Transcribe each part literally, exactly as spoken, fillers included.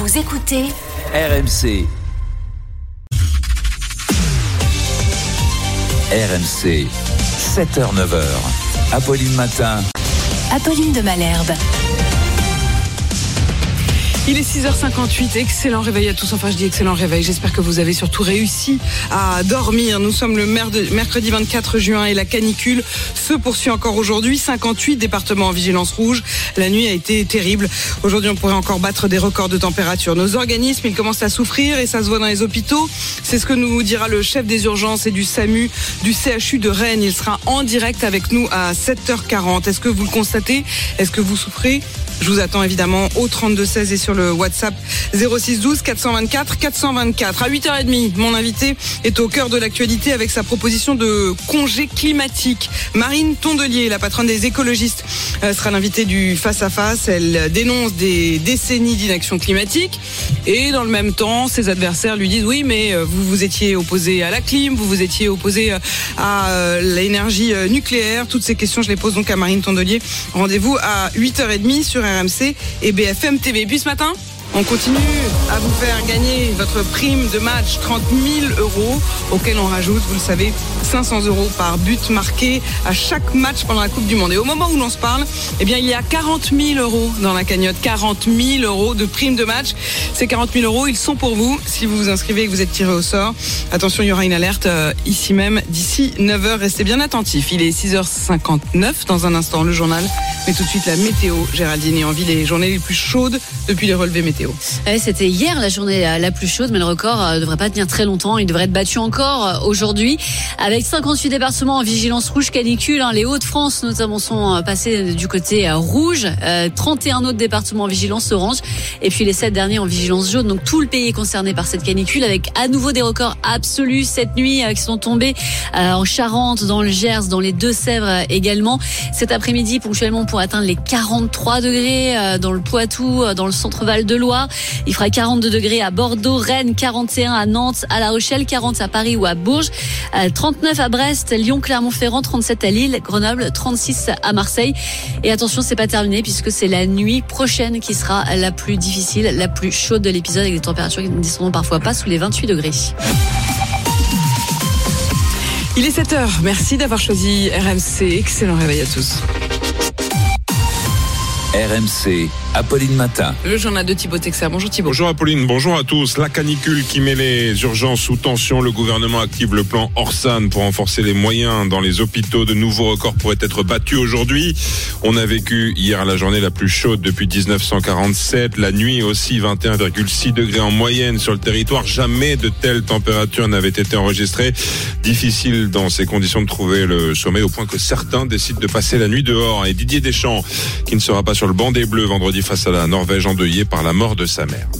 Vous écoutez R M C. R M C, sept heures neuf heures. Apolline Matin. Apolline de Malherbe. Il est six heures cinquante-huit, excellent réveil à tous, enfin je dis excellent réveil, j'espère que vous avez surtout réussi à dormir. Nous sommes le mercredi vingt-quatre juin et la canicule se poursuit encore aujourd'hui, cinquante-huit départements en vigilance rouge, la nuit a été terrible. Aujourd'hui on pourrait encore battre des records de température. Nos organismes, ils commencent à souffrir et ça se voit dans les hôpitaux, c'est ce que nous dira le chef des urgences et du SAMU du C H U de Rennes. Il sera en direct avec nous à sept heures quarante. Est-ce que vous le constatez? Est-ce que vous souffrez? Je vous attends évidemment au trente-deux seize et sur le WhatsApp zéro six douze quatre cent vingt-quatre quatre cent vingt-quatre. À huit heures trente, mon invité est au cœur de l'actualité avec sa proposition de congé climatique. Marine Tondelier, la patronne des écologistes, sera l'invitée du face-à-face. Elle dénonce des décennies d'inaction climatique et dans le même temps, ses adversaires lui disent oui, mais vous vous étiez opposé à la clim, vous vous étiez opposé à l'énergie nucléaire. Toutes ces questions, je les pose donc à Marine Tondelier. Rendez-vous à huit heures trente sur R M C et B F M T V. Puis ce matin, on continue à vous faire gagner votre prime de match, trente mille euros, auquel on rajoute, vous le savez, cinq cents euros par but marqué à chaque match pendant la Coupe du Monde. Et au moment où l'on se parle, eh bien, il y a quarante mille euros dans la cagnotte, quarante mille euros de prime de match. Ces quarante mille euros, ils sont pour vous si vous vous inscrivez et que vous êtes tiré au sort. Attention, il y aura une alerte euh, ici même d'ici neuf heures. Restez bien attentifs. Il est six heures cinquante-neuf. Dans un instant, le journal. Mais tout de suite, la météo. Géraldine et Envie, les journées les plus chaudes depuis les relevés météo. Ouais, c'était hier la journée la plus chaude, mais le record ne devrait pas tenir très longtemps. Il devrait être battu encore aujourd'hui. Avec cinquante-huit départements en vigilance rouge canicule, hein, les Hauts-de-France notamment sont passés du côté rouge. Euh, trente et un autres départements en vigilance orange. Et puis les sept derniers en vigilance jaune. Donc tout le pays est concerné par cette canicule, avec à nouveau des records absolus cette nuit euh, qui sont tombés euh, en Charente, dans le Gers, dans les Deux-Sèvres également. Cet après-midi, ponctuellement, pour atteindre les quarante-trois degrés euh, dans le Poitou, euh, dans le centre-Val de Loire. Il fera quarante-deux degrés à Bordeaux, Rennes, quarante et un à Nantes, à La Rochelle, quarante à Paris ou à Bourges, euh, trente-neuf à Brest, Lyon, Clermont-Ferrand, trente-sept à Lille, Grenoble, trente-six à Marseille. Et attention, c'est pas terminé puisque c'est la nuit prochaine qui sera la plus difficile, la plus chaude de l'épisode, avec des températures qui ne descendront parfois pas sous les vingt-huit degrés. Il est sept heures. Merci d'avoir choisi R M C. Excellent réveil à tous. R M C, Apolline Matin. Le journal de Thibaut Texer. Bonjour Thibaut. Bonjour Apolline, bonjour à tous. La canicule qui met les urgences sous tension. Le gouvernement active le plan Orsan pour renforcer les moyens dans les hôpitaux. De nouveaux records pourraient être battus aujourd'hui. On a vécu hier la journée la plus chaude depuis dix-neuf cent quarante-sept. La nuit aussi, vingt et un virgule six degrés en moyenne sur le territoire. Jamais de telles températures n'avaient été enregistrées. Difficile dans ces conditions de trouver le sommeil, au point que certains décident de passer la nuit dehors. Et Didier Deschamps, qui ne sera pas sur le banc des Bleus vendredi face à la Norvège, endeuillée par la mort de sa mère.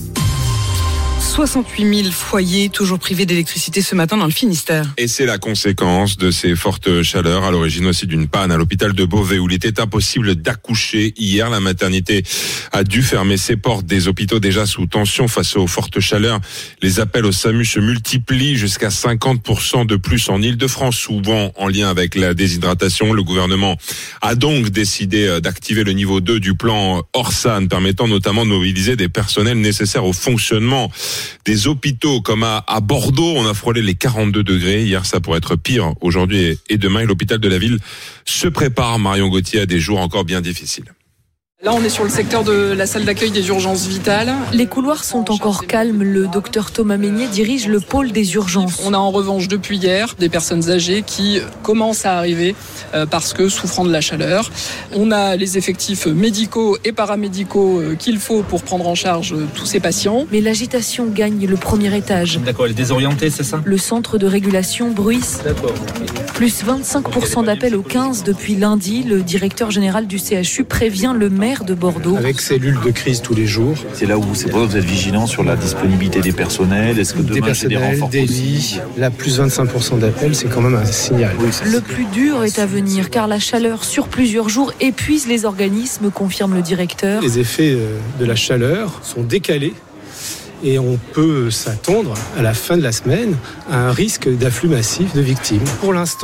soixante-huit mille foyers toujours privés d'électricité ce matin dans le Finistère. Et c'est la conséquence de ces fortes chaleurs, à l'origine aussi d'une panne à l'hôpital de Beauvais où il était impossible d'accoucher. Hier, la maternité a dû fermer ses portes. Des hôpitaux déjà sous tension face aux fortes chaleurs. Les appels au SAMU se multiplient, jusqu'à cinquante pour cent de plus en Île-de-France, souvent en lien avec la déshydratation. Le gouvernement a donc décidé d'activer le niveau deux du plan Orsan, permettant notamment de mobiliser des personnels nécessaires au fonctionnement des hôpitaux. Comme à, à Bordeaux, on a frôlé les quarante-deux degrés. Hier, ça pourrait être pire aujourd'hui et demain. Et l'hôpital de la ville se prépare, Marion Gauthier, à des jours encore bien difficiles. Là, on est sur le secteur de la salle d'accueil des urgences vitales. Les couloirs sont encore calmes. Le docteur Thomas Meignet dirige le pôle des urgences. On a en revanche depuis hier des personnes âgées qui commencent à arriver parce que souffrant de la chaleur. On a les effectifs médicaux et paramédicaux qu'il faut pour prendre en charge tous ces patients. Mais l'agitation gagne le premier étage. D'accord, elle est désorientée, c'est ça ? Le centre de régulation bruisse. D'accord. Plus vingt-cinq pour cent d'appels au quinze depuis lundi. Le directeur général du C H U prévient le maire de Bordeaux. Avec cellule de crise tous les jours. C'est là où c'est vrai, vous êtes vigilant sur la disponibilité des personnels. Est-ce que demain, des personnels, des renforts des lits, là plus vingt-cinq pour cent d'appels, c'est quand même un signal. Oui, le plus dur est à venir car la chaleur sur plusieurs jours épuise les organismes, confirme le directeur. Les effets de la chaleur sont décalés et on peut s'attendre à la fin de la semaine à un risque d'afflux massif de victimes. Pour l'instant,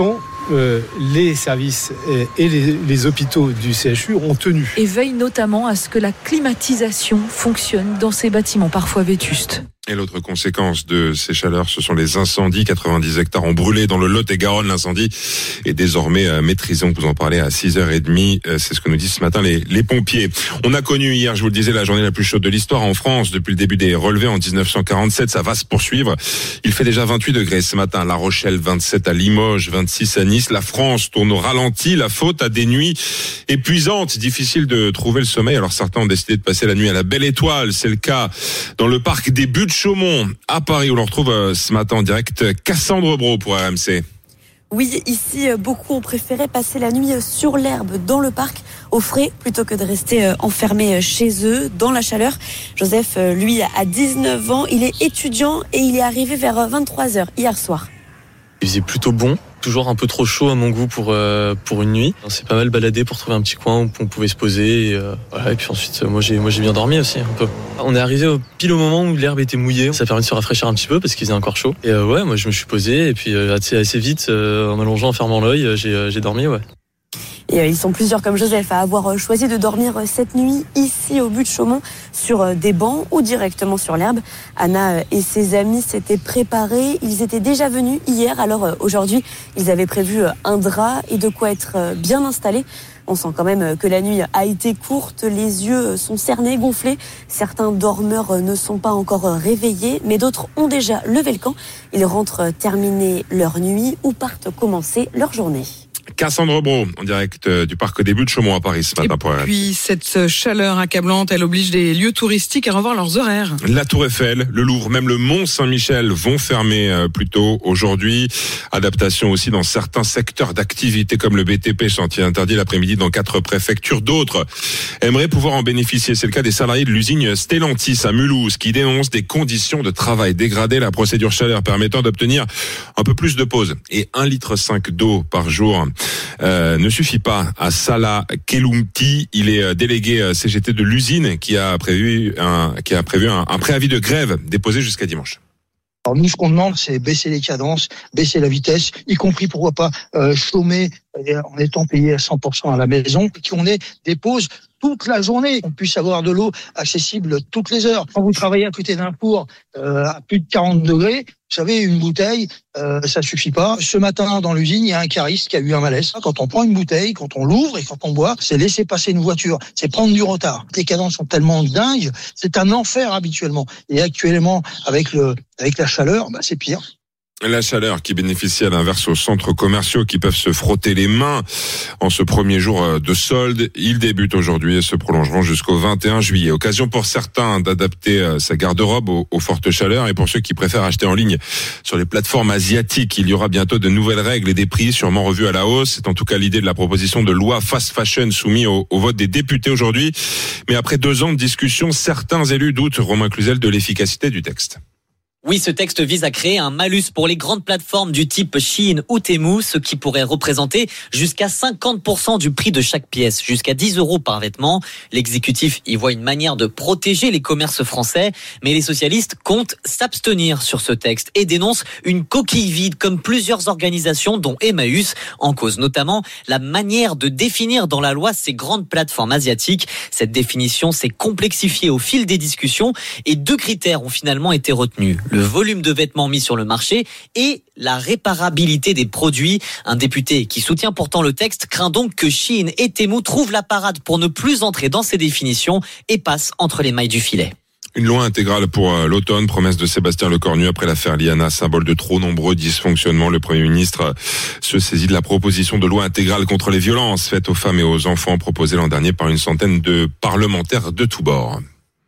euh, les services et les, les hôpitaux du C H U ont tenu. Et veille notamment à ce que la climatisation fonctionne dans ces bâtiments parfois vétustes. Et l'autre conséquence de ces chaleurs, ce sont les incendies. quatre-vingt-dix hectares ont brûlé dans le Lot-et-Garonne. L'incendie est désormais euh, maîtrisé. On vous en parlait à six heures trente. Euh, c'est ce que nous disent ce matin les, les pompiers. On a connu hier, je vous le disais, la journée la plus chaude de l'histoire en France depuis le début des relevés en dix-neuf cent quarante-sept. Ça va se poursuivre. Il fait déjà vingt-huit degrés ce matin à La Rochelle, vingt-sept à Limoges, vingt-six à Nice. La France tourne au ralenti. La faute à des nuits épuisantes. Difficile de trouver le sommeil. Alors certains ont décidé de passer la nuit à la Belle Étoile. C'est le cas dans le parc des Buttes Chaumont à Paris, où l'on retrouve ce matin en direct Cassandre Brault pour R M C. Oui, ici, beaucoup ont préféré passer la nuit sur l'herbe dans le parc au frais plutôt que de rester enfermés chez eux dans la chaleur. Joseph, lui, a dix-neuf ans, il est étudiant et il est arrivé vers vingt-trois heures hier soir. Il faisait plutôt bon, toujours un peu trop chaud à mon goût pour euh, pour une nuit. On s'est pas mal baladé pour trouver un petit coin où on pouvait se poser. Et, euh, voilà, et puis ensuite, moi j'ai moi j'ai bien dormi aussi un peu. On est arrivé au, pile au moment où l'herbe était mouillée. Ça permet de se rafraîchir un petit peu parce qu'il faisait encore chaud. Et euh, ouais, moi je me suis posé et puis euh, assez, assez vite, euh, en m'allongeant, en fermant l'œil, j'ai euh, j'ai dormi, ouais. Et ils sont plusieurs comme Joseph à avoir choisi de dormir cette nuit ici au Buttes Chaumont sur des bancs ou directement sur l'herbe. Anna et ses amis s'étaient préparés. Ils étaient déjà venus hier. Alors aujourd'hui, ils avaient prévu un drap et de quoi être bien installés. On sent quand même que la nuit a été courte. Les yeux sont cernés, gonflés. Certains dormeurs ne sont pas encore réveillés, mais d'autres ont déjà levé le camp. Ils rentrent terminer leur nuit ou partent commencer leur journée. Cassandre Brault, en direct du parc des Buttes Chaumont à Paris ce matin. Et puis cette chaleur accablante, elle oblige les lieux touristiques à revoir leurs horaires. La Tour Eiffel, le Louvre, même le Mont Saint-Michel vont fermer plus tôt aujourd'hui. Adaptation aussi dans certains secteurs d'activité comme le B T P, chantier interdit l'après-midi dans quatre préfectures. D'autres aimeraient pouvoir en bénéficier. C'est le cas des salariés de l'usine Stellantis à Mulhouse qui dénoncent des conditions de travail dégradées. La procédure chaleur permettant d'obtenir un peu plus de pause et un litre cinq d'eau par jour. Euh, ne suffit pas à Salah Keloumti. Il est délégué C G T de l'usine qui a prévu un, qui a prévu un, un préavis de grève déposé jusqu'à dimanche. Alors nous, ce qu'on demande, c'est baisser les cadences, baisser la vitesse, y compris, pourquoi pas, euh, chômer en étant payé à cent pour cent à la maison, et qu'on ait des pauses toute la journée, qu'on puisse avoir de l'eau accessible toutes les heures. Quand vous travaillez à côté d'un four euh, à plus de quarante degrés, vous savez, une bouteille, euh, ça suffit pas. Ce matin, dans l'usine, il y a un cariste qui a eu un malaise. Quand on prend une bouteille, quand on l'ouvre et quand on boit, c'est laisser passer une voiture, c'est prendre du retard. Les cadences sont tellement dingues, c'est un enfer habituellement. Et actuellement, avec le avec la chaleur, bah, c'est pire. La chaleur qui bénéficie à l'inverse aux centres commerciaux qui peuvent se frotter les mains en ce premier jour de solde. Ils débutent aujourd'hui et se prolongeront jusqu'au vingt et un juillet. Occasion pour certains d'adapter sa garde-robe aux, aux fortes chaleurs et pour ceux qui préfèrent acheter en ligne sur les plateformes asiatiques, il y aura bientôt de nouvelles règles et des prix sûrement revus à la hausse. C'est en tout cas l'idée de la proposition de loi fast fashion soumise au, au vote des députés aujourd'hui. Mais après deux ans de discussion, certains élus doutent, Romain Cluzel, de l'efficacité du texte. Oui, ce texte vise à créer un malus pour les grandes plateformes du type Shein ou Temu, ce qui pourrait représenter jusqu'à cinquante pour cent du prix de chaque pièce, jusqu'à dix euros par vêtement. L'exécutif y voit une manière de protéger les commerces français, mais les socialistes comptent s'abstenir sur ce texte et dénoncent une coquille vide comme plusieurs organisations dont Emmaüs, en cause notamment la manière de définir dans la loi ces grandes plateformes asiatiques. Cette définition s'est complexifiée au fil des discussions et deux critères ont finalement été retenus. Le volume de vêtements mis sur le marché et la réparabilité des produits. Un député qui soutient pourtant le texte craint donc que Shein et Temu trouvent la parade pour ne plus entrer dans ces définitions et passent entre les mailles du filet. Une loi intégrale pour l'automne, promesse de Sébastien Lecornu après l'affaire Liana, symbole de trop nombreux dysfonctionnements. Le Premier ministre se saisit de la proposition de loi intégrale contre les violences faites aux femmes et aux enfants proposée l'an dernier par une centaine de parlementaires de tous bords.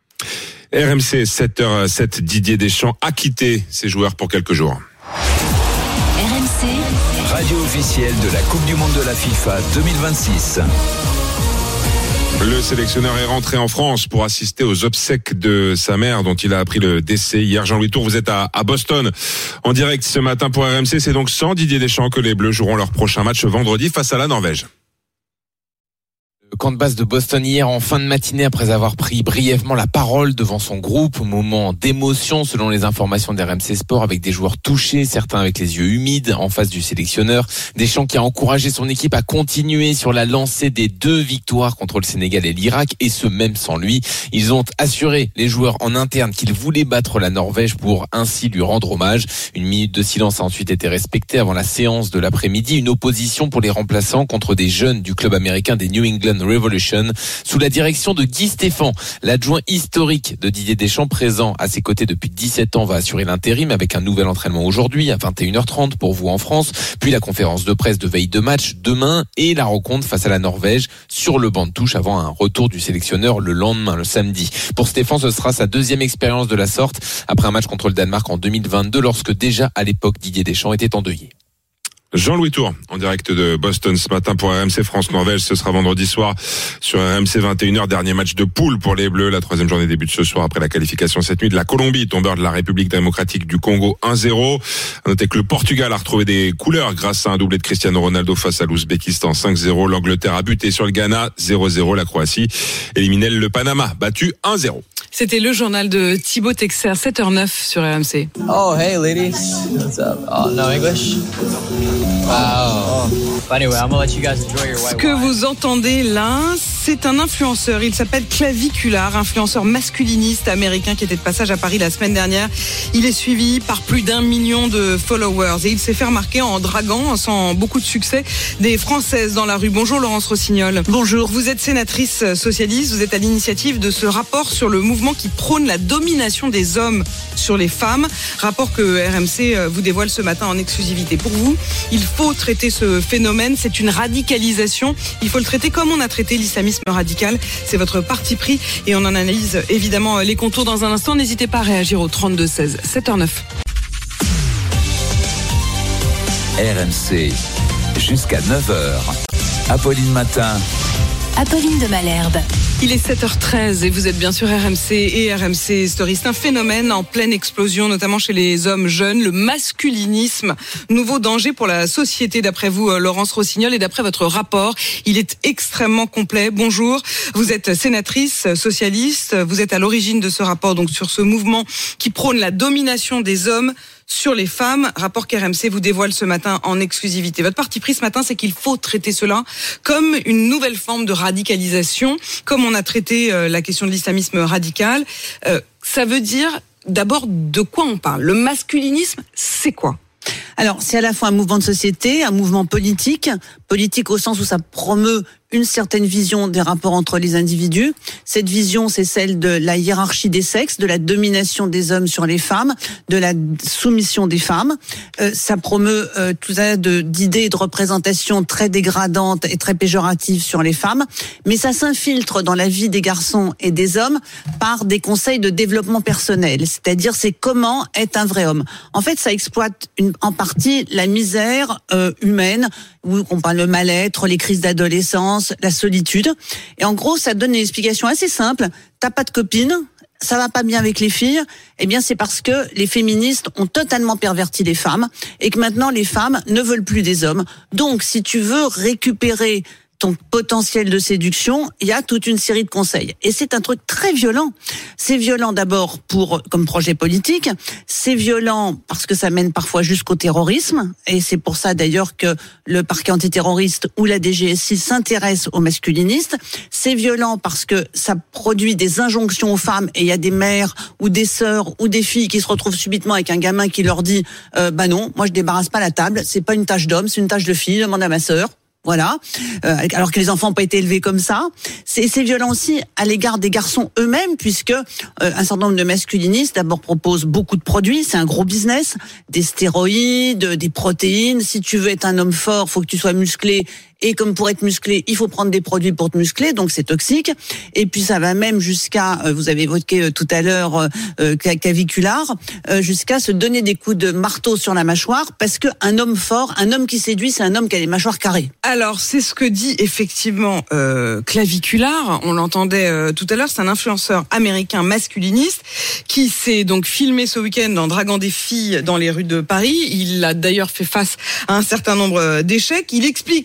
R M C, sept heures sept, Didier Deschamps a quitté ses joueurs pour quelques jours. R M C, radio officielle de la Coupe du Monde de la FIFA deux mille vingt-six. Le sélectionneur est rentré en France pour assister aux obsèques de sa mère dont il a appris le décès hier. Jean-Louis Tour, vous êtes à, à Boston en direct ce matin pour R M C. C'est donc sans Didier Deschamps que les Bleus joueront leur prochain match vendredi face à la Norvège. Le camp de base de Boston hier en fin de matinée après avoir pris brièvement la parole devant son groupe. Moment d'émotion selon les informations d'R M C Sport avec des joueurs touchés, certains avec les yeux humides en face du sélectionneur. Deschamps qui a encouragé son équipe à continuer sur la lancée des deux victoires contre le Sénégal et l'Irak et ce même sans lui. Ils ont assuré les joueurs en interne qu'ils voulaient battre la Norvège pour ainsi lui rendre hommage. Une minute de silence a ensuite été respectée avant la séance de l'après-midi. Une opposition pour les remplaçants contre des jeunes du club américain des New England Revolution sous la direction de Guy Stéphane, l'adjoint historique de Didier Deschamps présent à ses côtés depuis dix-sept ans va assurer l'intérim avec un nouvel entraînement aujourd'hui à vingt et une heures trente pour vous en France, puis la conférence de presse de veille de match demain et la rencontre face à la Norvège sur le banc de touche avant un retour du sélectionneur le lendemain, le samedi. Pour Stéphane, ce sera sa deuxième expérience de la sorte après un match contre le Danemark en deux mille vingt-deux lorsque déjà à l'époque Didier Deschamps était endeuillé. Jean-Louis Tour, en direct de Boston ce matin pour R M C France-Norvège. Ce sera vendredi soir sur R M C vingt et une heures. Dernier match de poule pour les Bleus. La troisième journée débute ce soir après la qualification cette nuit de la Colombie, tombeur de la République démocratique du Congo un zéro. À noter que le Portugal a retrouvé des couleurs grâce à un doublé de Cristiano Ronaldo face à l'Ouzbékistan cinq zéro. L'Angleterre a buté sur le Ghana zéro zéro. La Croatie éliminait le Panama, battu un zéro. C'était le journal de Thibaut Texer, sept heures neuf sur R M C. Oh, hey ladies. What's up? Oh, no English? Wow. Anyway, I'm gonna let you guys enjoy your white wine. Ce que vous entendez là, c'est un influenceur. Il s'appelle Clavicular, influenceur masculiniste américain qui était de passage à Paris la semaine dernière. Il est suivi par plus d'un million de followers et il s'est fait remarquer en draguant, sans beaucoup de succès, des Françaises dans la rue. Bonjour Laurence Rossignol. Bonjour. Vous êtes sénatrice socialiste, vous êtes à l'initiative de ce rapport sur le mouvement qui prône la domination des hommes sur les femmes. Rapport que R M C vous dévoile ce matin en exclusivité. Pour vous, il faut traiter ce phénomène, c'est une radicalisation. Il faut le traiter comme on a traité l'islamisme radical. C'est votre parti pris et on en analyse évidemment les contours dans un instant. N'hésitez pas à réagir au trente-deux seize, sept heures neuf. R M C, jusqu'à neuf heures. Apolline Matin. Apolline de Malherbe. Il est sept heures treize et vous êtes bien sûr R M C et R M C Story. C'est un phénomène en pleine explosion, notamment chez les hommes jeunes. Le masculinisme, nouveau danger pour la société d'après vous, Laurence Rossignol, et d'après votre rapport. Il est extrêmement complet. Bonjour, vous êtes sénatrice socialiste, vous êtes à l'origine de ce rapport, donc sur ce mouvement qui prône la domination des hommes sur les femmes, rapport qu'R M C vous dévoile ce matin en exclusivité. Votre parti pris ce matin, c'est qu'il faut traiter cela comme une nouvelle forme de radicalisation, comme on a traité euh, la question de l'islamisme radical. Euh, ça veut dire d'abord de quoi on parle. Le masculinisme, c'est quoi ? Alors, c'est à la fois un mouvement de société, un mouvement politique, politique au sens où ça promeut une certaine vision des rapports entre les individus. Cette vision, c'est celle de la hiérarchie des sexes, de la domination des hommes sur les femmes, de la soumission des femmes. Euh, ça promeut euh, tout ça de, d'idées et de représentations très dégradantes et très péjoratives sur les femmes. Mais ça s'infiltre dans la vie des garçons et des hommes par des conseils de développement personnel. C'est-à-dire, c'est comment être un vrai homme. En fait, ça exploite une, en partie la misère euh, humaine, où on parle de mal-être, les crises d'adolescence, la solitude. Et en gros, ça donne une explication assez simple. T'as pas de copine, ça va pas bien avec les filles. Eh bien, c'est parce que les féministes ont totalement perverti les femmes et que maintenant les femmes ne veulent plus des hommes. Donc, si tu veux récupérer ton potentiel de séduction, il y a toute une série de conseils. Et c'est un truc très violent. C'est violent d'abord pour comme projet politique, c'est violent parce que ça mène parfois jusqu'au terrorisme, et c'est pour ça d'ailleurs que le parquet antiterroriste ou la D G S I s'intéresse aux masculinistes. C'est violent parce que ça produit des injonctions aux femmes, et il y a des mères ou des sœurs ou des filles qui se retrouvent subitement avec un gamin qui leur dit euh, bah non, moi je débarrasse pas la table, c'est pas une tâche d'homme, c'est une tâche de fille, demande à ma sœur. Voilà, euh, alors que les enfants n'ont pas été élevés comme ça. C'est, c'est violent aussi à l'égard des garçons eux-mêmes, puisque euh, un certain nombre de masculinistes d'abord proposent beaucoup de produits, c'est un gros business, des stéroïdes, des protéines. Si tu veux être un homme fort, faut que tu sois musclé. Et comme pour être musclé, il faut prendre des produits pour te muscler, donc c'est toxique. Et puis ça va même jusqu'à, vous avez évoqué tout à l'heure euh, Clavicular, euh, jusqu'à se donner des coups de marteau sur la mâchoire, parce que un homme fort, un homme qui séduit, c'est un homme qui a les mâchoires carrées. Alors c'est ce que dit effectivement euh, Clavicular. On l'entendait euh, tout à l'heure. C'est un influenceur américain masculiniste qui s'est donc filmé ce week-end en draguant des filles dans les rues de Paris. Il a d'ailleurs fait face à un certain nombre d'échecs. Il explique un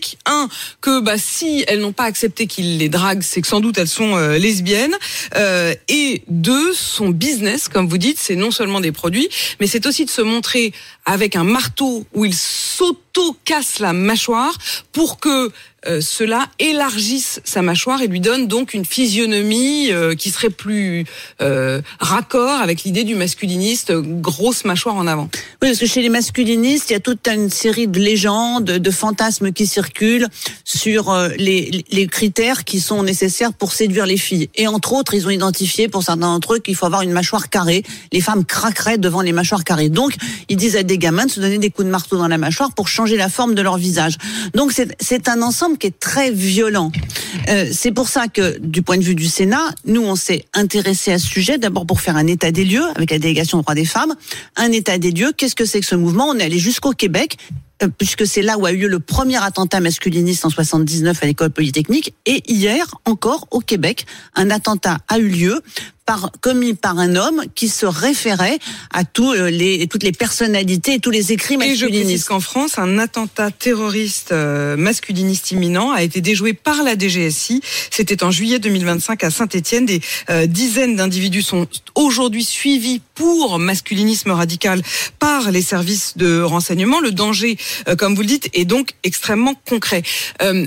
un, que bah, si elles n'ont pas accepté qu'il les drague, c'est que sans doute elles sont euh, lesbiennes. Euh, et deux, son business, comme vous dites, c'est non seulement des produits, mais c'est aussi de se montrer avec un marteau où il s'auto-casse la mâchoire pour que euh, cela élargisse sa mâchoire et lui donne donc une physionomie euh, qui serait plus euh, raccord avec l'idée du masculiniste, grosse mâchoire en avant. Oui, parce que chez les masculinistes, il y a toute une série de légendes, de fantasmes qui circulent sur euh, les, les critères qui sont nécessaires pour séduire les filles. Et entre autres, ils ont identifié pour certains d'entre eux qu'il faut avoir une mâchoire carrée. Les femmes craqueraient devant les mâchoires carrées. Donc, ils disent à des gamins de se donner des coups de marteau dans la mâchoire pour changer la forme de leur visage. Donc, c'est, c'est un ensemble qui est très violent. Euh, c'est pour ça que, du point de vue du Sénat, nous, on s'est intéressé à ce sujet, d'abord pour faire un état des lieux avec la délégation aux droits des femmes. Un état des lieux, qu'est-ce que c'est que ce mouvement ? On est allé jusqu'au Québec, euh, puisque c'est là où a eu lieu le premier attentat masculiniste en soixante-dix-neuf à l'école polytechnique. Et hier, encore, au Québec, un attentat a eu lieu par, commis par un homme qui se référait à tous les, toutes les personnalités et tous les écrits masculinistes. Et je précise qu'en France, un attentat terroriste euh, masculiniste imminent a été déjoué par la D G S I. C'était en juillet deux mille vingt-cinq à Saint-Étienne. Des euh, dizaines d'individus sont aujourd'hui suivis pour masculinisme radical par les services de renseignement. Le danger, euh, comme vous le dites, est donc extrêmement concret. Euh,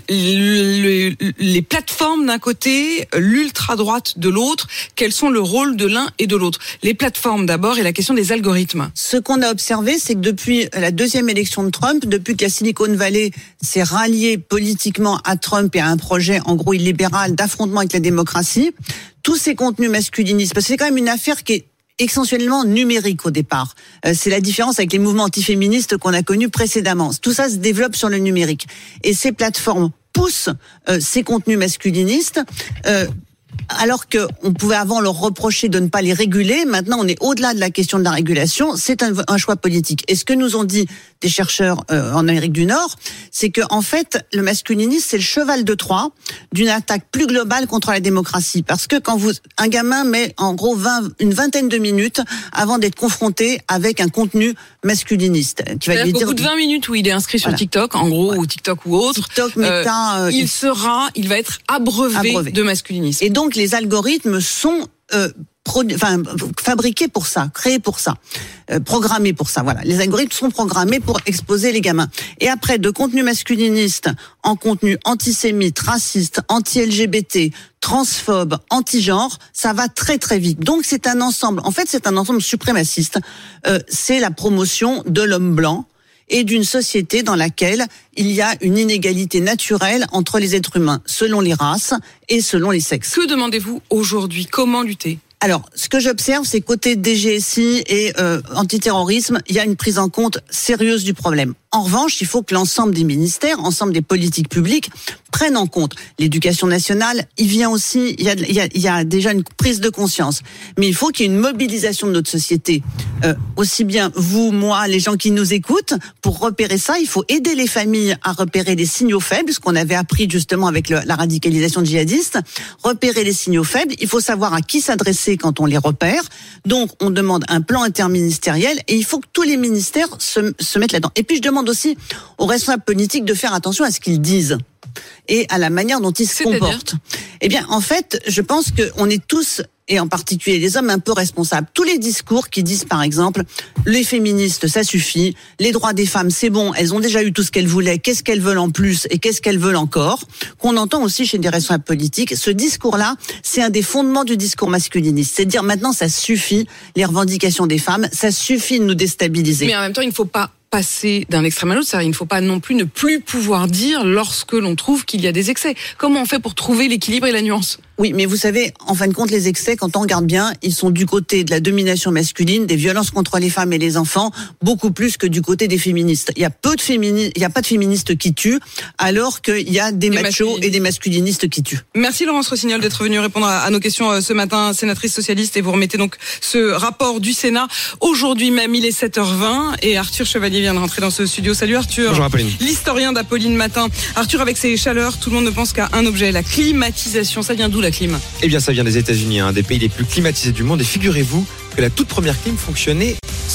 le, le, les plateformes d'un côté, l'ultra-droite de l'autre, quels sont le rôle de l'un et de l'autre? Les plateformes d'abord et la question des algorithmes. Ce qu'on a observé, c'est que depuis la deuxième élection de Trump, depuis que la Silicon Valley s'est ralliée politiquement à Trump et à un projet en gros illibéral d'affrontement avec la démocratie, tous ces contenus masculinistes, parce que c'est quand même une affaire qui est essentiellement numérique au départ. Euh, c'est la différence avec les mouvements antiféministes qu'on a connus précédemment. Tout ça se développe sur le numérique. Et ces plateformes poussent euh, ces contenus masculinistes euh, alors qu'on pouvait avant leur reprocher de ne pas les réguler. Maintenant, on est au-delà de la question de la régulation. C'est un, un choix politique. Et ce que nous ont dit des chercheurs euh, en Amérique du Nord, c'est que en fait, le masculinisme, c'est le cheval de Troie d'une attaque plus globale contre la démocratie. Parce que quand vous, un gamin met en gros vingt, une vingtaine de minutes avant d'être confronté avec un contenu masculiniste, qui va lui dire. Au dire bout de vingt minutes où il est inscrit sur voilà. TikTok, en gros, voilà. ou TikTok ou autre, TikTok, Meta, euh, il sera, il va être abreuvé, abreuvé. de masculinisme. Et donc les algorithmes sont euh, produ- enfin, fabriqués pour ça, créés pour ça, euh, programmés pour ça. Voilà, les algorithmes sont programmés pour exposer les gamins. Et après, de contenu masculiniste en contenu antisémite, raciste, anti-L G B T, transphobe, anti-genre, ça va très très vite. Donc c'est un ensemble. En fait, c'est un ensemble suprémaciste. Euh, c'est la promotion de l'homme blanc et d'une société dans laquelle il y a une inégalité naturelle entre les êtres humains, selon les races et selon les sexes. Que demandez-vous aujourd'hui ? Comment lutter ? Alors, ce que j'observe, c'est côté D G S I et euh, antiterrorisme, il y a une prise en compte sérieuse du problème. En revanche, il faut que l'ensemble des ministères, ensemble des politiques publiques prennent en compte l'éducation nationale. Il vient aussi, il y a, il y a, il y a déjà une prise de conscience. Mais il faut qu'il y ait une mobilisation de notre société. Euh, aussi bien vous, moi, les gens qui nous écoutent, pour repérer ça, il faut aider les familles à repérer les signaux faibles, ce qu'on avait appris justement avec le, la radicalisation djihadiste. Repérer les signaux faibles, il faut savoir à qui s'adresser quand on les repère. Donc, on demande un plan interministériel et il faut que tous les ministères se, se mettent là-dedans. Et puis, je demande aussi aux responsables politiques de faire attention à ce qu'ils disent et à la manière dont ils se C'est-à-dire comportent. Eh bien, en fait, je pense qu'on est tous, et en particulier les hommes, un peu responsables. Tous les discours qui disent, par exemple, les féministes, ça suffit, les droits des femmes, c'est bon, elles ont déjà eu tout ce qu'elles voulaient, qu'est-ce qu'elles veulent en plus et qu'est-ce qu'elles veulent encore, qu'on entend aussi chez des responsables politiques. Ce discours-là, c'est un des fondements du discours masculiniste. C'est de dire maintenant, ça suffit, les revendications des femmes, ça suffit de nous déstabiliser. Mais en même temps, il ne faut pas passer d'un extrême à l'autre, c'est-à-dire il ne faut pas non plus ne plus pouvoir dire lorsque l'on trouve qu'il y a des excès. Comment on fait pour trouver l'équilibre et la nuance ? Oui, mais vous savez, en fin de compte, les excès, quand on regarde bien, ils sont du côté de la domination masculine, des violences contre les femmes et les enfants, beaucoup plus que du côté des féministes. Il y a peu de féministes, il y a pas de féministes qui tuent, alors qu'il y a des, des machos et des masculinistes qui tuent. Merci Laurence Rossignol d'être venue répondre à nos questions ce matin, sénatrice socialiste, et vous remettez donc ce rapport du Sénat. Aujourd'hui même, il est sept heures vingt et Arthur Chevalier vient de rentrer dans ce studio. Salut Arthur. Bonjour Apolline. L'historien d'Apolline Matin. Arthur, avec ses chaleurs, tout le monde ne pense qu'à un objet, la climatisation. Ça vient d'où la clim ? Eh bien, ça vient des États-Unis, un des pays les plus climatisés du monde. Et figurez-vous que la toute première clim fonctionnait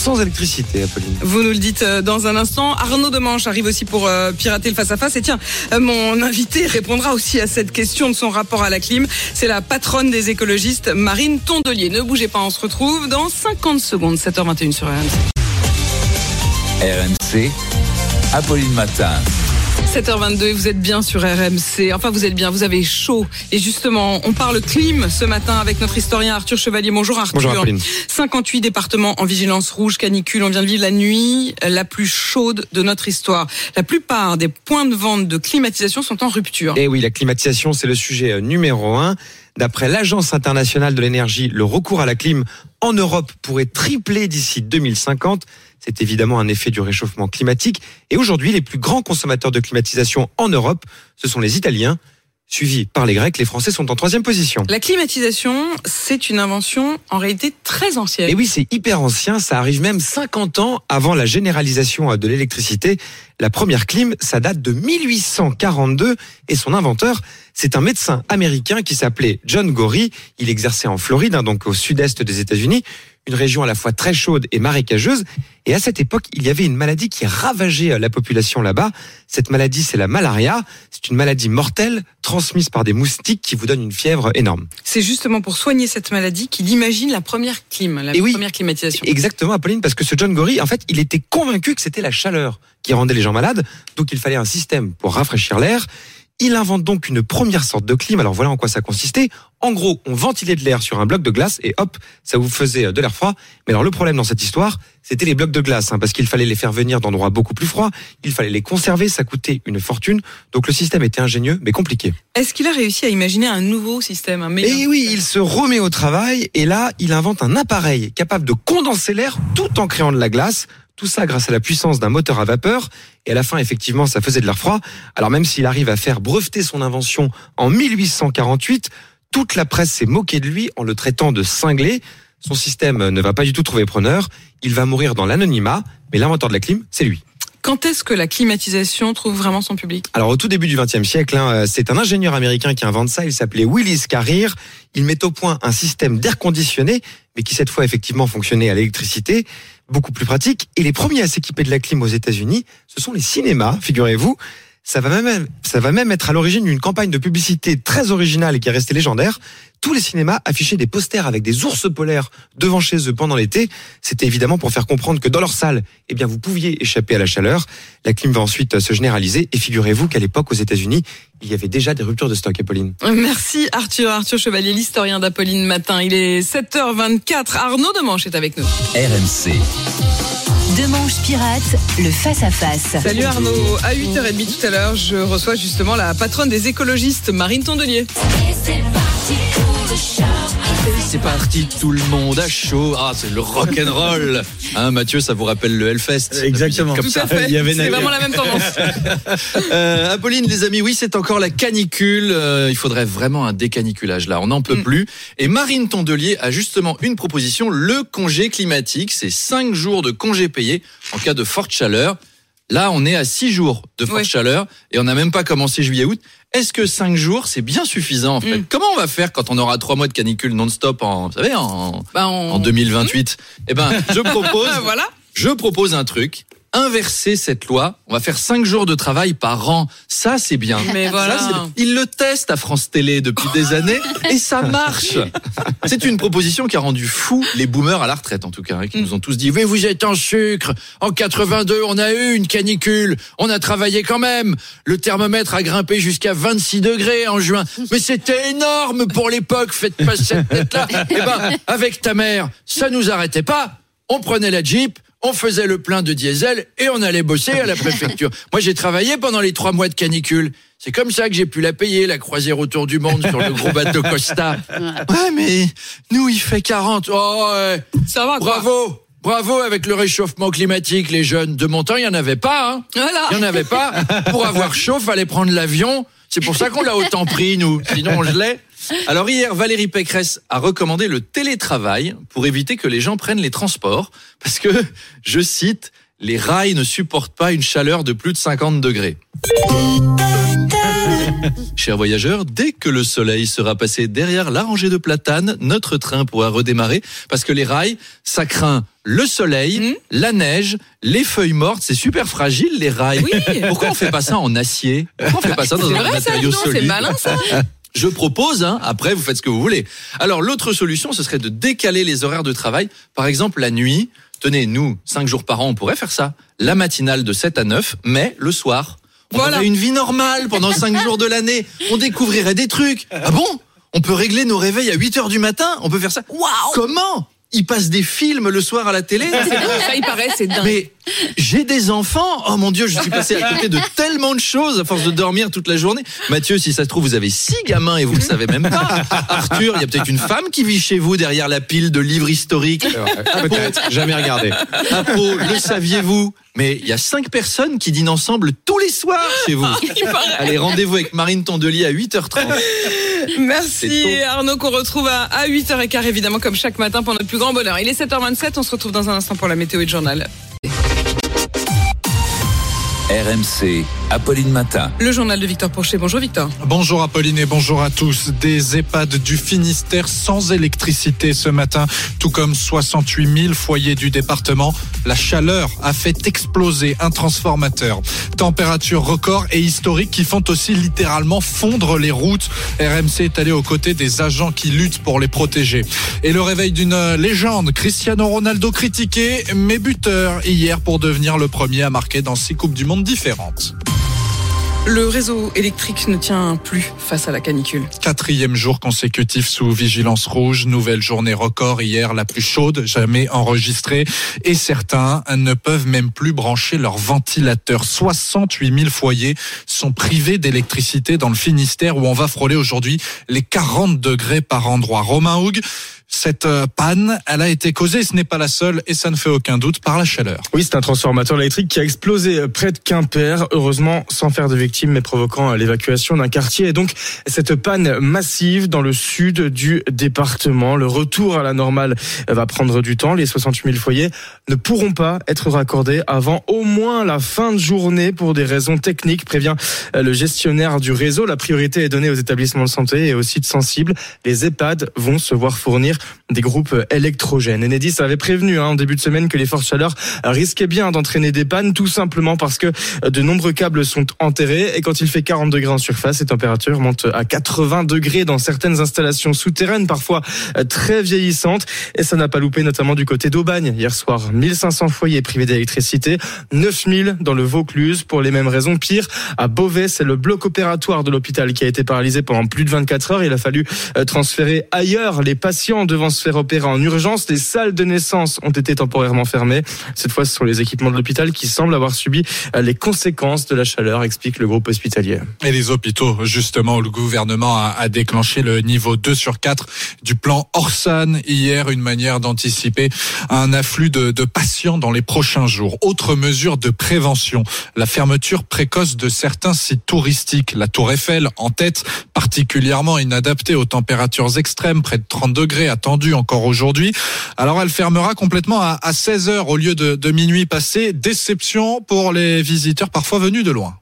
sans électricité, Apolline. Vous nous le dites dans un instant. Arnaud Demanche arrive aussi pour euh, pirater le face-à-face. Et tiens, euh, mon invité répondra aussi à cette question de son rapport à la clim. C'est la patronne des écologistes, Marine Tondelier. Ne bougez pas, on se retrouve dans cinquante secondes, sept heures vingt et une sur R M C. R M C, Apolline Matin. sept heures vingt-deux et vous êtes bien sur R M C. Enfin, vous êtes bien, vous avez chaud. Et justement, on parle clim ce matin avec notre historien Arthur Chevalier. Bonjour Arthur. Bonjour Apolline. cinquante-huit départements en vigilance rouge, canicule. On vient de vivre la nuit la plus chaude de notre histoire. La plupart des points de vente de climatisation sont en rupture. Et oui, la climatisation, c'est le sujet numéro un. D'après l'Agence internationale de l'énergie, le recours à la clim en Europe pourrait tripler d'ici deux mille cinquante. C'est évidemment un effet du réchauffement climatique. Et aujourd'hui, les plus grands consommateurs de climatisation en Europe, ce sont les Italiens, suivis par les Grecs. Les Français sont en troisième position. La climatisation, c'est une invention en réalité très ancienne. Et oui, c'est hyper ancien. Ça arrive même cinquante ans avant la généralisation de l'électricité. La première clim, ça date de mille huit cent quarante-deux et son inventeur, c'est un médecin américain qui s'appelait John Gorrie. Il exerçait en Floride, hein, donc au sud-est des États-Unis, une région à la fois très chaude et marécageuse. Et à cette époque, il y avait une maladie qui ravageait la population là-bas. Cette maladie, c'est la malaria. C'est une maladie mortelle transmise par des moustiques qui vous donne une fièvre énorme. C'est justement pour soigner cette maladie qu'il imagine la première clim, la et oui, première climatisation. Exactement, Apolline, parce que ce John Gorrie, en fait, il était convaincu que c'était la chaleur qui rendait les gens malades. Donc il fallait un système pour rafraîchir l'air. Il invente donc une première sorte de clim. Alors voilà en quoi ça consistait. En gros, on ventilait de l'air sur un bloc de glace et hop, ça vous faisait de l'air froid. Mais alors le problème dans cette histoire, c'était les blocs de glace, hein, parce qu'il fallait les faire venir d'endroits beaucoup plus froids. Il fallait les conserver, ça coûtait une fortune. Donc le système était ingénieux, mais compliqué. Est-ce qu'il a réussi à imaginer un nouveau système, un meilleur Et oui, il se remet au travail et là, il invente un appareil capable de condenser l'air tout en créant de la glace. Tout ça grâce à la puissance d'un moteur à vapeur. Et à la fin, effectivement, ça faisait de l'air froid. Alors même s'il arrive à faire breveter son invention en mille huit cent quarante-huit, toute la presse s'est moquée de lui en le traitant de cinglé. Son système ne va pas du tout trouver preneur. Il va mourir dans l'anonymat. Mais l'inventeur de la clim, c'est lui. Quand est-ce que la climatisation trouve vraiment son public ? Alors au tout début du vingtième siècle, hein, c'est un ingénieur américain qui invente ça. Il s'appelait Willis Carrier. Il met au point un système d'air conditionné, mais qui cette fois effectivement fonctionnait à l'électricité, beaucoup plus pratique. Et les premiers à s'équiper de la clim aux États-Unis, ce sont les cinémas, figurez-vous. Ça va même, ça va même être à l'origine d'une campagne de publicité très originale et qui est restée légendaire. Tous les cinémas affichaient des posters avec des ours polaires devant chez eux pendant l'été. C'était évidemment pour faire comprendre que dans leur salle, eh bien, vous pouviez échapper à la chaleur. La clim va ensuite se généraliser et figurez-vous qu'à l'époque, aux États-Unis, il y avait déjà des ruptures de stock, Apolline. Merci Arthur, Arthur Chevalier, l'historien d'Apolline Matin. Il est sept heures vingt-quatre. Arnaud Demanche est avec nous. R M C. Demanche pirate, le face-à-face. Salut Arnaud, à huit heures trente tout à l'heure, je reçois justement la patronne des écologistes, Marine Tondelier. C'est parti, tout le monde à chaud. Ah, c'est le rock'n'roll. Hein, Mathieu, ça vous rappelle le Hellfest. Exactement. Comme Tout ça. à fait. Il y avait C'est vraiment la même tendance. euh, Apolline, les amis, oui, c'est encore la canicule. Euh, il faudrait vraiment un décaniculage là. On n'en peut mm. plus. Et Marine Tondelier a justement une proposition, le congé climatique. C'est cinq jours de congé payé en cas de forte chaleur. Là, on est à six jours de forte ouais. chaleur et on n'a même pas commencé juillet-août. Est-ce que cinq jours, c'est bien suffisant en fait ? mm. Comment on va faire quand on aura trois mois de canicule non-stop en, vous savez, en, bah on... en deux mille vingt-huit ? mm. Eh ben, je propose, voilà. je propose un truc. Inverser cette loi, on va faire cinq jours de travail par an. Ça, c'est bien. Mais voilà. Ça, c'est... Ils le testent à France Télé depuis des années et ça marche. C'est une proposition qui a rendu fou les boomers à la retraite, en tout cas, hein, qui mm. nous ont tous dit « Oui, vous êtes en sucre. En quatre-vingt-deux, on a eu une canicule. On a travaillé quand même. Le thermomètre a grimpé jusqu'à vingt-six degrés en juin. Mais c'était énorme pour l'époque. Faites pas cette tête-là. » Eh ben, avec ta mère, ça nous arrêtait pas. On prenait la Jeep. On faisait le plein de diesel et on allait bosser à la préfecture. Moi, j'ai travaillé pendant les trois mois de canicule. C'est comme ça que j'ai pu la payer, la croisière autour du monde sur le gros bateau Costa. Ouais, mais nous, il fait quarante. Oh, ouais. Ça va, quoi. Bravo. Bravo avec le réchauffement climatique, les jeunes. De mon temps, il n'y en avait pas. Hein. Voilà. Il n'y en avait pas. Pour avoir chaud, fallait prendre l'avion. C'est pour ça qu'on l'a autant pris, nous. Sinon, on gelait. Alors hier, Valérie Pécresse a recommandé le télétravail pour éviter que les gens prennent les transports. Parce que, je cite, les rails ne supportent pas une chaleur de plus de cinquante degrés. Chers voyageurs, dès que le soleil sera passé derrière la rangée de platanes, notre train pourra redémarrer parce que les rails, ça craint le soleil, mmh. la neige, les feuilles mortes, c'est super fragile les rails. Oui. Pourquoi on fait pas ça en acier? Pourquoi on fait pas ça dans c'est un vrai, matériau ça, solide? C'est malin ça. Je propose, hein, après vous faites ce que vous voulez. Alors l'autre solution, ce serait de décaler les horaires de travail. Par exemple la nuit, tenez, nous, cinq jours par an, on pourrait faire ça. La matinale de sept à neuf, mais le soir. On voilà. aurait une vie normale pendant cinq jours de l'année. On découvrirait des trucs. Ah bon? On peut régler nos réveils à huit heures du matin? On peut faire ça? Waouh! Comment? Ils passent des films le soir à la télé? Ça, ça il paraît, c'est dingue. Mais j'ai des enfants. Oh mon Dieu, je suis passé à côté de tellement de choses à force de dormir toute la journée. Mathieu, si ça se trouve, vous avez six gamins et vous le savez même pas. Arthur, il y a peut-être une femme qui vit chez vous derrière la pile de livres historiques. Peut-être, jamais regardé. Apo, le saviez-vous? Mais il y a cinq personnes qui dînent ensemble tous les soirs chez vous. Allez, rendez-vous avec Marine Tondelier à huit heures trente. Merci Arnaud, qu'on retrouve à, à huit heures quinze évidemment comme chaque matin pour notre plus grand bonheur. Il est sept heures vingt-sept, on se retrouve dans un instant pour la météo et le journal. R M C, Apolline Matin. Le journal de Victor Pourchet. Bonjour Victor. Bonjour Apolline et bonjour à tous. Des EHPAD du Finistère sans électricité ce matin, tout comme soixante-huit mille foyers du département. La chaleur a fait exploser un transformateur. Températures records et historiques qui font aussi littéralement fondre les routes. R M C est allé aux côtés des agents qui luttent pour les protéger. Et le réveil d'une légende, Cristiano Ronaldo critiqué, mais buteur hier pour devenir le premier à marquer dans six Coupes du Monde différentes. Le réseau électrique ne tient plus face à la canicule. Quatrième jour consécutif sous vigilance rouge, nouvelle journée record hier, la plus chaude jamais enregistrée. Et certains ne peuvent même plus brancher leur ventilateur. soixante-huit mille foyers sont privés d'électricité dans le Finistère où on va frôler aujourd'hui les quarante degrés par endroit. Romain Houg, cette panne, elle a été causée, ce n'est pas la seule, et ça ne fait aucun doute, par la chaleur. Oui, c'est un transformateur électrique qui a explosé près de Quimper, heureusement sans faire de victimes, mais provoquant l'évacuation d'un quartier. Et donc, cette panne massive dans le sud du département. Le retour à la normale va prendre du temps. Les soixante-huit mille foyers ne pourront pas être raccordés avant au moins la fin de journée pour des raisons techniques, prévient le gestionnaire du réseau. La priorité est donnée aux établissements de santé et aux sites sensibles. Les EHPAD vont se voir fournir des groupes électrogènes. Enedis avait prévenu hein, en début de semaine que les fortes chaleurs risquaient bien d'entraîner des pannes, tout simplement parce que de nombreux câbles sont enterrés et quand il fait quarante degrés en surface, les températures montent à quatre-vingts degrés dans certaines installations souterraines, parfois très vieillissantes. Et ça n'a pas loupé, notamment du côté d'Aubagne. Hier soir, mille cinq cents foyers privés d'électricité, neuf mille dans le Vaucluse pour les mêmes raisons. Pire, à Beauvais, c'est le bloc opératoire de l'hôpital qui a été paralysé pendant plus de vingt-quatre heures. Il a fallu transférer ailleurs les patients devant se faire opérer en urgence. Les salles de naissance ont été temporairement fermées. Cette fois, ce sont les équipements de l'hôpital qui semblent avoir subi les conséquences de la chaleur, explique le groupe hospitalier. Et les hôpitaux, justement, où le gouvernement a, a déclenché le niveau deux sur quatre du plan Orsan hier, une manière d'anticiper un afflux de, de patients dans les prochains jours. Autre mesure de prévention, la fermeture précoce de certains sites touristiques. La Tour Eiffel en tête, particulièrement inadaptée aux températures extrêmes, près de trente degrés attendus encore aujourd'hui. Alors elle fermera complètement à, à seize heures au lieu de, de minuit passé. Déception pour les visiteurs parfois venus de loin.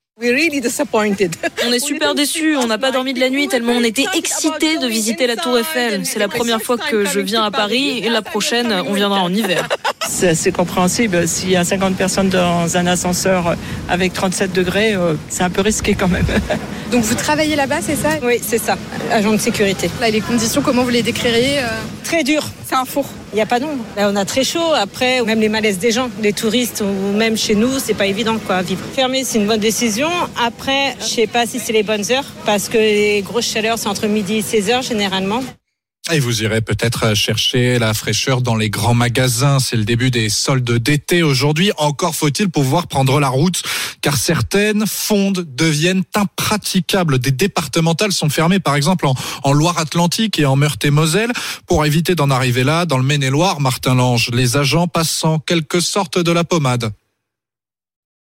On est super déçus, on n'a pas dormi de la nuit tellement on était excités de visiter la Tour Eiffel. C'est la première fois que je viens à Paris et la prochaine, on viendra en hiver. C'est assez compréhensible. S'il y a cinquante personnes dans un ascenseur avec trente-sept degrés, c'est un peu risqué quand même. Donc vous travaillez là-bas, c'est ça? Oui, c'est ça, agent de sécurité. Là, les conditions, comment vous les décririez? Très dur. C'est un four. Il n'y a pas d'ombre. Là, on a très chaud. Après, même les malaises des gens, les touristes ou même chez nous, c'est pas évident quoi à vivre. Fermer, c'est une bonne décision. Après, je sais pas si c'est les bonnes heures parce que les grosses chaleurs, c'est entre midi et seize heures généralement. Et vous irez peut-être chercher la fraîcheur dans les grands magasins. C'est le début des soldes d'été aujourd'hui. Encore faut-il pouvoir prendre la route, car certaines fondes deviennent impraticables. Des départementales sont fermées, par exemple en, en Loire-Atlantique et en Meurthe-et-Moselle. Pour éviter d'en arriver là, dans le Maine-et-Loire, Martin Lange, les agents passent en quelque sorte de la pommade.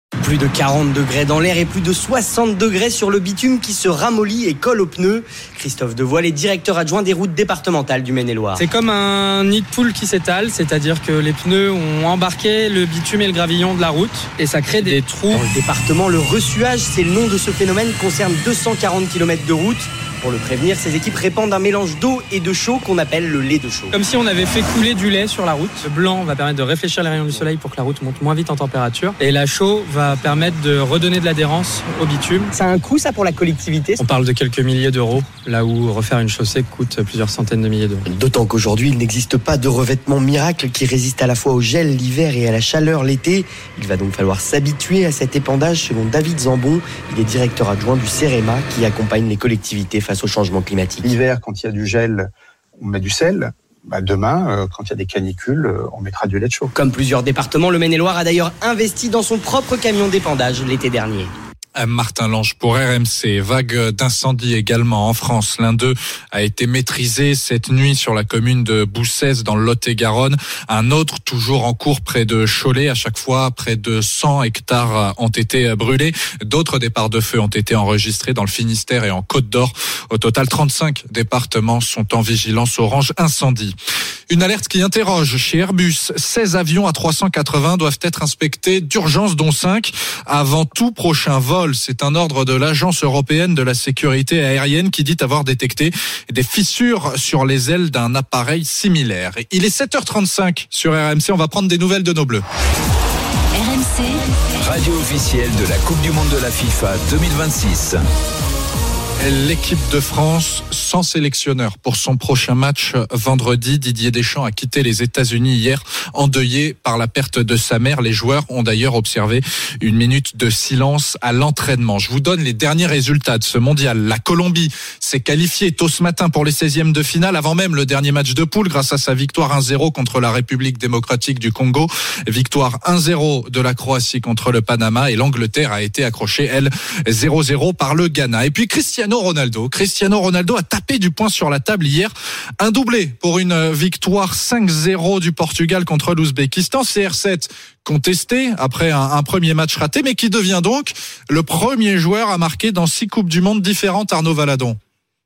Plus de quarante degrés dans l'air et plus de soixante degrés sur le bitume qui se ramollit et colle aux pneus. Christophe Devoile est directeur adjoint des routes départementales du Maine-et-Loire. C'est comme un nid de poule qui s'étale, c'est-à-dire que les pneus ont embarqué le bitume et le gravillon de la route et ça crée des trous. Dans le département, le ressuage, c'est le nom de ce phénomène, concerne deux cent quarante kilomètres de route. Pour le prévenir, ces équipes répandent un mélange d'eau et de chaux qu'on appelle le lait de chaux. Comme si on avait fait couler du lait sur la route. Le blanc va permettre de réfléchir les rayons du soleil pour que la route monte moins vite en température. Et la chaux va permettre de redonner de l'adhérence au bitume. Ça a un coût, ça, pour la collectivité ? On parle de quelques milliers d'euros, là où refaire une chaussée coûte plusieurs centaines de milliers d'euros. D'autant qu'aujourd'hui, il n'existe pas de revêtement miracle qui résiste à la fois au gel l'hiver et à la chaleur l'été. Il va donc falloir s'habituer à cet épandage, selon David Zambon. Il est directeur adjoint du CEREMA qui accompagne les collectivités face au changement climatique. L'hiver, quand il y a du gel, on met du sel. Bah demain, euh, quand il y a des canicules, euh, on mettra du lait de chaux. Comme plusieurs départements, le Maine-et-Loire a d'ailleurs investi dans son propre camion d'épandage l'été dernier. Martin Lange pour R M C. Vague d'incendie également en France. L'un d'eux a été maîtrisé cette nuit sur la commune de Boussès dans le Lot-et-Garonne. Un autre toujours en cours près de Cholet. À chaque fois, près de cent hectares ont été brûlés. D'autres départs de feu ont été enregistrés dans le Finistère et en Côte-d'Or. Au total, trente-cinq départements sont en vigilance orange incendie. Une alerte qui interroge chez Airbus. seize avions A trois cent quatre-vingts doivent être inspectés d'urgence, dont cinq avant tout prochain vol. C'est un ordre de l'Agence européenne de la sécurité aérienne qui dit avoir détecté des fissures sur les ailes d'un appareil similaire. Il est sept heures trente-cinq sur R M C. On va prendre des nouvelles de nos Bleus. R M C, radio officielle de la Coupe du Monde de la FIFA deux mille vingt-six. L'équipe de France sans sélectionneur pour son prochain match vendredi. Didier Deschamps a quitté les États-Unis hier, endeuillé par la perte de sa mère. Les joueurs ont d'ailleurs observé une minute de silence à l'entraînement. Je vous donne les derniers résultats de ce mondial. La Colombie s'est qualifiée tôt ce matin pour les seizièmes de finale, avant même le dernier match de poule, grâce à sa victoire un zéro contre la République démocratique du Congo. Victoire un zéro de la Croatie contre le Panama, et l'Angleterre a été accrochée, elle, zéro zéro par le Ghana. Et puis Cristiano Ronaldo. Cristiano Ronaldo a tapé du poing sur la table hier. Un doublé pour une victoire cinq zéro du Portugal contre l'Ouzbékistan. C R sept contesté après un, un premier match raté, mais qui devient donc le premier joueur à marquer dans six Coupes du Monde différentes. Arnaud Valadon.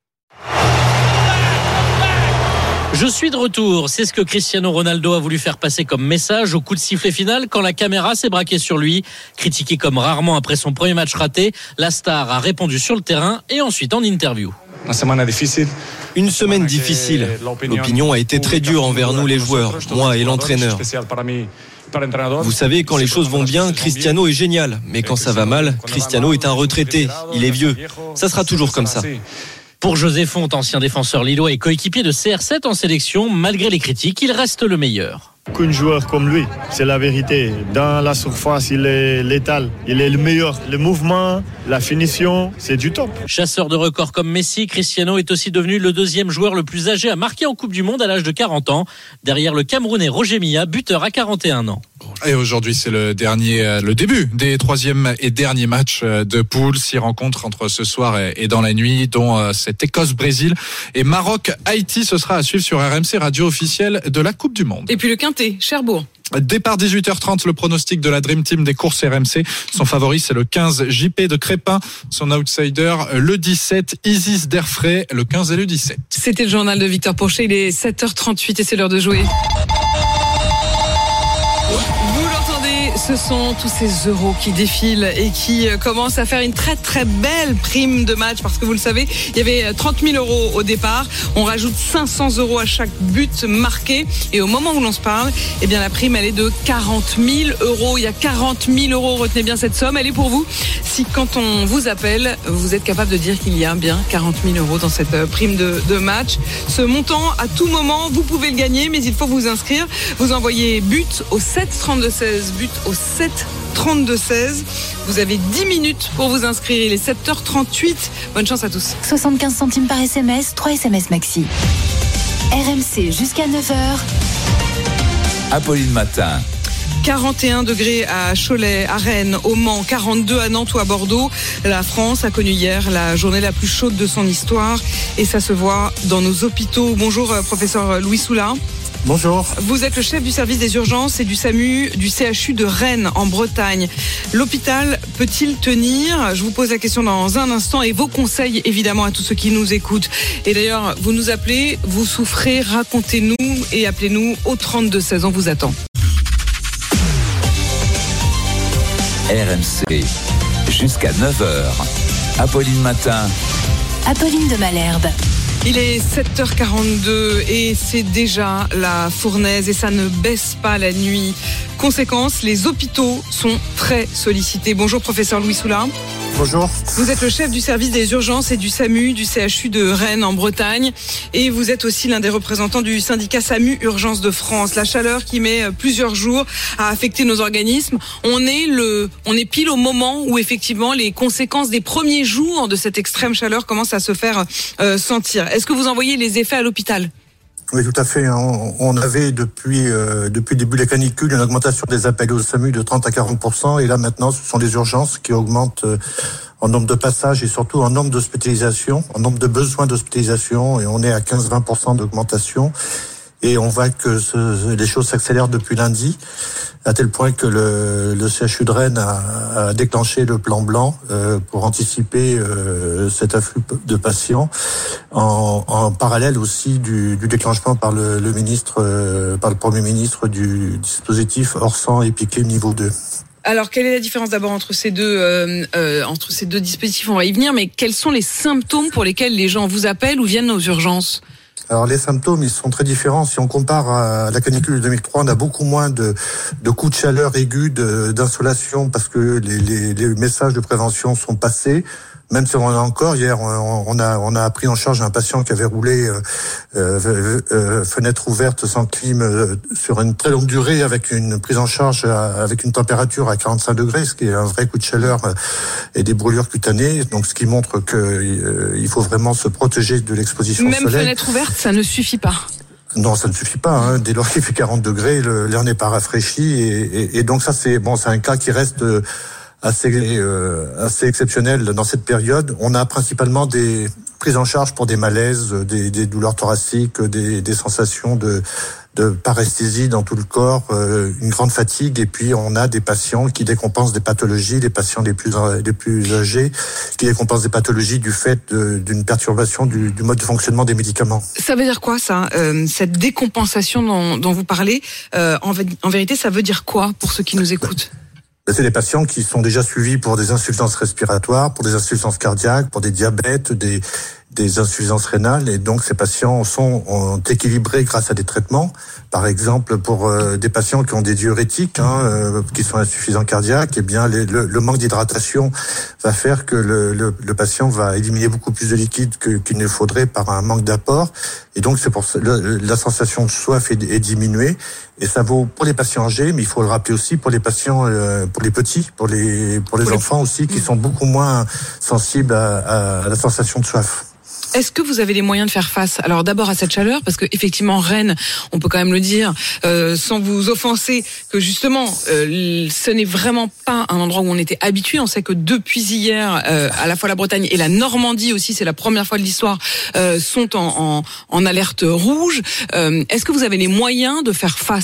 Je suis de retour, c'est ce que Cristiano Ronaldo a voulu faire passer comme message au coup de sifflet final quand la caméra s'est braquée sur lui. Critiqué comme rarement après son premier match raté, la star a répondu sur le terrain et ensuite en interview. Une semaine difficile. L'opinion a été très dure envers nous les joueurs, moi et l'entraîneur. Vous savez, quand les choses vont bien, Cristiano est génial. Mais quand ça va mal, Cristiano est un retraité, il est vieux. Ça sera toujours comme ça. Pour José Font, ancien défenseur lillois et coéquipier de C R sept en sélection, malgré les critiques, il reste le meilleur. Qu'un joueur comme lui, c'est la vérité. Dans la surface, il est létal. Il est le meilleur. Le mouvement, la finition, c'est du top. Chasseur de records comme Messi, Cristiano est aussi devenu le deuxième joueur le plus âgé à marquer en Coupe du Monde à l'âge de quarante ans, derrière le Camerounais Roger Milla, buteur à quarante et un ans. Et aujourd'hui, c'est le dernier, le début des troisième et derniers matchs de poule. Six rencontres entre ce soir et dans la nuit, dont cette Écosse-Brésil et Maroc-Haïti. Ce sera à suivre sur R M C, radio officielle de la Coupe du Monde. Et puis le Quintet, Cherbourg. Départ dix-huit heures trente, le pronostic de la Dream Team des courses R M C. Son favori, c'est le quinze J P de Crépin. Son outsider, le dix-sept Isis d'Erfray, le quinze et le dix-sept. C'était le journal de Victor Pochet. Il est sept heures trente-huit et c'est l'heure de jouer. Ce sont tous ces euros qui défilent et qui commencent à faire une très très belle prime de match, parce que vous le savez, il y avait trente mille euros au départ. On rajoute cinq cents euros à chaque but marqué, et au moment où l'on se parle, eh bien la prime elle est de quarante mille euros. Il y a quarante mille euros, retenez bien cette somme, elle est pour vous. Si quand on vous appelle, vous êtes capable de dire qu'il y a bien quarante mille euros dans cette prime de, de match. Ce montant, à tout moment, vous pouvez le gagner, mais il faut vous inscrire. Vous envoyez but au sept trente-deux seize, but au sept trente-deux seize. Vous avez dix minutes pour vous inscrire. Il est sept heures trente-huit. Bonne chance à tous. soixante-quinze centimes par S M S, trois S M S maxi. R M C jusqu'à neuf heures. Apolline Matin. quarante et un degrés à Cholet, à Rennes, au Mans, quarante-deux à Nantes ou à Bordeaux. La France a connu hier la journée la plus chaude de son histoire, et ça se voit dans nos hôpitaux. Bonjour professeur Louis Soula. Bonjour. Vous êtes le chef du service des urgences et du SAMU du C H U de Rennes en Bretagne. L'hôpital peut-il tenir ? Je vous pose la question dans un instant et vos conseils évidemment à tous ceux qui nous écoutent. Et d'ailleurs, vous nous appelez, vous souffrez, racontez-nous et appelez-nous au trente-deux seize, on vous attend. R M C, jusqu'à neuf heures. Apolline Matin. Apolline de Malherbe. Il est sept heures quarante-deux et c'est déjà la fournaise et ça ne baisse pas la nuit. Conséquence, les hôpitaux sont très sollicités. Bonjour professeur Louis Soula. Bonjour. Vous êtes le chef du service des urgences et du SAMU du C H U de Rennes en Bretagne et vous êtes aussi l'un des représentants du syndicat SAMU Urgence de France. La chaleur qui met plusieurs jours à affecter nos organismes. On est le, on est pile au moment où effectivement les conséquences des premiers jours de cette extrême chaleur commencent à se faire euh, sentir. Est-ce que vous en voyez les effets à l'hôpital ? Oui, tout à fait. On, on avait depuis euh, depuis le début de la canicule une augmentation des appels au SAMU de trente à quarante pour cent. Et là, maintenant, ce sont les urgences qui augmentent euh, en nombre de passages et surtout en nombre d'hospitalisations, en nombre de besoins d'hospitalisation. Et on est à quinze à vingt pour cent d'augmentation. Et on voit que ce, les choses s'accélèrent depuis lundi, à tel point que le, le C H U de Rennes a, a déclenché le plan blanc euh, pour anticiper euh, cet afflux de patients, en, en parallèle aussi du, du déclenchement par le, le ministre, euh, par le Premier ministre du dispositif Orsan et Piquet niveau deux. Alors, quelle est la différence d'abord entre ces deux euh, euh, entre ces deux dispositifs ? On va y venir, mais quels sont les symptômes pour lesquels les gens vous appellent ou viennent aux urgences ? Alors les symptômes, ils sont très différents. Si on compare à la canicule de deux mille trois, on a beaucoup moins de, de coups de chaleur aigus, de, d'insolation, parce que les, les, les messages de prévention sont passés. Même si on en a encore, hier, on a, on a pris en charge un patient qui avait roulé euh, euh, euh, fenêtre ouverte sans clim euh, sur une très longue durée, avec une prise en charge à, avec une température à quarante-cinq degrés, ce qui est un vrai coup de chaleur euh, et des brûlures cutanées. Donc, ce qui montre que euh, il faut vraiment se protéger de l'exposition au soleil. Même fenêtre ouverte, ça ne suffit pas. Non, ça ne suffit pas. Hein. Dès lors qu'il fait quarante degrés, le, l'air n'est pas rafraîchi, et, et, et donc ça, c'est bon, c'est un cas qui reste euh, assez euh, assez exceptionnel dans cette période. On a principalement des prises en charge pour des malaises, des, des douleurs thoraciques, des, des sensations de de paresthésie dans tout le corps, euh, une grande fatigue, et puis on a des patients qui décompensent des pathologies, les patients les plus les plus âgés qui décompensent des pathologies du fait de, d'une perturbation du, du mode de fonctionnement des médicaments. Ça veut dire quoi ça, euh, cette décompensation dont, dont vous parlez euh, en, en vérité, ça veut dire quoi pour ceux qui nous écoutent ? C'est des patients qui sont déjà suivis pour des insuffisances respiratoires, pour des insuffisances cardiaques, pour des diabètes, des des insuffisances rénales, et donc ces patients sont ont équilibrés grâce à des traitements. Par exemple, pour euh, des patients qui ont des diurétiques, hein, euh, qui sont insuffisants cardiaques, eh bien les, le, le manque d'hydratation va faire que le, le, le patient va éliminer beaucoup plus de liquide que, qu'il ne faudrait par un manque d'apport, et donc c'est pour ça, le, la sensation de soif est, est diminuée. Et ça vaut pour les patients âgés, mais il faut le rappeler aussi pour les patients, euh, pour les petits, pour les pour les pour enfants les... aussi, qui sont beaucoup moins sensibles à, à, à la sensation de soif. Est-ce que vous avez les moyens de faire face ? Alors d'abord à cette chaleur, parce que effectivement Rennes, on peut quand même le dire, euh, sans vous offenser, que justement euh, ce n'est vraiment pas un endroit où on était habitué. On sait que depuis hier, euh, à la fois la Bretagne et la Normandie aussi, c'est la première fois de l'histoire, euh, sont en, en, en alerte rouge. Euh, est-ce que vous avez les moyens de faire face ?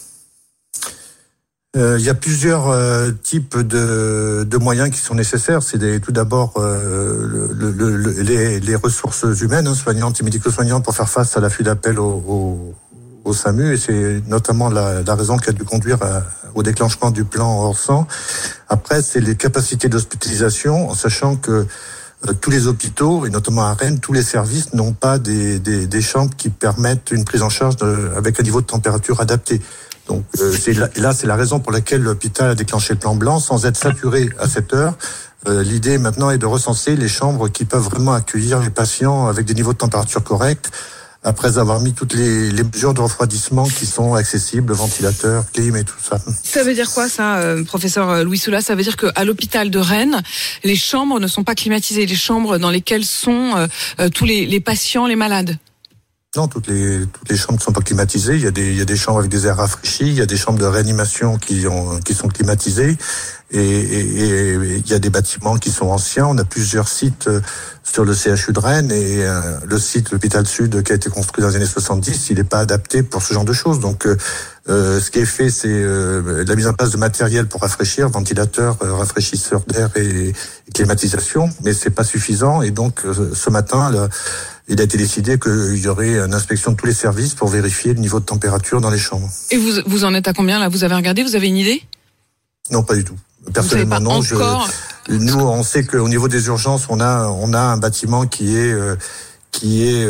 Euh, il y a plusieurs euh, types de, de moyens qui sont nécessaires. C'est des, tout d'abord euh, le, le, le, les, les ressources humaines, hein, soignantes et médico-soignantes, pour faire face à l'afflux d'appels au, au, au SAMU. Et c'est notamment la, la raison qui a dû conduire à, au déclenchement du plan Orsan. Après, c'est les capacités d'hospitalisation, en sachant que euh, tous les hôpitaux, et notamment à Rennes, tous les services n'ont pas des, des, des chambres qui permettent une prise en charge de, avec un niveau de température adapté. Donc euh, c'est là, là, c'est la raison pour laquelle l'hôpital a déclenché le plan blanc, sans être saturé à cette heure. Euh, l'idée maintenant est de recenser les chambres qui peuvent vraiment accueillir les patients avec des niveaux de température corrects, après avoir mis toutes les, les mesures de refroidissement qui sont accessibles, ventilateurs, clim et tout ça. Ça veut dire quoi ça, euh, professeur Louis Soula ? Ça veut dire qu'à l'hôpital de Rennes, les chambres ne sont pas climatisées, les chambres dans lesquelles sont euh, euh, tous les, les patients, les malades ? Non, toutes les toutes les chambres ne sont pas climatisées. Il y a des il y a des chambres avec des airs rafraîchis. Il y a des chambres de réanimation qui ont qui sont climatisées. Et, et, et il y a des bâtiments qui sont anciens. On a plusieurs sites sur le C H U de Rennes et euh, le site l'hôpital Sud qui a été construit dans les années soixante-dix, il n'est pas adapté pour ce genre de choses. Donc euh, ce qui est fait, c'est euh, la mise en place de matériel pour rafraîchir, ventilateurs, euh, rafraîchisseurs d'air et, et climatisation, mais c'est pas suffisant. Et donc euh, ce matin, là, il a été décidé qu'il y aurait une inspection de tous les services pour vérifier le niveau de température dans les chambres. Et vous vous en êtes à combien là? Vous avez regardé? Vous avez une idée? Non, pas du tout. Personnellement, non. Je, nous, on sait qu'au niveau des urgences, on a on a un bâtiment qui est euh, qui est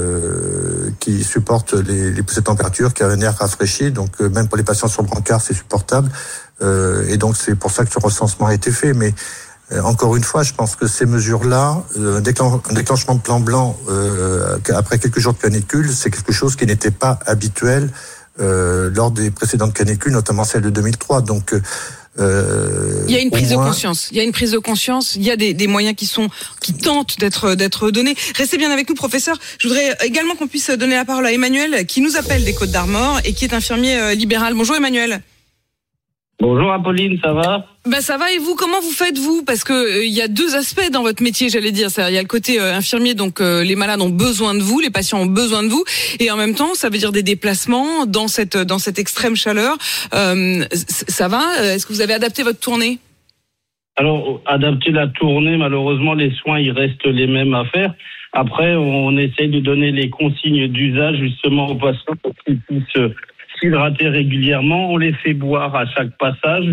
euh, qui supporte les, les ces températures, qui a un air rafraîchi. Donc euh, même pour les patients sur brancard, c'est supportable. Euh, et donc c'est pour ça que ce recensement a été fait. Mais euh, encore une fois, je pense que ces mesures-là, euh, un, déclen- un déclenchement de plan blanc euh, après quelques jours de canicule, c'est quelque chose qui n'était pas habituel euh, lors des précédentes canicules, notamment celle de deux mille trois. Donc Euh, il y a une prise de conscience. Il y a une prise de conscience. Il y a des, des moyens qui sont, qui tentent d'être, d'être donnés. Restez bien avec nous, professeur. Je voudrais également qu'on puisse donner la parole à Emmanuel, qui nous appelle des Côtes d'Armor et qui est infirmier libéral. Bonjour, Emmanuel. Bonjour Apolline, ça va? Ben ça va, et vous, comment vous faites-vous? Parce que il euh, y a deux aspects dans votre métier, j'allais dire. Il y a le côté euh, infirmier, donc euh, les malades ont besoin de vous, les patients ont besoin de vous, et en même temps, ça veut dire des déplacements dans cette dans cette extrême chaleur. Euh, ça va? Est-ce que vous avez adapté votre tournée? Alors, adapter la tournée, malheureusement, les soins, ils restent les mêmes à faire. Après, on essaye de donner les consignes d'usage justement aux patients pour qu'ils puissent s'hydrater régulièrement. On les fait boire à chaque passage.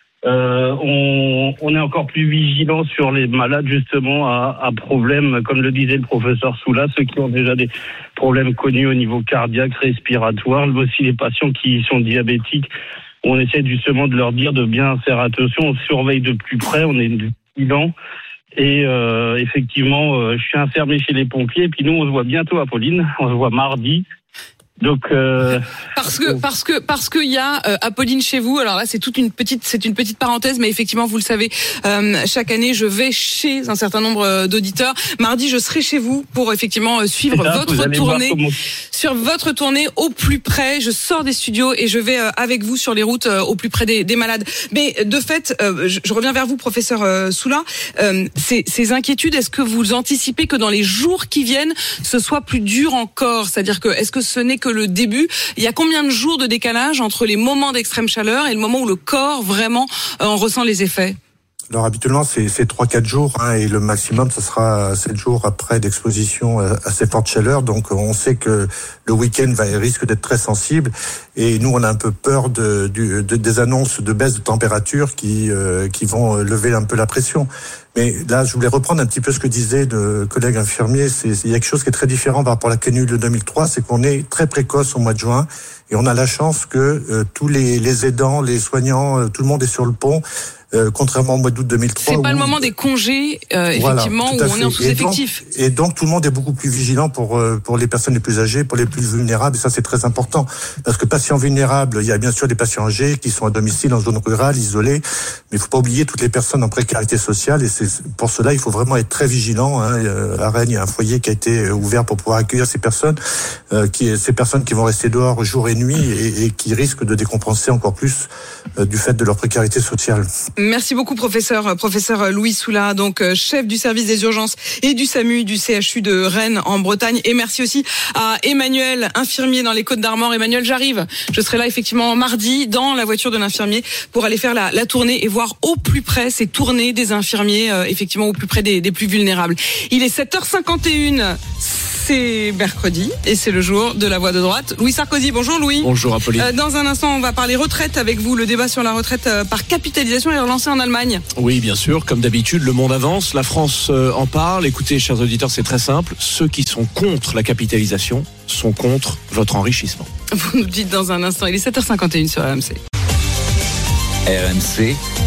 Euh, on, on est encore plus vigilant sur les malades justement à, à problèmes, comme le disait le professeur Soula, ceux qui ont déjà des problèmes connus au niveau cardiaque, respiratoire, mais aussi les patients qui sont diabétiques. On essaie justement de leur dire de bien faire attention, on surveille de plus près, on est vigilant. Et euh, effectivement, euh, je suis infirmier chez les pompiers, et puis nous on se voit bientôt, Apolline, on se voit mardi. Donc euh... parce que parce que parce que il y a euh, Apolline chez vous. Alors là, c'est toute une petite c'est une petite parenthèse, mais effectivement, vous le savez, euh, chaque année, je vais chez un certain nombre d'auditeurs. Mardi, je serai chez vous pour effectivement suivre ça, votre tournée, comment... sur votre tournée au plus près. Je sors des studios et je vais euh, avec vous sur les routes euh, au plus près des, des malades. Mais de fait, euh, je, je reviens vers vous, professeur euh, Soula. Euh, ces, ces inquiétudes, est-ce que vous anticipez que dans les jours qui viennent, ce soit plus dur encore? C'est-à-dire que est-ce que ce n'est que le début? Il y a combien de jours de décalage entre les moments d'extrême chaleur et le moment où le corps vraiment euh, en ressent les effets? Alors habituellement c'est c'est trois quatre jours hein, et le maximum ce sera sept jours après d'exposition à, à ces fortes chaleurs. Donc on sait que le week-end va risque d'être très sensible et nous on a un peu peur de, de, de des annonces de baisse de température qui euh, qui vont lever un peu la pression. Mais là, je voulais reprendre un petit peu ce que disait le collègue infirmier. C'est, il y a quelque chose qui est très différent par rapport à la canicule de deux mille trois, c'est qu'on est très précoce au mois de juin et on a la chance que euh, tous les, les aidants, les soignants, euh, tout le monde est sur le pont. Euh, contrairement au mois d'août deux mille trois. C'est pas où... le moment des congés, euh, effectivement, voilà, où on est en sous-effectif. Et donc, et donc, tout le monde est beaucoup plus vigilant pour euh, pour les personnes les plus âgées, pour les plus vulnérables, et ça, c'est très important. Parce que patients vulnérables, il y a bien sûr des patients âgés qui sont à domicile, en zone rurale, isolés, mais il faut pas oublier toutes les personnes en précarité sociale, et c'est pour cela, il faut vraiment être très vigilant. Hein. À Rennes, il y a un foyer qui a été ouvert pour pouvoir accueillir ces personnes, euh, qui, ces personnes qui vont rester dehors jour et nuit, et, et qui risquent de décompenser encore plus euh, du fait de leur précarité sociale. Merci beaucoup, professeur, professeur Louis Soula, donc chef du service des urgences et du SAMU du C H U de Rennes en Bretagne. Et merci aussi à Emmanuel, infirmier dans les Côtes d'Armor. Emmanuel, j'arrive. Je serai là effectivement mardi dans la voiture de l'infirmier pour aller faire la, la tournée et voir au plus près ces tournées des infirmiers, euh, effectivement au plus près des, des plus vulnérables. Il est sept heures cinquante et une. C'est mercredi et c'est le jour de la voix de droite. Louis Sarkozy, bonjour Louis. Bonjour Apolline. Euh, dans un instant, on va parler retraite avec vous. Le débat sur la retraite euh, par capitalisation est relancé en Allemagne. Oui, bien sûr. Comme d'habitude, le monde avance. La France euh, en parle. Écoutez, chers auditeurs, c'est très simple. Ceux qui sont contre la capitalisation sont contre votre enrichissement. Vous nous dites dans un instant. Il est sept heures cinquante et une sur R M C. R M C,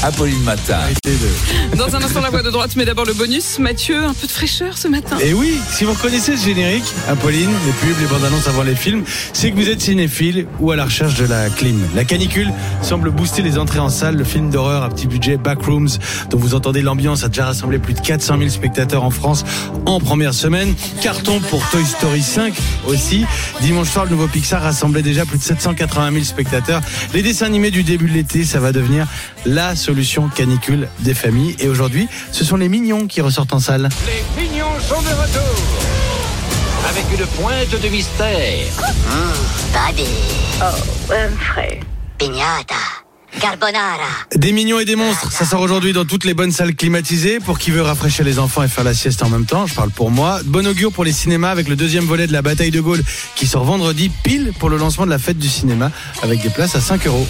Apolline Matin. Dans un instant, la voix de droite, mais d'abord le bonus. Mathieu, un peu de fraîcheur ce matin. Et oui, si vous reconnaissez ce générique, Apolline, les pubs, les bandes annonces avant les films, c'est que vous êtes cinéphile ou à la recherche de la clim. La canicule semble booster les entrées en salle. Le film d'horreur à petit budget Backrooms, dont vous entendez l'ambiance, a déjà rassemblé plus de quatre cent mille spectateurs en France en première semaine. Carton pour Toy Story cinq aussi. Dimanche soir, le nouveau Pixar rassemblait déjà plus de sept cent quatre-vingt mille spectateurs. Les dessins animés du début de l'été, ça va devenir la solution canicule des familles. Et aujourd'hui, ce sont les mignons qui ressortent en salle. Les mignons sont de retour avec une pointe de mystère. Mmh, baby. Oh, Humphrey. Pignata. Carbonara. Des mignons et des monstres, ça sort aujourd'hui dans toutes les bonnes salles climatisées. Pour qui veut rafraîchir les enfants et faire la sieste en même temps, je parle pour moi. Bon augure pour les cinémas avec le deuxième volet de la bataille de Gaulle qui sort vendredi pile pour le lancement de la fête du cinéma avec des places à cinq euros.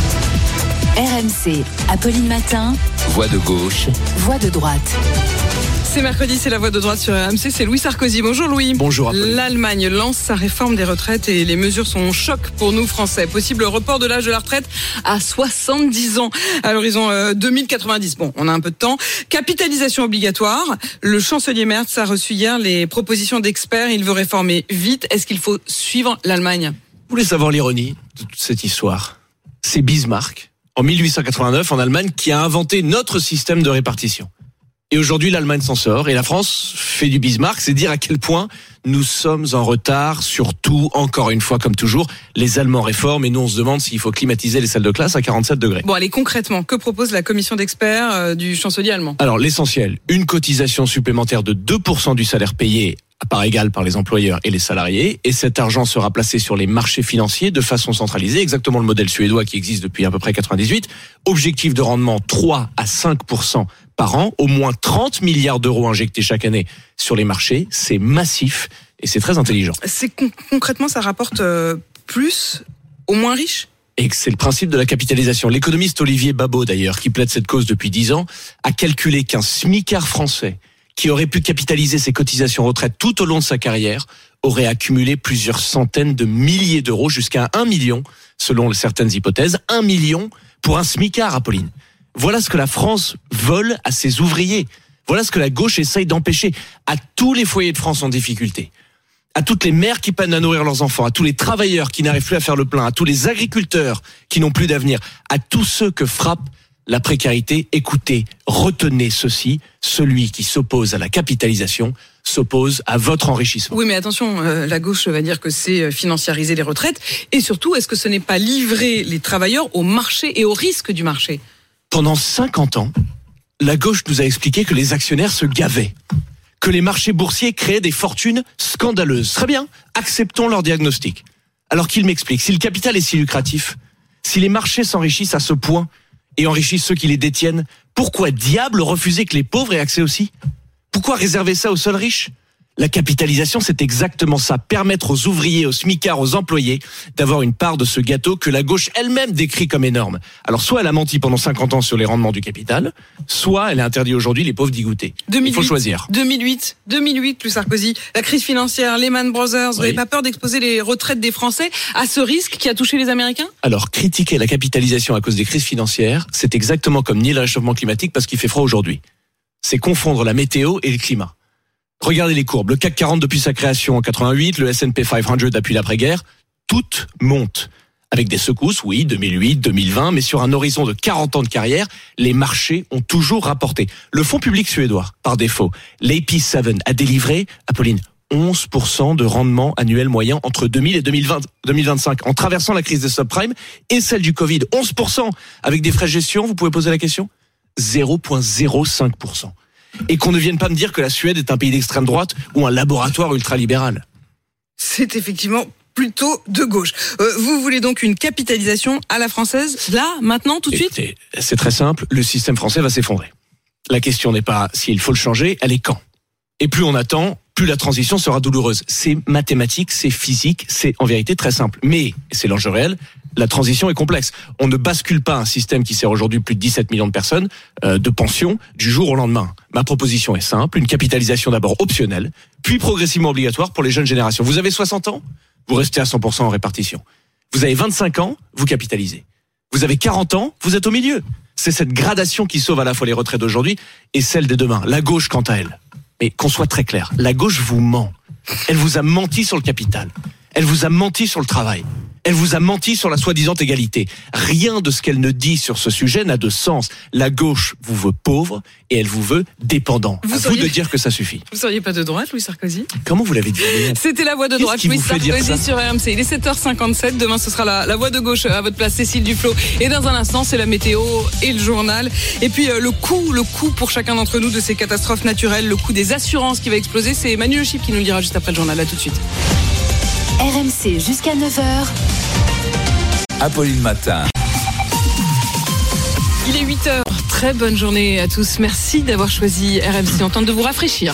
R M C, Apolline Matin. Voix de gauche. Voix de droite. C'est mercredi, c'est la voix de droite sur R M C, c'est Louis Sarkozy. Bonjour Louis. Bonjour. L'Allemagne lance sa réforme des retraites et les mesures sont un choc pour nous Français. Possible report de l'âge de la retraite à soixante-dix ans à l'horizon euh, deux mille quatre-vingt-dix. Bon, on a un peu de temps. Capitalisation obligatoire. Le chancelier Merz a reçu hier les propositions d'experts. Il veut réformer vite. Est-ce qu'il faut suivre l'Allemagne ? Vous voulez savoir l'ironie de toute cette histoire ? C'est Bismarck, en mille huit cent quatre-vingt-neuf, en Allemagne, qui a inventé notre système de répartition. Et aujourd'hui, l'Allemagne s'en sort et la France fait du Bismarck. C'est dire à quel point nous sommes en retard sur tout, encore une fois, comme toujours. Les Allemands réforment et nous, on se demande s'il faut climatiser les salles de classe à quarante-sept degrés. Bon, allez, concrètement, que propose la commission d'experts euh, du chancelier allemand ? Alors, l'essentiel, une cotisation supplémentaire de deux pour cent du salaire payé à part égale par les employeurs et les salariés. Et cet argent sera placé sur les marchés financiers de façon centralisée, exactement le modèle suédois qui existe depuis à peu près quatre-vingt-dix-huit. Objectif de rendement trois à cinq pour cent par an, au moins trente milliards d'euros injectés chaque année sur les marchés. C'est massif et c'est très intelligent. C'est con- concrètement, ça rapporte euh, plus aux moins riches ? Et c'est le principe de la capitalisation. L'économiste Olivier Babot, d'ailleurs, qui plaide cette cause depuis dix ans, a calculé qu'un smicard français qui aurait pu capitaliser ses cotisations retraite tout au long de sa carrière aurait accumulé plusieurs centaines de milliers d'euros, jusqu'à un million, selon certaines hypothèses. Un million pour un smicard, Apolline. Voilà ce que la France vole à ses ouvriers. Voilà ce que la gauche essaye d'empêcher à tous les foyers de France en difficulté. À toutes les mères qui peinent à nourrir leurs enfants, à tous les travailleurs qui n'arrivent plus à faire le plein, à tous les agriculteurs qui n'ont plus d'avenir, à tous ceux que frappe la précarité. Écoutez, retenez ceci, celui qui s'oppose à la capitalisation s'oppose à votre enrichissement. Oui, mais attention, euh, la gauche va dire que c'est financiariser les retraites. Et surtout, est-ce que ce n'est pas livrer les travailleurs au marché et au risque du marché ? Pendant cinquante ans, la gauche nous a expliqué que les actionnaires se gavaient, que les marchés boursiers créaient des fortunes scandaleuses. Très bien, acceptons leur diagnostic. Alors qu'ils m'expliquent, si le capital est si lucratif, si les marchés s'enrichissent à ce point et enrichissent ceux qui les détiennent, pourquoi diable refuser que les pauvres aient accès aussi ? Pourquoi réserver ça aux seuls riches ? La capitalisation, c'est exactement ça. Permettre aux ouvriers, aux smicards, aux employés d'avoir une part de ce gâteau que la gauche elle-même décrit comme énorme. Alors, soit elle a menti pendant cinquante ans sur les rendements du capital, soit elle a interdit aujourd'hui les pauvres d'y goûter. deux mille huit, Il faut choisir. deux mille huit, deux mille huit, plus Sarkozy, la crise financière, Lehman Brothers, vous n'avez pas peur d'exposer les retraites des Français à ce risque qui a touché les Américains ? Alors, critiquer la capitalisation à cause des crises financières, c'est exactement comme nier le réchauffement climatique parce qu'il fait froid aujourd'hui. C'est confondre la météo et le climat. Regardez les courbes. Le C A C quarante depuis sa création en quatre-vingt-huit, le S and P cinq cents depuis l'après-guerre, toutes montent. Avec des secousses, oui, deux mille huit, deux mille vingt, mais sur un horizon de quarante ans de carrière, les marchés ont toujours rapporté. Le fonds public suédois, par défaut, l'A P sept, a délivré, Apolline, onze pour cent de rendement annuel moyen entre deux mille et deux mille vingt, deux mille vingt-cinq, en traversant la crise des subprimes et celle du Covid. onze pour cent avec des frais de gestion, vous pouvez poser la question ? zéro virgule zéro cinq pour cent. Et qu'on ne vienne pas me dire que la Suède est un pays d'extrême droite ou un laboratoire ultralibéral. C'est effectivement plutôt de gauche. Euh, vous voulez donc une capitalisation à la française, là, maintenant, tout de suite ? Écoutez, c'est très simple, le système français va s'effondrer. La question n'est pas s'il faut le changer, elle est quand. Et plus on attend, plus la transition sera douloureuse. C'est mathématique, c'est physique, c'est en vérité très simple. Mais, c'est l'enjeu réel, la transition est complexe. On ne bascule pas un système qui sert aujourd'hui plus de dix-sept millions de personnes euh, de pension du jour au lendemain. Ma proposition est simple, une capitalisation d'abord optionnelle, puis progressivement obligatoire pour les jeunes générations. Vous avez soixante ans, vous restez à cent pour cent en répartition. Vous avez vingt-cinq ans, vous capitalisez. Vous avez quarante ans, vous êtes au milieu. C'est cette gradation qui sauve à la fois les retraites d'aujourd'hui et celles de demain. La gauche, quant à elle. Mais qu'on soit très clair, la gauche vous ment. Elle vous a menti sur le capital. Elle vous a menti sur le travail. Elle vous a menti sur la soi-disant égalité. Rien de ce qu'elle ne dit sur ce sujet n'a de sens. La gauche vous veut pauvre et elle vous veut dépendant. Vous à seriez... vous de dire que ça suffit. Vous seriez pas de droite, Louis Sarkozy? Comment vous l'avez dit? C'était la voix de droite, Louis Sarkozy sur R M C. Il est sept heures cinquante-sept. Demain, ce sera la, la voix de gauche à votre place, Cécile Duflot. Et dans un instant, c'est la météo et le journal. Et puis euh, le coût, le coût pour chacun d'entre nous de ces catastrophes naturelles, le coût des assurances qui va exploser. C'est Manu Le Chip qui nous le dira juste après le journal. À tout de suite. R M C jusqu'à neuf heures. Apolline Matin. Il est huit heures. Très bonne journée à tous. Merci d'avoir choisi R M C. On tente de vous rafraîchir.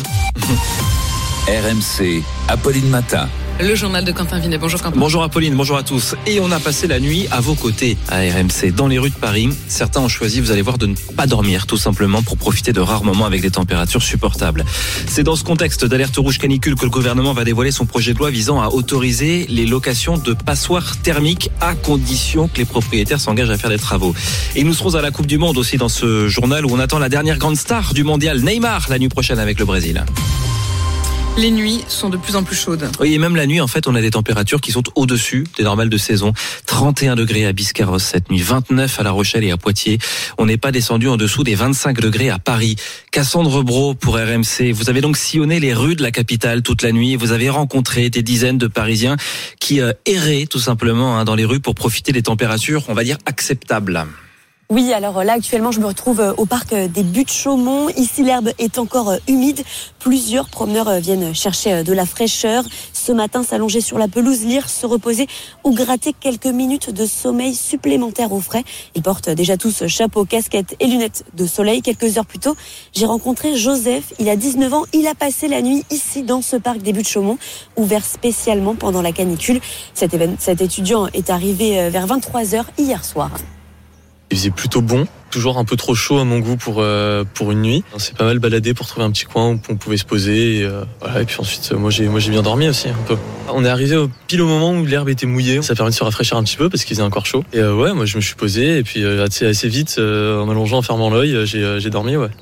R M C, Apolline Matin. Le journal de Quentin Vinet. Bonjour Quentin. Bonjour Apolline, bonjour à tous. Et on a passé la nuit à vos côtés à R M C, dans les rues de Paris. Certains ont choisi, vous allez voir, de ne pas dormir, tout simplement pour profiter de rares moments avec des températures supportables. C'est dans ce contexte d'alerte rouge canicule que le gouvernement va dévoiler son projet de loi visant à autoriser les locations de passoires thermiques à condition que les propriétaires s'engagent à faire des travaux. Et nous serons à la Coupe du Monde aussi dans ce journal où on attend la dernière grande star du mondial, Neymar, la nuit prochaine avec le Brésil. Les nuits sont de plus en plus chaudes. Oui, et même la nuit, en fait, on a des températures qui sont au-dessus des normales de saison. trente et un degrés à Biscarrosse cette nuit, vingt-neuf à La Rochelle et à Poitiers. On n'est pas descendu en dessous des vingt-cinq degrés à Paris. Cassandre Brault pour R M C. Vous avez donc sillonné les rues de la capitale toute la nuit. Vous avez rencontré des dizaines de Parisiens qui euh, erraient tout simplement hein, dans les rues pour profiter des températures, on va dire, acceptables. Oui, alors là actuellement je me retrouve au parc des Buttes-Chaumont. Ici l'herbe est encore humide. Plusieurs promeneurs viennent chercher de la fraîcheur. Ce matin, s'allonger sur la pelouse, lire, se reposer ou gratter quelques minutes de sommeil supplémentaire au frais. Ils portent déjà tous chapeau, casquette et lunettes de soleil. Quelques heures plus tôt, j'ai rencontré Joseph. Il a dix-neuf ans. Il a passé la nuit ici dans ce parc des Buttes-Chaumont, ouvert spécialement pendant la canicule. Cet, évén- cet étudiant est arrivé vers vingt-trois heures hier soir. Il faisait plutôt bon, toujours un peu trop chaud à mon goût pour euh, pour une nuit. On s'est pas mal baladé pour trouver un petit coin où on pouvait se poser. Et, euh, voilà. Et puis ensuite, moi j'ai moi j'ai bien dormi aussi un peu. On est arrivé au, pile au moment où l'herbe était mouillée. Ça permet de se rafraîchir un petit peu parce qu'il faisait encore chaud. Et euh, ouais, moi je me suis posé et puis euh, assez, assez vite, euh, en m'allongeant, en fermant l'œil, j'ai euh, j'ai dormi, ouais.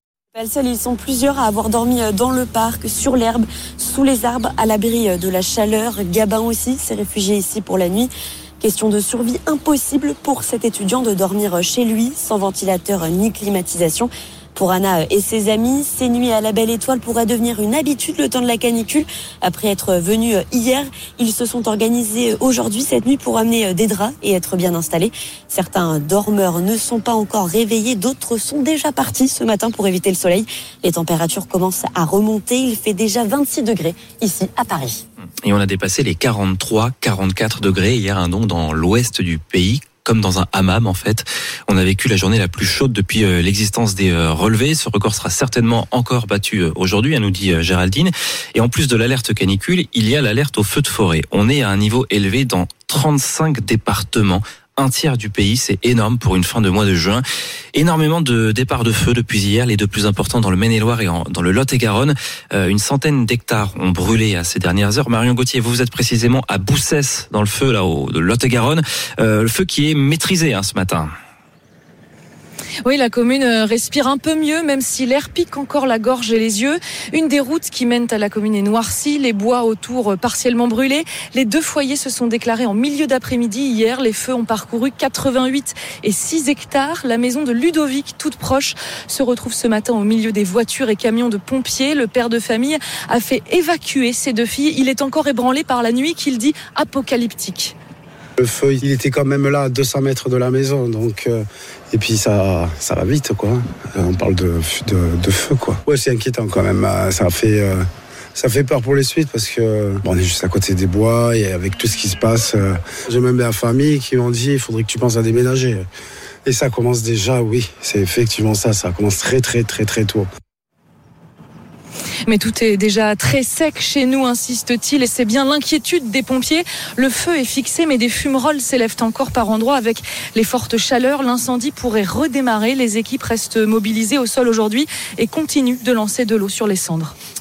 Ils sont plusieurs à avoir dormi dans le parc, sur l'herbe, sous les arbres, à l'abri de la chaleur. Gabin aussi s'est réfugié ici pour la nuit. Question de survie impossible pour cet étudiant de dormir chez lui, sans ventilateur ni climatisation. Pour Anna et ses amis, ces nuits à la belle étoile pourraient devenir une habitude le temps de la canicule. Après être venus hier, ils se sont organisés aujourd'hui cette nuit pour amener des draps et être bien installés. Certains dormeurs ne sont pas encore réveillés, d'autres sont déjà partis ce matin pour éviter le soleil. Les températures commencent à remonter, il fait déjà vingt-six degrés ici à Paris. Et on a dépassé les quarante-trois, quarante-quatre degrés hier, hein, donc dans l'ouest du pays. Comme dans un hammam en fait. On a vécu la journée la plus chaude depuis euh, l'existence des euh, relevés. Ce record sera certainement encore battu euh, aujourd'hui, a nous dit euh, Géraldine. Et en plus de l'alerte canicule, il y a l'alerte au feu de forêt. On est à un niveau élevé dans trente-cinq départements. Un tiers du pays, c'est énorme pour une fin de mois de juin. Énormément de départs de feu depuis hier, les deux plus importants dans le Maine-et-Loire et en, dans le Lot-et-Garonne. Euh, une centaine d'hectares ont brûlé à ces dernières heures. Marion Gauthier, vous, vous êtes précisément à Boussès, dans le feu là au de Lot-et-Garonne. Euh, le feu qui est maîtrisé hein, ce matin. Oui, la commune respire un peu mieux, même si l'air pique encore la gorge et les yeux. Une des routes qui mènent à la commune est noircie, les bois autour partiellement brûlés. Les deux foyers se sont déclarés en milieu d'après-midi hier. Les feux ont parcouru quatre-vingt-huit et six hectares. La maison de Ludovic, toute proche, se retrouve ce matin au milieu des voitures et camions de pompiers. Le père de famille a fait évacuer ses deux filles. Il est encore ébranlé par la nuit qu'il dit apocalyptique. Le feu, il était quand même là, à deux cents mètres de la maison, donc euh, et puis ça, ça va vite, quoi. On parle de, de, de feu, quoi. Ouais, c'est inquiétant quand même. Ça fait, euh, ça fait peur pour les suites parce que bon, on est juste à côté des bois et avec tout ce qui se passe, euh, j'ai même la famille qui m'ont dit, il faudrait que tu penses à déménager. Et ça commence déjà, oui, c'est effectivement ça. Ça commence très, très, très, très tôt. Mais tout est déjà très sec chez nous, insiste-t-il, et c'est bien l'inquiétude des pompiers. Le feu est fixé, mais des fumerolles s'élèvent encore par endroits. Avec les fortes chaleurs, l'incendie pourrait redémarrer. Les équipes restent mobilisées au sol aujourd'hui et continuent de lancer de l'eau sur les cendres.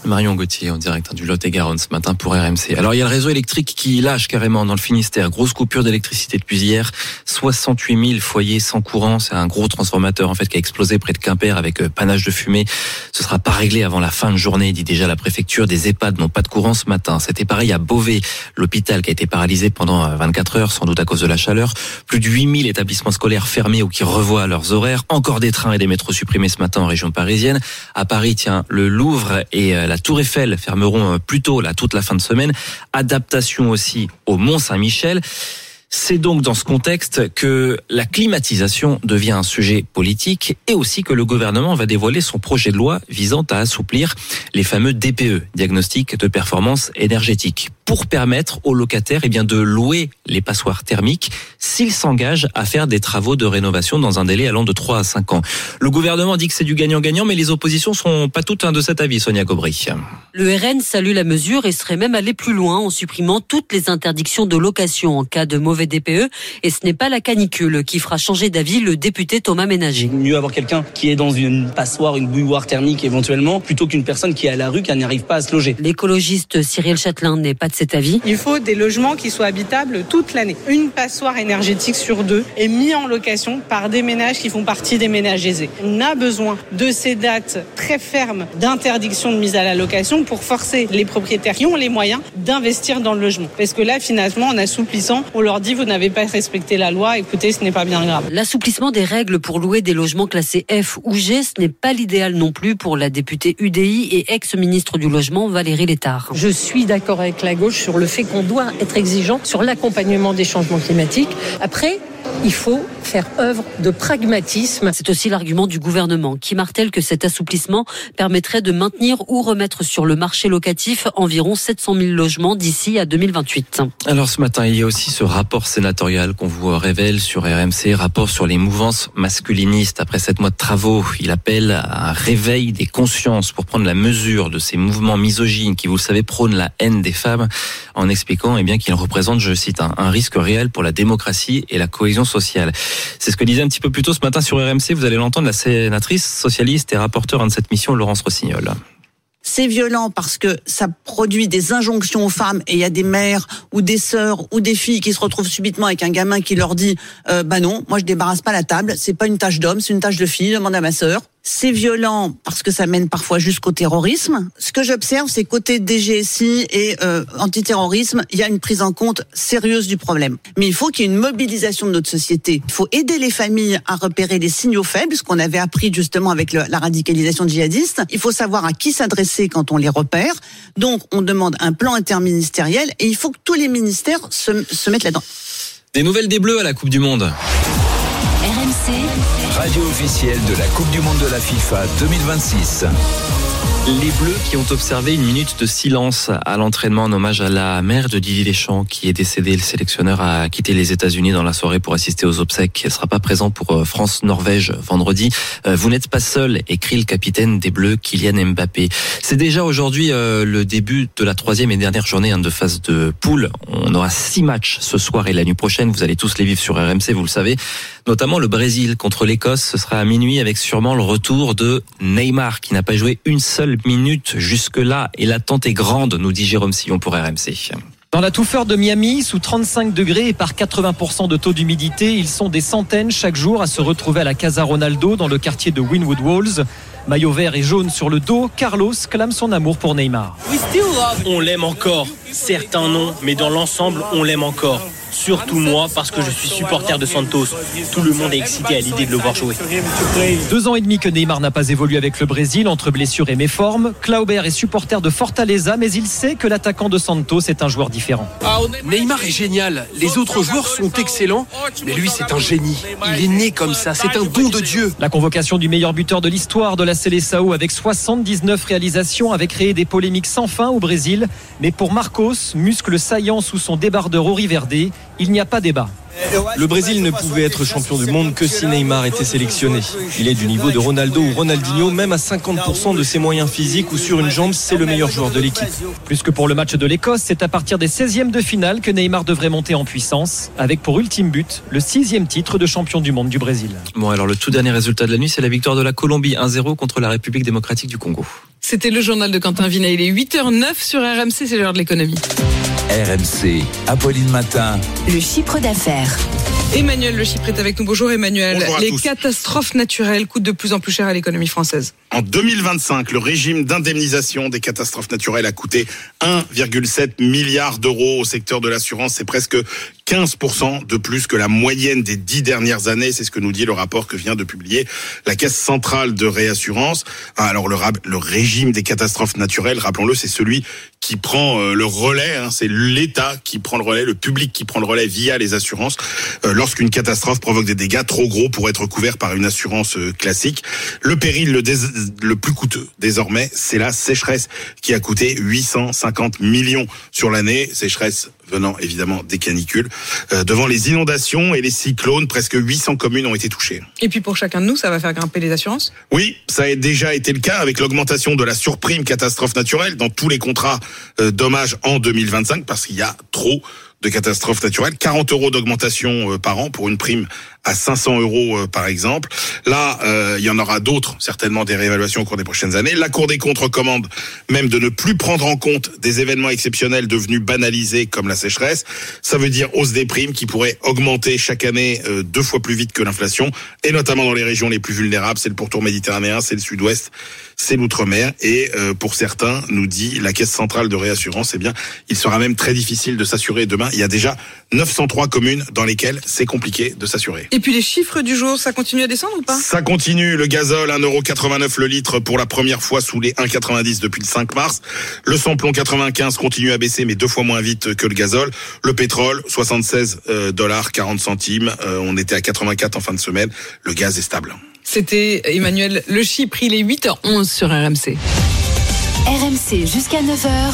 Marion Gauthier en direct du Lot-et-Garonne ce matin pour R M C. Alors il y a le réseau électrique qui lâche carrément dans le Finistère. Grosse coupure d'électricité depuis hier. soixante-huit mille foyers sans courant. C'est un gros transformateur en fait qui a explosé près de Quimper avec panache de fumée. Ce sera pas réglé avant la fin de journée, dit déjà la préfecture. Des EHPAD n'ont pas de courant ce matin. C'était pareil à Beauvais, l'hôpital qui a été paralysé pendant vingt-quatre heures, sans doute à cause de la chaleur. Plus de huit mille établissements scolaires fermés ou qui revoient leurs horaires. Encore des trains et des métros supprimés ce matin en région parisienne. À Paris, tiens, le Louvre et la Tour Eiffel fermeront plus tôt là toute la fin de semaine. Adaptation aussi au Mont-Saint-Michel. C'est donc dans ce contexte que la climatisation devient un sujet politique et aussi que le gouvernement va dévoiler son projet de loi visant à assouplir les fameux D P E, diagnostics de performance énergétique, pour permettre aux locataires eh bien, de louer les passoires thermiques s'ils s'engagent à faire des travaux de rénovation dans un délai allant de trois à cinq ans. Le gouvernement dit que c'est du gagnant-gagnant, mais les oppositions sont pas toutes de cet avis, Sonia Gobry. Le R N salue la mesure et serait même allé plus loin en supprimant toutes les interdictions de location en cas de mauvais D P E. Et ce n'est pas la canicule qui fera changer d'avis le député Thomas Ménager. Mieux avoir quelqu'un qui est dans une passoire, une bouilloire thermique éventuellement, plutôt qu'une personne qui est à la rue, qui n'arrive pas à se loger. L'écologiste Cyril Châtelain n'est pas de cet avis. Il faut des logements qui soient habitables toute l'année. Une passoire énergétique sur deux est mise en location par des ménages qui font partie des ménages aisés. On a besoin de ces dates très fermes d'interdiction de mise à la location pour forcer les propriétaires qui ont les moyens d'investir dans le logement. Parce que là, finalement, en assouplissant, on leur dit vous n'avez pas respecté la loi, écoutez, ce n'est pas bien grave. L'assouplissement des règles pour louer des logements classés F ou G, ce n'est pas l'idéal non plus pour la députée U D I et ex-ministre du Logement Valérie Létard. Je suis d'accord avec la gauche sur le fait qu'on doit être exigeant sur l'accompagnement des changements climatiques. Après, il faut faire œuvre de pragmatisme. C'est aussi l'argument du gouvernement qui martèle que cet assouplissement permettrait de maintenir ou remettre sur le marché locatif environ sept cent mille logements d'ici à deux mille vingt-huit. Alors ce matin, il y a aussi ce rapport sénatorial qu'on vous révèle sur R M C, rapport sur les mouvances masculinistes. Après sept mois de travaux, il appelle à un réveil des consciences pour prendre la mesure de ces mouvements misogynes qui, vous le savez, prônent la haine des femmes, en expliquant eh bien, qu'ils représentent, je cite, un, un risque réel pour la démocratie et la cohésion sociale. C'est ce que disait un petit peu plus tôt ce matin sur R M C. Vous allez l'entendre, la sénatrice socialiste et rapporteure de cette mission, Laurence Rossignol. C'est violent parce que ça produit des injonctions aux femmes et il y a des mères ou des sœurs ou des filles qui se retrouvent subitement avec un gamin qui leur dit euh, bah non, moi je débarrasse pas la table, c'est pas une tâche d'homme, c'est une tâche de fille, demande à ma sœur. C'est violent parce que ça mène parfois jusqu'au terrorisme. Ce que j'observe, c'est côté D G S I et euh, antiterrorisme, il y a une prise en compte sérieuse du problème. Mais il faut qu'il y ait une mobilisation de notre société. Il faut aider les familles à repérer les signaux faibles, ce qu'on avait appris justement avec le, la radicalisation djihadiste. Il faut savoir à qui s'adresser quand on les repère. Donc, on demande un plan interministériel et il faut que tous les ministères se, se mettent là-dedans. Des nouvelles des Bleus à la Coupe du Monde. R M C, radio officielle de la Coupe du Monde de la FIFA deux mille vingt-six. Les Bleus qui ont observé une minute de silence à l'entraînement en hommage à la mère de Didier Deschamps qui est décédée. Le sélectionneur a quitté les États-Unis dans la soirée pour assister aux obsèques. Il ne sera pas présent pour France-Norvège vendredi. Vous n'êtes pas seul, écrit le capitaine des Bleus, Kylian Mbappé. C'est déjà aujourd'hui le début de la troisième et dernière journée de phase de poule. On aura six matchs ce soir et la nuit prochaine. Vous allez tous les vivre sur R M C, vous le savez. Notamment le Brésil contre l'Écosse. Ce sera à minuit avec sûrement le retour de Neymar qui n'a pas joué une seule minute jusque-là et l'attente est grande, nous dit Jérôme Sillon pour R M C. Dans la touffeur de Miami, sous trente-cinq degrés et par quatre-vingts pour cent de taux d'humidité, ils sont des centaines chaque jour à se retrouver à la Casa Ronaldo dans le quartier de Wynwood Walls. Maillot vert et jaune sur le dos, Carlos clame son amour pour Neymar. On l'aime encore. Certains non, mais dans l'ensemble, on l'aime encore. Surtout moi, parce que je suis supporter de Santos. Tout le monde est excité à l'idée de le voir jouer. Deux ans et demi que Neymar n'a pas évolué avec le Brésil, entre blessures et méformes. Clauber est supporter de Fortaleza, mais il sait que l'attaquant de Santos est un joueur différent. Neymar est génial. Les autres joueurs sont excellents, mais lui, c'est un génie. Il est né comme ça, c'est un don de Dieu. La convocation du meilleur buteur de l'histoire de la Seleção avec soixante-dix-neuf réalisations avait créé des polémiques sans fin au Brésil. Mais pour Marcos, muscle saillant sous son débardeur Auriverde, il n'y a pas débat. Le Brésil ne pouvait être champion du monde que si Neymar était sélectionné. Il est du niveau de Ronaldo ou Ronaldinho, même à cinquante pour cent de ses moyens physiques ou sur une jambe, c'est le meilleur joueur de l'équipe. Plus que pour le match de l'Écosse, c'est à partir des seizièmes de finale que Neymar devrait monter en puissance, avec pour ultime but le sixième titre de champion du monde du Brésil. Bon, alors le tout dernier résultat de la nuit, c'est la victoire de la Colombie un zéro contre la République démocratique du Congo. C'était le journal de Quentin Vinet. Il est huit heures neuf sur R M C, c'est l'heure de l'économie. R M C, Apolline Matin. Le chiffre d'affaires. Emmanuel Le Chypre est avec nous. Bonjour Emmanuel. Bonjour à Les tous. catastrophes naturelles coûtent de plus en plus cher à l'économie française. En deux mille vingt-cinq, le régime d'indemnisation des catastrophes naturelles a coûté un virgule sept milliard d'euros au secteur de l'assurance. C'est presque quinze pour cent de plus que la moyenne des dix dernières années. C'est ce que nous dit le rapport que vient de publier la Caisse centrale de réassurance. Alors le, le régime des catastrophes naturelles, rappelons-le, c'est celui qui prend euh, le relais. Hein, c'est l'État qui prend le relais, le public qui prend le relais via les assurances. Euh, lorsqu'une catastrophe provoque des dégâts trop gros pour être couverts par une assurance euh, classique. Le péril le, dés- le plus coûteux désormais, c'est la sécheresse qui a coûté huit cent cinquante millions sur l'année. Sécheresse venant évidemment des canicules. Euh, devant les inondations et les cyclones, presque huit cents communes ont été touchées. Et puis pour chacun de nous, ça va faire grimper les assurances ? Oui, ça a déjà été le cas avec l'augmentation de la surprime catastrophe naturelle dans tous les contrats euh, dommages en deux mille vingt-cinq parce qu'il y a trop de catastrophes naturelles. quarante euros d'augmentation euh, par an pour une prime à cinq cents euros euh, par exemple. Là, euh, il y en aura d'autres, certainement des réévaluations au cours des prochaines années. La Cour des comptes recommande même de ne plus prendre en compte des événements exceptionnels devenus banalisés comme la sécheresse. Ça veut dire hausse des primes qui pourraient augmenter chaque année euh, deux fois plus vite que l'inflation, et notamment dans les régions les plus vulnérables. C'est le pourtour méditerranéen, c'est le sud-ouest, c'est l'outre-mer. Et euh, pour certains, nous dit la Caisse centrale de réassurance, eh bien, il sera même très difficile de s'assurer demain. Il y a déjà neuf cent trois communes dans lesquelles c'est compliqué de s'assurer. Et puis les chiffres du jour, ça continue à descendre ou pas ? Ça continue. Le gazole, un euro quatre-vingt-neuf le litre pour la première fois sous les un virgule quatre-vingt-dix depuis le cinq mars. Le samplon quatre-vingt-quinze continue à baisser, mais deux fois moins vite que le gazole. Le pétrole, soixante-seize dollars quarante centimes. Euh, on était à quatre-vingt-quatre en fin de semaine. Le gaz est stable. C'était Emmanuel Le Chypre, il est huit heures onze sur R M C. R M C jusqu'à neuf heures.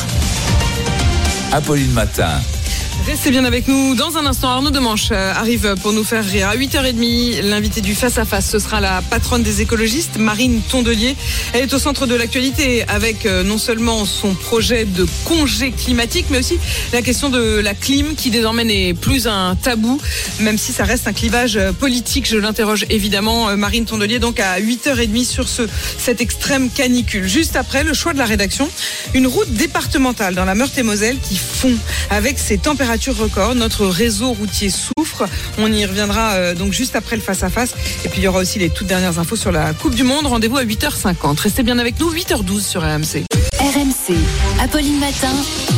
Apolline Matin. Restez bien avec nous. Dans un instant, Arnaud Demanche arrive pour nous faire rire. À huit heures trente, l'invité du Face à Face, ce sera la patronne des écologistes, Marine Tondelier. Elle est au centre de l'actualité avec non seulement son projet de congé climatique, mais aussi la question de la clim qui désormais n'est plus un tabou, même si ça reste un clivage politique. Je l'interroge évidemment, Marine Tondelier, donc à huit heures trente sur ce, cette extrême canicule. Juste après, le choix de la rédaction, une route départementale dans la Meurthe-et-Moselle qui fond avec ses températures record. Notre réseau routier souffre. On y reviendra euh, donc juste après le face-à-face. Et puis il y aura aussi les toutes dernières infos sur la Coupe du Monde. Rendez-vous à huit heures cinquante. Restez bien avec nous, huit heures douze sur R M C. R M C, Apolline Matin.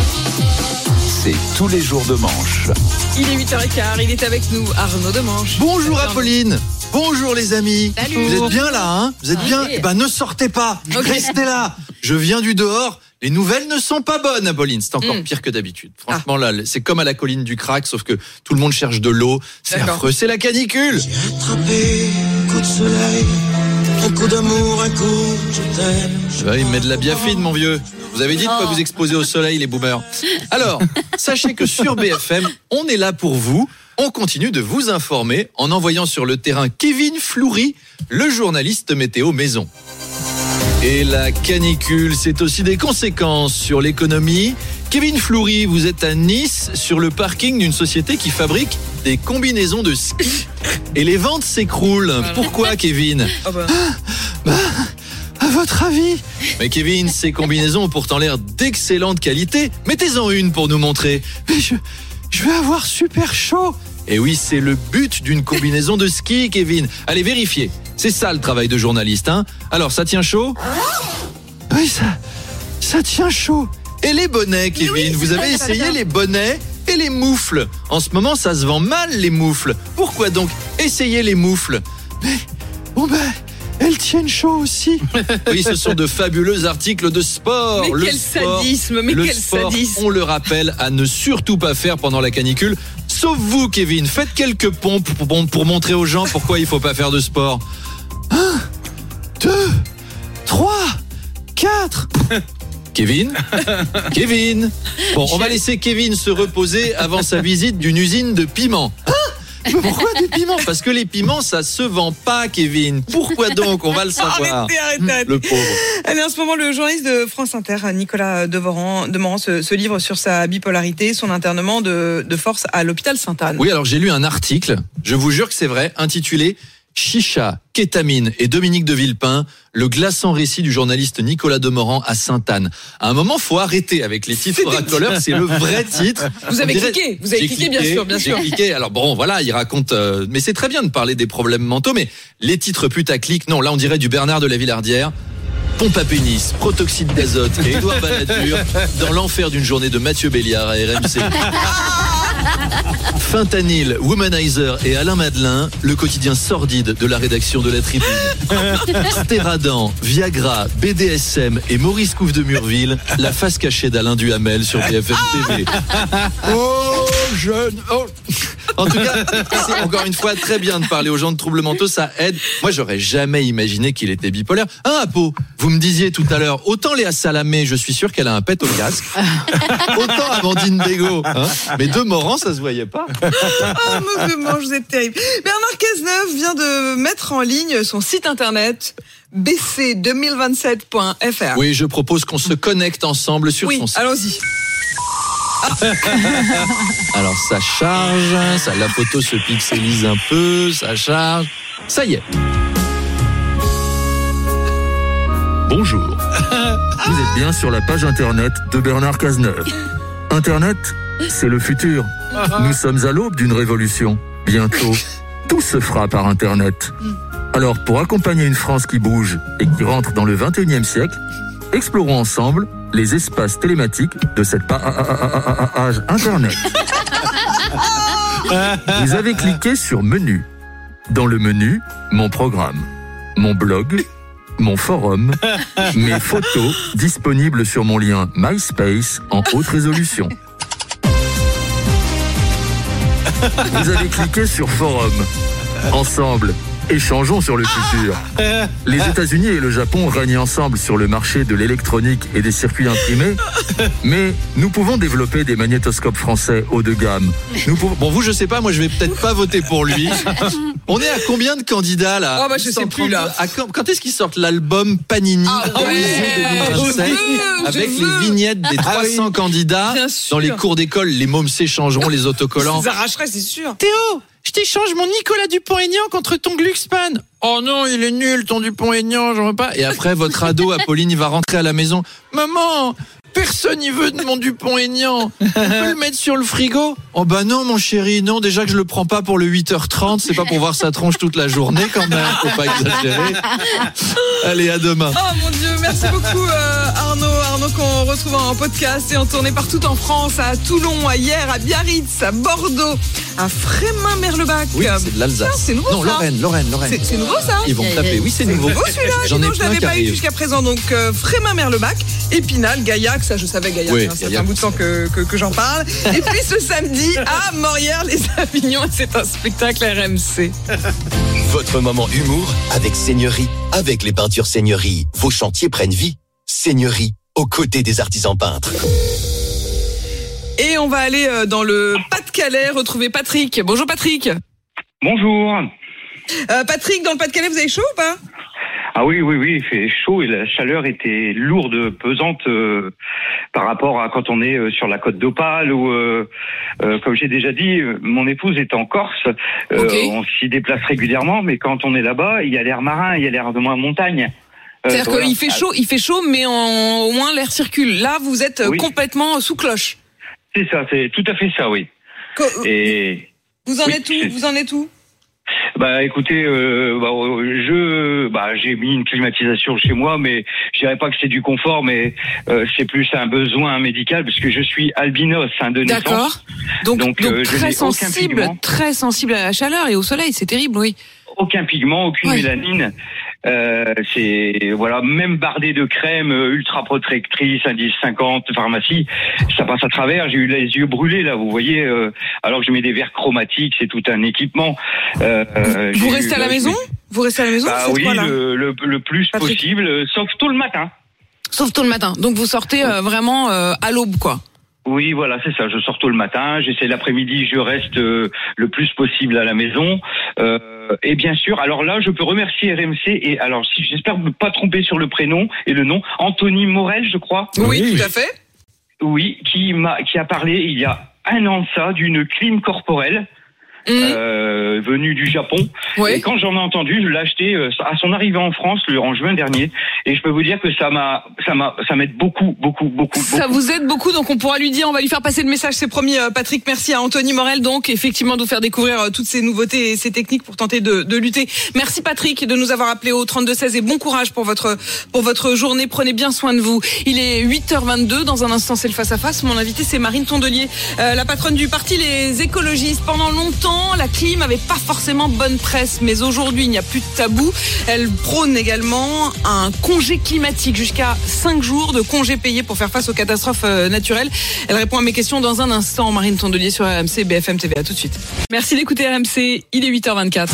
C'est tous les jours de manche. Il est huit heures quinze, il est avec nous, Arnaud Demanche. Bonjour Apolline. Bonjour les amis. Salut. Vous êtes bien là, hein? Vous êtes bien? Eh ben, ne sortez pas. Okay. Restez là. Je viens du dehors. Les nouvelles ne sont pas bonnes, Apolline. C'est encore mm. pire que d'habitude. Franchement, ah. là, c'est comme à la colline du Crac, sauf que tout le monde cherche de l'eau. C'est D'accord. affreux. C'est la canicule. J'ai attrapé un coup de soleil, un coup d'amour, un coup je t'aime. Ouais, il met de la biafine, mon vieux. Vous avez dit de pas vous exposer au soleil, les boomers. Alors, sachez que sur B F M, on est là pour vous. On continue de vous informer en envoyant sur le terrain Kevin Floury, le journaliste météo maison. Et la canicule, c'est aussi des conséquences sur l'économie. Kevin Floury, vous êtes à Nice, sur le parking d'une société qui fabrique des combinaisons de ski. Et les ventes s'écroulent. Pourquoi, Kevin ? Oh bah. Ah, bah, à votre avis ? Mais Kevin, ces combinaisons ont pourtant l'air d'excellente qualité. Mettez-en une pour nous montrer. Mais je, je vais avoir super chaud. Et oui, c'est le but d'une combinaison de ski, Kevin. Allez, vérifiez. C'est ça le travail de journaliste, hein. Alors, ça tient chaud ? Oui, ça, ça tient chaud. Et les bonnets, Kevin, oui, vous avez ça, essayé les bonnets et les moufles. En ce moment, ça se vend mal, les moufles. Pourquoi donc essayez les moufles ? Mais, bon ben, elles tiennent chaud aussi. Oui, ce sont de fabuleux articles de sport. Mais le quel sport, sadisme, mais le quel sport, sadisme. On le rappelle à ne surtout pas faire pendant la canicule. Sauf vous, Kevin, faites quelques pompes pour, pour montrer aux gens pourquoi il ne faut pas faire de sport. Un, deux, trois, quatre. Kevin Kevin Bon, on va laisser Kevin se reposer avant sa visite d'une usine de piments. Ah, pourquoi des piments? Parce que les piments, ça se vend pas, Kevin. Pourquoi donc? On va le savoir. Arrêtez, arrêtez, arrêtez. Le pauvre. Allez, en ce moment, le journaliste de France Inter, Nicolas Demorand, Demorand se, se livre sur sa bipolarité, son internement de, de force à l'hôpital Sainte-Anne. Oui, alors j'ai lu un article, je vous jure que c'est vrai, intitulé Chicha, kétamine et Dominique de Villepin, le glaçant récit du journaliste Nicolas Demorand à Sainte-Anne. À un moment, faut arrêter avec les titres racoleurs, c'est le vrai titre. Vous avez dirait, cliqué, vous avez cliqué, cliqué, bien sûr, bien sûr. J'ai cliqué, alors bon, voilà, il raconte, euh, mais c'est très bien de parler des problèmes mentaux, mais les titres putaclic, non, là on dirait du Bernard de la Villardière. Pompe à pénis, protoxyde d'azote et Édouard Balladur dans l'enfer d'une journée de Mathieu Béliard à R M C. Fentanyl, Womanizer et Alain Madelin, le quotidien sordide de la rédaction de la Tribune. Stéradan, Viagra, B D S M et Maurice Couve de Murville, la face cachée d'Alain Duhamel sur B F M T V. Oh, jeune, oh. En tout cas, c'est encore une fois très bien de parler aux gens de troubles mentaux, ça aide. Moi, j'aurais jamais imaginé qu'il était bipolaire. Hein, Apo, vous me disiez tout à l'heure, autant Léa Salamé, je suis sûr qu'elle a un pet au casque, autant Amandine Bégaud, hein, mais Demorand, ça se voyait pas. Oh, mauvais mange, vous êtes terrible. Bernard Cazeneuve vient de mettre en ligne son site internet b c deux mille vingt-sept point f r. Oui, je propose qu'on se connecte ensemble sur oui, son site. Allons-y. Alors ça charge, ça, la photo se pixelise un peu, ça charge. Ça y est. Bonjour. Vous êtes bien sur la page internet de Bernard Cazeneuve. Internet, c'est le futur. Nous sommes à l'aube d'une révolution. Bientôt, tout se fera par internet. Alors, pour accompagner une France qui bouge et qui rentre dans le vingt et unième siècle, explorons ensemble les espaces télématiques de cette page internet. Vous avez cliqué sur menu. Dans le menu, mon programme, mon blog, mon forum, mes photos disponibles sur mon lien MySpace en haute résolution. Vous avez cliqué sur forum. Ensemble, échangeons sur le futur. Les États-Unis et le Japon règnent ensemble sur le marché de l'électronique et des circuits imprimés, mais nous pouvons développer des magnétoscopes français haut de gamme. Nous pouvons... Bon, vous, je sais pas, moi je vais peut-être pas voter pour lui. On est à combien de candidats là? Oh bah je sais plus là. À quand, quand est-ce qu'ils sortent l'album Panini ah, ouais. deux mille vingt-sept veux, avec les veux. vignettes des trois cents ah, oui. candidats dans les cours d'école, les mômes s'échangeront les autocollants. Ils arracheraient, c'est sûr. Théo, je t'échange mon Nicolas Dupont-Aignan contre ton Glucksmann. Oh non, il est nul ton Dupont-Aignan, j'en veux pas. Et après, votre ado, Apolline, il va rentrer à la maison. Maman, personne n'y veut de mon Dupont-Aignan. On peut le mettre sur le frigo? Oh bah non, mon chéri, non, déjà que je le prends pas pour le huit heures trente, c'est pas pour voir sa tronche toute la journée quand même, faut pas exagérer. Allez, à demain. Oh mon Dieu, merci beaucoup euh, Arnaud. Arnaud qu'on retrouve en podcast et en tournée partout en France, à Toulon, à Hyères, à Biarritz, à Bordeaux, à Frémin-Merlebach. Oui, c'est de l'Alsace. Tiens, c'est nouveau non, ça. Lorraine, Lorraine, Lorraine. C'est, c'est nouveau ça. Ils vont me taper. Oui, c'est nouveau. C'est nouveau celui-là. J'en ai Sinon, je l'avais pas eu jusqu'à présent. Donc euh, Frémin-Merlebach, Épinal, Gaillac, ça je savais Gaillac. Oui, hein, ça fait un bout de temps que, que, que j'en parle. Et puis ce samedi à Morières-les-Avignons, c'est un spectacle R M C. Votre moment humour avec Seigneurie. Avec les peintures Seigneurie, vos chantiers prennent vie. Seigneurie, aux côtés des artisans peintres. Et on va aller dans le Pas-de-Calais retrouver Patrick. Bonjour Patrick. Bonjour. Euh, Patrick, dans le Pas-de-Calais, vous avez chaud ou pas? Ah oui, oui, oui, il fait chaud et la chaleur était lourde, pesante euh, par rapport à quand on est euh, sur la côte d'Opale ou, euh, euh, comme j'ai déjà dit, euh, mon épouse est en Corse. Euh, okay. On s'y déplace régulièrement, mais quand on est là-bas, il y a l'air marin, il y a l'air de moins montagne. Euh, C'est-à-dire voilà. qu'il fait chaud, il fait chaud, mais en, au moins l'air circule. Là, vous êtes oui. complètement sous cloche. C'est ça, c'est tout à fait ça, oui. Co- et vous en oui, êtes où c'est... Vous en êtes où Bah écoutez, euh, bah, je, bah j'ai mis une climatisation chez moi, mais je dirais pas que c'est du confort, mais euh, c'est plus un besoin médical parce que je suis albinos hein, de naissance. D'accord. Donc, donc, donc euh, très sensible, très sensible à la chaleur et au soleil, c'est terrible, oui. Aucun pigment, aucune oui. mélanine. Euh, c'est voilà, même bardé de crème ultra protectrice, indice cinquante, pharmacie, ça passe à travers. J'ai eu les yeux brûlés là, vous voyez, euh, alors que je mets des verres chromatiques, c'est tout un équipement. Euh, vous restez eu, à la maison Vous restez à la maison Bah oui, le, le, le plus Patrick. possible, sauf tôt le matin. Sauf tôt le matin. Donc vous sortez euh, vraiment euh, à l'aube, quoi. Oui, voilà, c'est ça. Je sors tôt le matin, j'essaie l'après-midi, je reste euh, le plus possible à la maison. Euh, et bien sûr, alors là, je peux remercier R M C et alors si j'espère ne pas tromper sur le prénom et le nom, Anthony Morel, je crois. Oui, oui, tout à fait. Oui, qui m'a qui a parlé il y a un an de ça d'une clim corporelle. Mmh. Euh, venu du Japon. Oui. Et quand j'en ai entendu, je l'ai acheté euh, à son arrivée en France le, en juin dernier. Et je peux vous dire que ça m'a, ça m'a, ça m'aide beaucoup, beaucoup, beaucoup. Ça beaucoup. vous aide beaucoup, donc on pourra lui dire, on va lui faire passer le message. C'est promis, euh, Patrick. Merci à Anthony Morel, donc effectivement de vous faire découvrir euh, toutes ces nouveautés et ces techniques pour tenter de, de lutter. Merci Patrick de nous avoir appelé au trente-deux seize et bon courage pour votre pour votre journée. Prenez bien soin de vous. Il est huit heures vingt-deux. Dans un instant, c'est le face à face. Mon invité, c'est Marine Tondelier, euh, la patronne du parti Les Écologistes. Pendant longtemps, la clim avait pas forcément bonne presse, mais aujourd'hui il n'y a plus de tabou. Elle prône également un congé climatique, jusqu'à cinq jours de congé payé pour faire face aux catastrophes naturelles. Elle répond à mes questions dans un instant. Marine Tondelier sur R M C, B F M T V. À tout de suite. Merci d'écouter R M C. Il est huit heures vingt-quatre.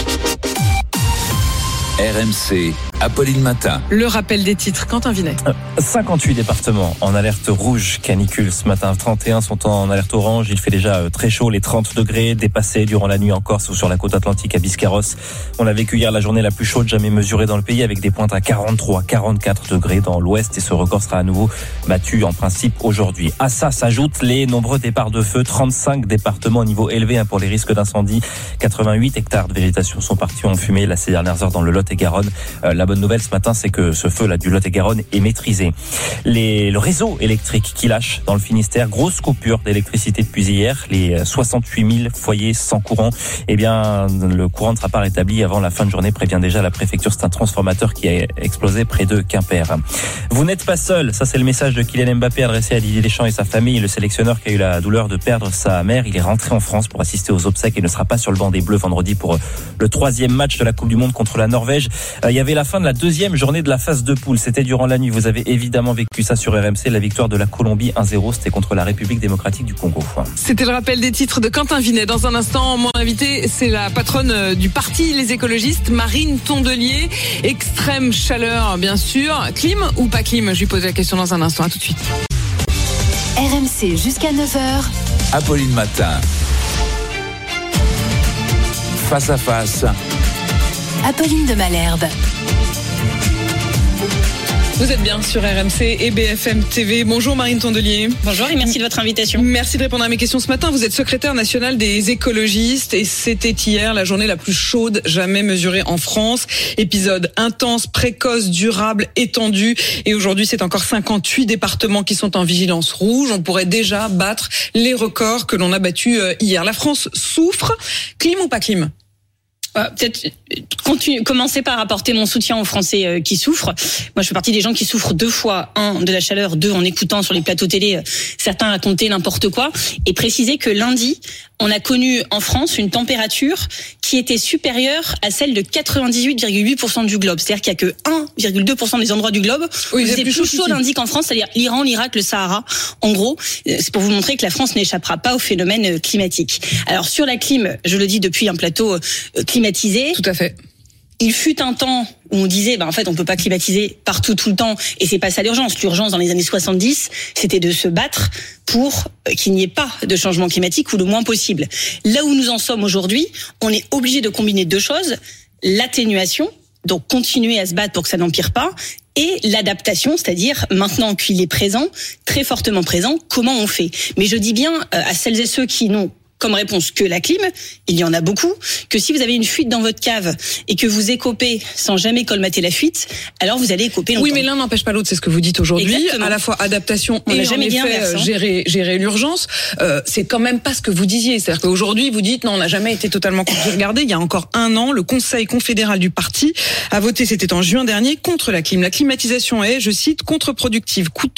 R M C, Apolline Matin. Le rappel des titres, Quentin Vinet. cinquante-huit départements en alerte rouge canicule ce matin. trente et un sont en alerte orange. Il fait déjà très chaud, les trente degrés dépassés durant la nuit en Corse ou sur la côte atlantique à Biscarrosse. On a vécu hier la journée la plus chaude jamais mesurée dans le pays, avec des pointes à quarante-trois, quarante-quatre degrés dans l'ouest, et ce record sera à nouveau battu en principe aujourd'hui. À ça s'ajoutent les nombreux départs de feu. trente-cinq départements au niveau élevé pour les risques d'incendie. quatre-vingt-huit hectares de végétation sont partis en fumée là, ces dernières heures dans le Lot-et-Garonne. Euh, la bonne nouvelle ce matin, c'est que ce feu là du Lot-et-Garonne est maîtrisé. Les, le réseau électrique qui lâche dans le Finistère, grosse coupure d'électricité depuis hier. Les soixante-huit mille foyers sans courant, eh bien, le courant ne sera pas rétabli avant la fin de journée, prévient déjà la préfecture. C'est un transformateur qui a explosé près de Quimper. Vous n'êtes pas seul, ça c'est le message de Kylian Mbappé adressé à Didier Deschamps et sa famille. Le sélectionneur qui a eu la douleur de perdre sa mère, il est rentré en France pour assister aux obsèques et ne sera pas sur le banc des Bleus vendredi pour le troisième match de la Coupe du Monde contre la Norvège. Il y avait la fin de la deuxième journée de la phase de poule. C'était durant la nuit. Vous avez évidemment vécu ça sur R M C. La victoire de la Colombie un zéro. C'était contre la République démocratique du Congo. C'était le rappel des titres de Quentin Vinet. Dans un instant, mon invité, c'est la patronne du parti Les Écologistes, Marine Tondelier. Extrême chaleur, bien sûr. Clim ou pas clim? Je lui pose la question dans un instant. À tout de suite. R M C jusqu'à neuf heures. Apolline Matin. Face à face. Apolline de Malherbe. Vous êtes bien sur R M C et B F M T V. Bonjour Marine Tondelier. Bonjour et merci de votre invitation. Merci de répondre à mes questions ce matin. Vous êtes secrétaire nationale des écologistes et c'était hier la journée la plus chaude jamais mesurée en France. Épisode intense, précoce, durable, étendu. Et aujourd'hui, c'est encore cinquante-huit départements qui sont en vigilance rouge. On pourrait déjà battre les records que l'on a battus hier. La France souffre. Clim ou pas clim ? Euh, peut-être continue, commencer par apporter mon soutien aux Français euh, qui souffrent. Moi, je fais partie des gens qui souffrent deux fois. Un, de la chaleur. Deux, en écoutant sur les plateaux télé euh, certains raconter n'importe quoi. Et préciser que lundi, on a connu en France une température qui était supérieure à celle de quatre-vingt-dix-huit virgule huit pour cent du globe. C'est-à-dire qu'il y a que un virgule deux pour cent des endroits du globe où il faisait plus chaud, chaud lundi qu'en France, c'est-à-dire l'Iran, l'Irak, le Sahara. En gros, c'est pour vous montrer que la France n'échappera pas au phénomène climatique. Alors, sur la clim, je le dis depuis un plateau climatique, Tout à fait. Il fut un temps où on disait, bah en fait, on peut pas climatiser partout tout le temps, et c'est pas ça l'urgence. L'urgence dans les années soixante-dix, c'était de se battre pour qu'il n'y ait pas de changement climatique ou le moins possible. Là où nous en sommes aujourd'hui, on est obligé de combiner deux choses: l'atténuation, donc continuer à se battre pour que ça n'empire pas, et l'adaptation, c'est-à-dire maintenant qu'il est présent, très fortement présent, comment on fait. Mais je dis bien à celles et ceux qui n'ont comme réponse que la clim, il y en a beaucoup, que si vous avez une fuite dans votre cave et que vous écopez sans jamais colmater la fuite, alors vous allez écoper longtemps. Oui, mais l'un n'empêche pas l'autre, c'est ce que vous dites aujourd'hui. Exactement. À la fois adaptation on et jamais en effet inverse, hein. gérer, gérer l'urgence. Euh, c'est quand même pas ce que vous disiez. C'est-à-dire qu'aujourd'hui, vous dites non, on n'a jamais été totalement contre. Regardez, il y a encore un an, le Conseil confédéral du parti a voté, c'était en juin dernier, contre la clim. La climatisation est, je cite, contre-productive, coûteuse,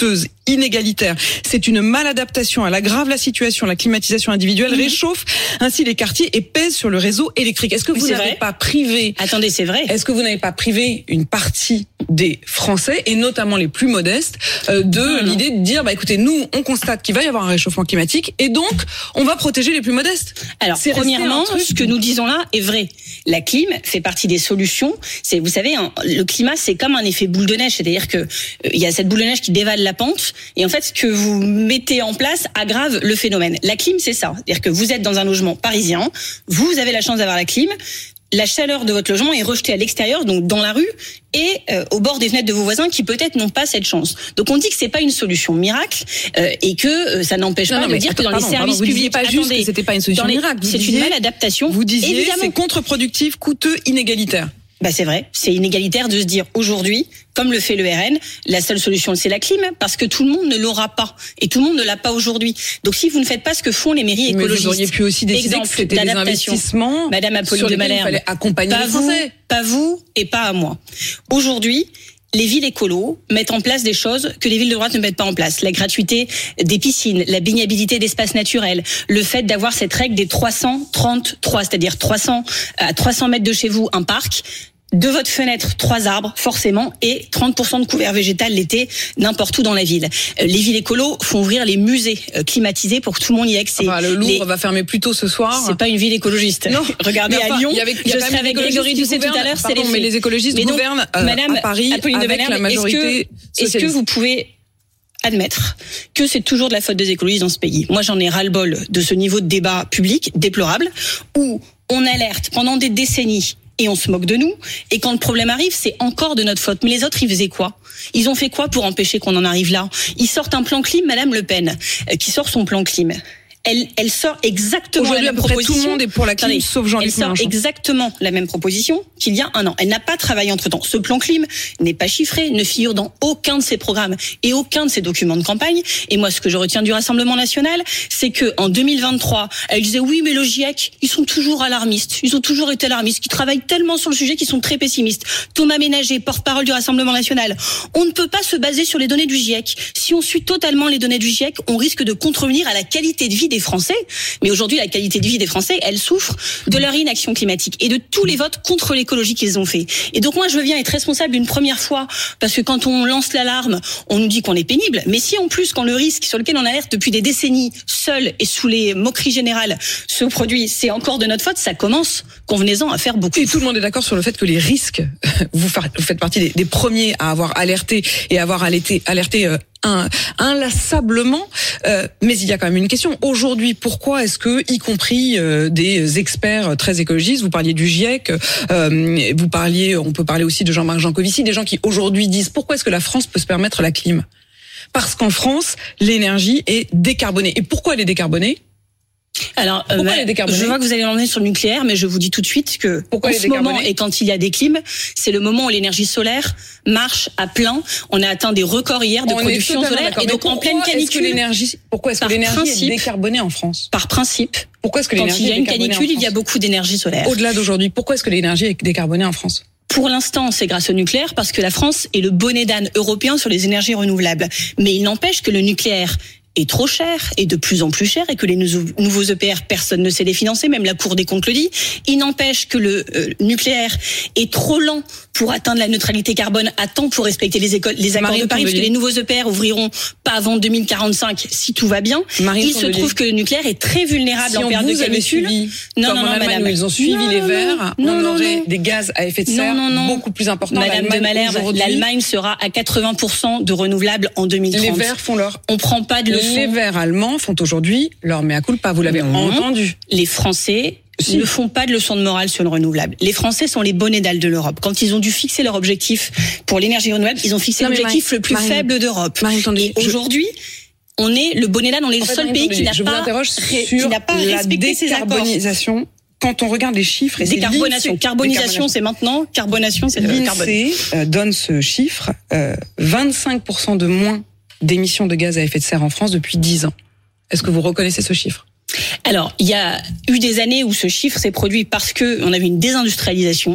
inégalitaire. C'est une maladaptation. Elle aggrave la situation. La climatisation individuelle mmh. réchauffe ainsi les quartiers et pèse sur le réseau électrique. Est-ce que vous n'avez vrai. pas privé... Attendez, c'est vrai. Est-ce que vous n'avez pas privé une partie des Français, et notamment les plus modestes, euh, de non, l'idée non. de dire, bah écoutez, nous, on constate qu'il va y avoir un réchauffement climatique, et donc, on va protéger les plus modestes. Alors, c'est premièrement, ce que nous disons là est vrai. La clim fait partie des solutions. C'est, vous savez, hein, le climat, c'est comme un effet boule de neige. C'est-à-dire que euh, il y a cette boule de neige qui dévale la pente, et en fait, ce que vous mettez en place aggrave le phénomène. La clim, c'est ça. C'est-à-dire que vous êtes dans un logement parisien, vous avez la chance d'avoir la clim, la chaleur de votre logement est rejetée à l'extérieur, donc dans la rue et euh, au bord des fenêtres de vos voisins qui peut-être n'ont pas cette chance. Donc on dit que c'est pas une solution miracle euh, et que euh, ça n'empêche non, pas non, de dire attends, que dans pardon, les services pardon, vous publics, pas attendez, juste que c'était pas une solution les, miracle. C'est disiez, une maladaptation. Vous disiez évidemment. C'est contre-productif, coûteux, inégalitaire. Bah c'est vrai, c'est inégalitaire de se dire aujourd'hui, comme le fait le R N, la seule solution c'est la clim, parce que tout le monde ne l'aura pas et tout le monde ne l'a pas aujourd'hui. Donc si vous ne faites pas ce que font les mairies écologistes, mais vous auriez pu aussi décider exemple, que c'était des investissements, Madame Apolline de Malherbe, il fallait accompagner pas les Français. Vous, pas vous et pas à moi. Aujourd'hui, les villes écolos mettent en place des choses que les villes de droite ne mettent pas en place. La gratuité des piscines, la baignabilité d'espaces naturels, le fait d'avoir cette règle des trois cent trente-trois, c'est-à-dire trois cents à trois cents mètres de chez vous, un parc. De votre fenêtre, trois arbres, forcément, et trente pour cent de couvert végétal l'été, n'importe où dans la ville. Les villes écolos font ouvrir les musées climatisés pour que tout le monde y ait accès. Enfin, le Louvre les... va fermer plus tôt ce soir. C'est pas une ville écologiste. Non. Regardez enfin, à Lyon, y avait, y je serai avec Grégory Doucet tout à l'heure, c'est les mais les écologistes donc, gouvernent euh, Madame à Paris Apolline avec de Malherbe, la majorité est-ce que, est-ce que vous pouvez admettre que c'est toujours de la faute des écologistes dans ce pays? Moi, j'en ai ras-le-bol de ce niveau de débat public déplorable où on alerte pendant des décennies et on se moque de nous, et quand le problème arrive, c'est encore de notre faute. Mais les autres, ils faisaient quoi? Ils ont fait quoi pour empêcher qu'on en arrive là? Ils sortent un plan clim, Madame Le Pen, qui sort son plan clim. Elle, elle sort exactement la même à peu proposition. Près tout le monde est pour la clim, Attendez, sauf Jean-Luc Elle sort Mélenchon. exactement la même proposition qu'il y a un an. Elle n'a pas travaillé entre-temps. Ce plan clim n'est pas chiffré, ne figure dans aucun de ses programmes et aucun de ses documents de campagne. Et moi, ce que je retiens du Rassemblement national, c'est que en deux mille vingt-trois, elle disait oui, mais le GIEC, ils sont toujours alarmistes. Ils ont toujours été alarmistes. Ils travaillent tellement sur le sujet qu'ils sont très pessimistes. Thomas Ménager, porte-parole du Rassemblement national. On ne peut pas se baser sur les données du GIEC. Si on suit totalement les données du GIEC, on risque de contrevenir à la qualité de vie des Français. Mais aujourd'hui, la qualité de vie des Français, elle souffre de leur inaction climatique et de tous les votes contre l'écologie qu'ils ont fait. Et donc moi, je veux bien être responsable une première fois, parce que quand on lance l'alarme, on nous dit qu'on est pénible. Mais si en plus, quand le risque sur lequel on alerte depuis des décennies, seul et sous les moqueries générales, se produit, c'est encore de notre faute, ça commence, convenez-en, à faire beaucoup. Et tout le monde est d'accord sur le fait que les risques, vous faites partie des, des premiers à avoir alerté et à avoir alerté, alerté euh, Un, inlassablement, euh, mais il y a quand même une question. Aujourd'hui, pourquoi est-ce que, y compris euh, des experts très écologistes, vous parliez du GIEC, euh, vous parliez, on peut parler aussi de Jean-Marc Jancovici, des gens qui aujourd'hui disent pourquoi est-ce que la France peut se permettre la clim? Parce qu'en France, l'énergie est décarbonée. Et pourquoi elle est décarbonée? Alors, euh, bah, je vois que vous allez l'emmener sur le nucléaire, mais je vous dis tout de suite que Pourquoi en ce moment et quand il y a des clims, c'est le moment où l'énergie solaire marche à plein. On a atteint des records hier de On production solaire, et donc en pleine canicule. Est-ce que l'énergie, pourquoi est-ce que l'énergie est décarbonée en France? Par principe. Pourquoi est-ce que quand l'énergie il y a est une décarbonée canicule, en France? il y a beaucoup d'énergie solaire. Au-delà d'aujourd'hui, pourquoi est-ce que l'énergie est décarbonée en France? Pour l'instant, c'est grâce au nucléaire, parce que la France est le bonnet d'âne européen sur les énergies renouvelables. Mais il n'empêche que le nucléaire est trop cher et de plus en plus cher, et que les nouveaux E P R, personne ne sait les financer, même la Cour des comptes le dit. Il n'empêche que le euh, nucléaire est trop lent pour atteindre la neutralité carbone à temps pour respecter les, écoles, les accords Marine de Paris, Tondelier. parce que les nouveaux E P R ouvriront pas avant deux mille quarante-cinq si tout va bien. Marine Il se Tondelier. trouve que le nucléaire est très vulnérable Si en on période de vous avait canicule. suivi, Non, comme non, en non, Allemagne madame. où ils ont suivi Non, les non, Verts, non, on non, aurait non. des gaz à effet de Non, serre non, non. beaucoup plus importants. Madame de L'Allemagne, Malherbe, aujourd'hui, l'Allemagne sera à quatre-vingts pour cent de renouvelables en deux mille trente. Les Verts font leur. On prend pas de leçons. Les Verts allemands font aujourd'hui leur mea culpa. Vous l'avez Non. entendu. Les Français Si. ne font pas de leçons de morale sur le renouvelable. Les Français sont les bonnets d'âne de l'Europe. Quand ils ont dû fixer leur objectif pour l'énergie renouvelable, ils ont fixé Non, mais l'objectif Marine- le plus Marine- faible d'Europe. Marine Tondelier, Et je- aujourd'hui, on est le bonnet d'âne, on est En le fait, seul Marine pays qui Tondelier, n'a je vous pas, interroge ré- sur qui n'a pas la respecté ses accords. décarbonisation. Quand on regarde les chiffres, et c'est Décarbonation. l'INSEE- Carbonisation, c'est maintenant. Carbonation, c'est le carbone. L'INSEE euh, donne ce chiffre, euh, vingt-cinq pour cent de moins d'émissions de gaz à effet de serre en France depuis dix ans. Est-ce que vous reconnaissez ce chiffre? Alors, il y a eu des années où ce chiffre s'est produit parce que on avait une désindustrialisation,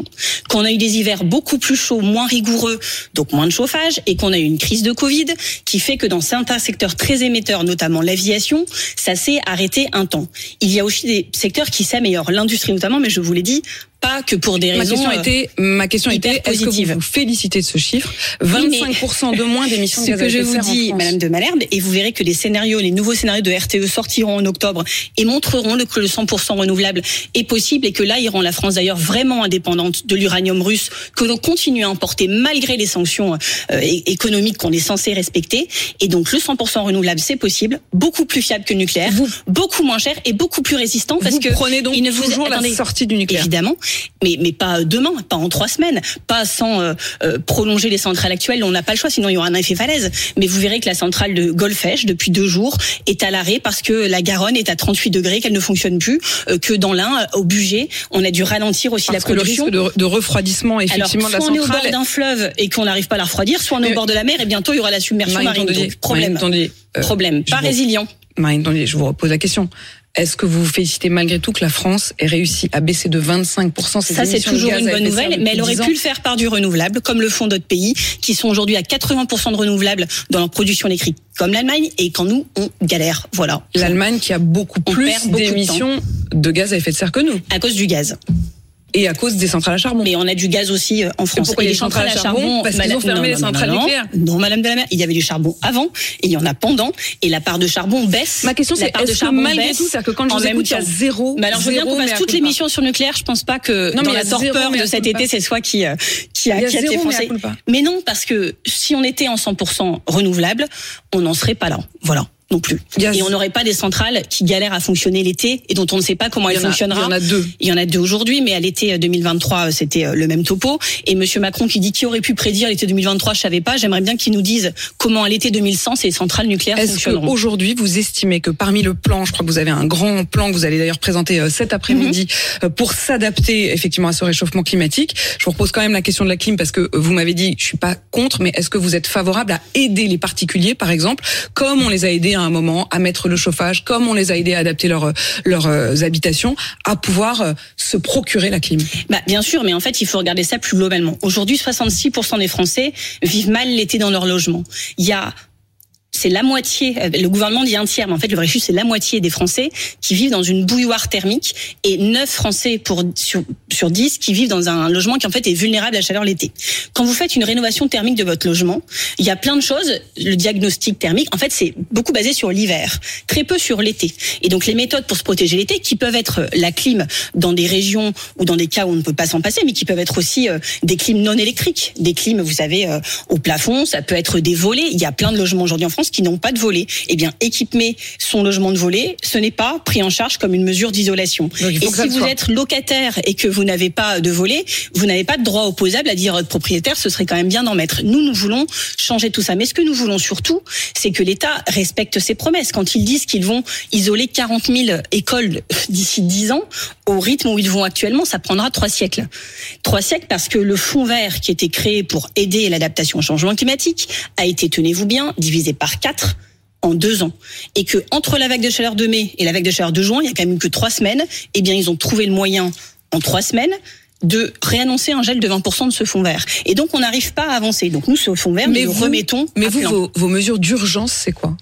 qu'on a eu des hivers beaucoup plus chauds, moins rigoureux, donc moins de chauffage, et qu'on a eu une crise de Covid qui fait que dans certains secteurs très émetteurs, notamment l'aviation, ça s'est arrêté un temps. Il y a aussi des secteurs qui s'améliorent, l'industrie notamment, mais je vous l'ai dit, pas que pour des raisons. Ma question était, ma question était, est-ce que vous vous félicitez de ce chiffre? vingt-cinq pour cent de moins d'émissions de gaz à effet de serre. Ce que je vous dis, Madame de Malherbe, et vous verrez que les scénarios, les nouveaux scénarios de R T E sortiront en octobre et montreront que le cent pour cent renouvelable est possible et que là, ils rendent la France d'ailleurs vraiment indépendante de l'uranium russe que l'on continue à importer malgré les sanctions euh, économiques qu'on est censé respecter. Et donc, le cent pour cent renouvelable, c'est possible, beaucoup plus fiable que le nucléaire, vous, beaucoup moins cher et beaucoup plus résistant parce vous que prenez donc il ne vous toujours attendez, la sortie du nucléaire. Évidemment. Mais, mais pas demain, pas en trois semaines, pas sans euh, euh, prolonger les centrales actuelles. On n'a pas le choix, sinon il y aura un effet falaise. Mais vous verrez que la centrale de Golfech, depuis deux jours, est à l'arrêt parce que la Garonne est à trente-huit degrés, qu'elle ne fonctionne plus, euh, que dans l'Ain, au Bugey, on a dû ralentir aussi parce la production. Que le risque de, de refroidissement, effectivement, Alors, de la centrale. Soit on est au bord d'un fleuve et qu'on n'arrive pas à la refroidir, soit on est mais, au bord de la mer et bientôt il y aura la submersion marine. Donc, problème. Marine, euh, problème. Pas vous, résilient. Marine, attendez, je vous repose la question. Est-ce que vous vous félicitez malgré tout que la France ait réussi à baisser de vingt-cinq pour cent ses Ça, c'est toujours une bonne nouvelle, mais elle aurait pu le faire par du renouvelable, comme le font d'autres pays, qui sont aujourd'hui à quatre-vingts pour cent de renouvelables dans leur production électrique, comme l'Allemagne, et quand nous, on galère. Voilà. L'Allemagne qui a beaucoup on plus d'émissions de, de gaz à effet de serre que nous. À cause du gaz. Et à cause des centrales à charbon. Mais on a du gaz aussi en France. Et pourquoi et les centrales à charbon? Parce qu'ils ont fermé les centrales nucléaires. Non, Madame de la Mer, il y avait du charbon avant, et il y en a pendant, et la part de charbon baisse. Ma question, c'est est-ce que malgré tout, c'est-à-dire que quand je vous écoute, il y a zéro. Mais alors, je veux bien qu'on fasse toute l'émission sur le nucléaire. Je pense pas que dans la torpeur de cet été, c'est soit qui qui a été français. Mais non, parce que si on était en cent pour cent renouvelable, on n'en serait pas là. Voilà. Non plus. Yes. Et on n'aurait pas des centrales qui galèrent à fonctionner l'été et dont on ne sait pas comment elle fonctionnera. Il y en a deux. Il y en a deux aujourd'hui, mais à l'été deux mille vingt-trois, c'était le même topo. Et Monsieur Macron qui dit qui aurait pu prédire l'été deux mille vingt-trois, je savais pas. J'aimerais bien qu'il nous dise comment à l'été deux mille cent ces centrales nucléaires Est-ce fonctionneront. Est-ce qu'aujourd'hui vous estimez que parmi le plan, je crois que vous avez un grand plan que vous allez d'ailleurs présenter cet après-midi mm-hmm. pour s'adapter effectivement à ce réchauffement climatique. Je vous repose quand même la question de la clim parce que vous m'avez dit, je suis pas contre, mais est-ce que vous êtes favorable à aider les particuliers, par exemple, comme on les a aidés à un moment à mettre le chauffage, comme on les a aidés à adapter leurs leurs habitations, à pouvoir se procurer la clim. Bah bien sûr, mais en fait il faut regarder ça plus globalement. Aujourd'hui, soixante-six pour cent des Français vivent mal l'été dans leur logement. Il y a c'est la moitié, le gouvernement dit un tiers, mais en fait le vrai chiffre c'est la moitié des Français qui vivent dans une bouilloire thermique et neuf Français pour, sur, sur dix qui vivent dans un logement qui en fait est vulnérable à la chaleur l'été. Quand vous faites une rénovation thermique de votre logement, il y a plein de choses, le diagnostic thermique en fait c'est beaucoup basé sur l'hiver, très peu sur l'été. Et donc les méthodes pour se protéger l'été qui peuvent être la clim dans des régions ou dans des cas où on ne peut pas s'en passer, mais qui peuvent être aussi euh, des clims non électriques, des clims vous savez euh, au plafond, ça peut être des volets, il y a plein de logements aujourd'hui en France qui n'ont pas de volet. Eh bien, équiper son logement de volet, ce n'est pas pris en charge comme une mesure d'isolation. Et si vous êtes locataire et que vous n'avez pas de volet, vous n'avez pas de droit opposable à dire à votre propriétaire, ce serait quand même bien d'en mettre. Nous, nous voulons changer tout ça. Mais ce que nous voulons surtout, c'est que l'État respecte ses promesses. Quand ils disent qu'ils vont isoler quarante mille écoles d'ici dix ans, au rythme où ils vont actuellement, ça prendra trois siècles. Trois siècles parce que le fonds vert qui était créé pour aider l'adaptation au changement climatique a été, tenez-vous bien, divisé par quatre en deux ans. Et que entre la vague de chaleur de mai et la vague de chaleur de juin, il y a quand même que trois semaines, eh bien, ils ont trouvé le moyen, en trois semaines, de réannoncer un gel de vingt pour cent de ce fonds vert. Et donc, on n'arrive pas à avancer. Donc, nous, ce fonds vert, mais nous vous, le remettons Mais à vous, plan. Vos, vos mesures d'urgence, c'est quoi?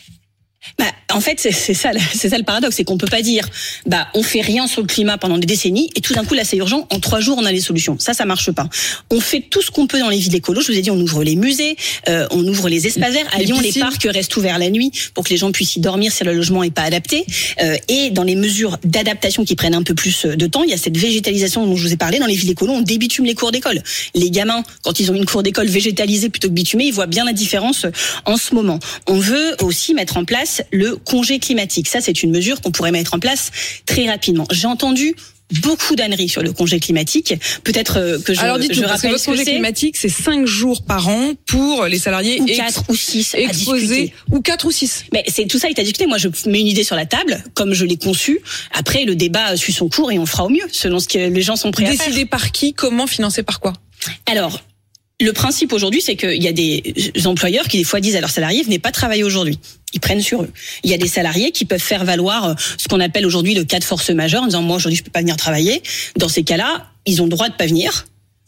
Bah, en fait, c'est, c'est ça, c'est ça le paradoxe, c'est qu'on peut pas dire, bah, on fait rien sur le climat pendant des décennies et tout d'un coup là c'est urgent, en trois jours on a les solutions. Ça, ça marche pas. On fait tout ce qu'on peut dans les villes écolo. Je vous ai dit, on ouvre les musées, euh, on ouvre les espaces verts. À les Lyon, piscines. Les parcs restent ouverts la nuit pour que les gens puissent y dormir si le logement est pas adapté. Euh, et dans les mesures d'adaptation qui prennent un peu plus de temps, il y a cette végétalisation dont je vous ai parlé. Dans les villes écolo, on débitume les cours d'école. Les gamins, quand ils ont une cour d'école végétalisée plutôt que bitumée, ils voient bien la différence en ce moment. On veut aussi mettre en place le congé climatique. Ça, c'est une mesure qu'on pourrait mettre en place très rapidement. J'ai entendu beaucoup d'âneries sur le congé climatique. Peut-être que je, Alors dites je tout, rappelle parce que le congé climatique, c'est cinq jours par an pour les salariés ou ex- quatre ou six exposés, ou quatre ou six. Mais c'est tout ça est à discuter. Moi, je mets une idée sur la table, comme je l'ai conçue. Après, le débat suit son cours et on fera au mieux, selon ce que les gens sont prêts à faire. Décider par qui, comment, financer par quoi? Alors, le principe aujourd'hui, c'est qu'il y a des employeurs qui des fois disent à leurs salariés, venez pas travailler aujourd'hui. Ils prennent sur eux. Il y a des salariés qui peuvent faire valoir ce qu'on appelle aujourd'hui le cas de force majeure, en disant moi aujourd'hui je peux pas venir travailler. Dans ces cas-là, ils ont le droit de pas venir.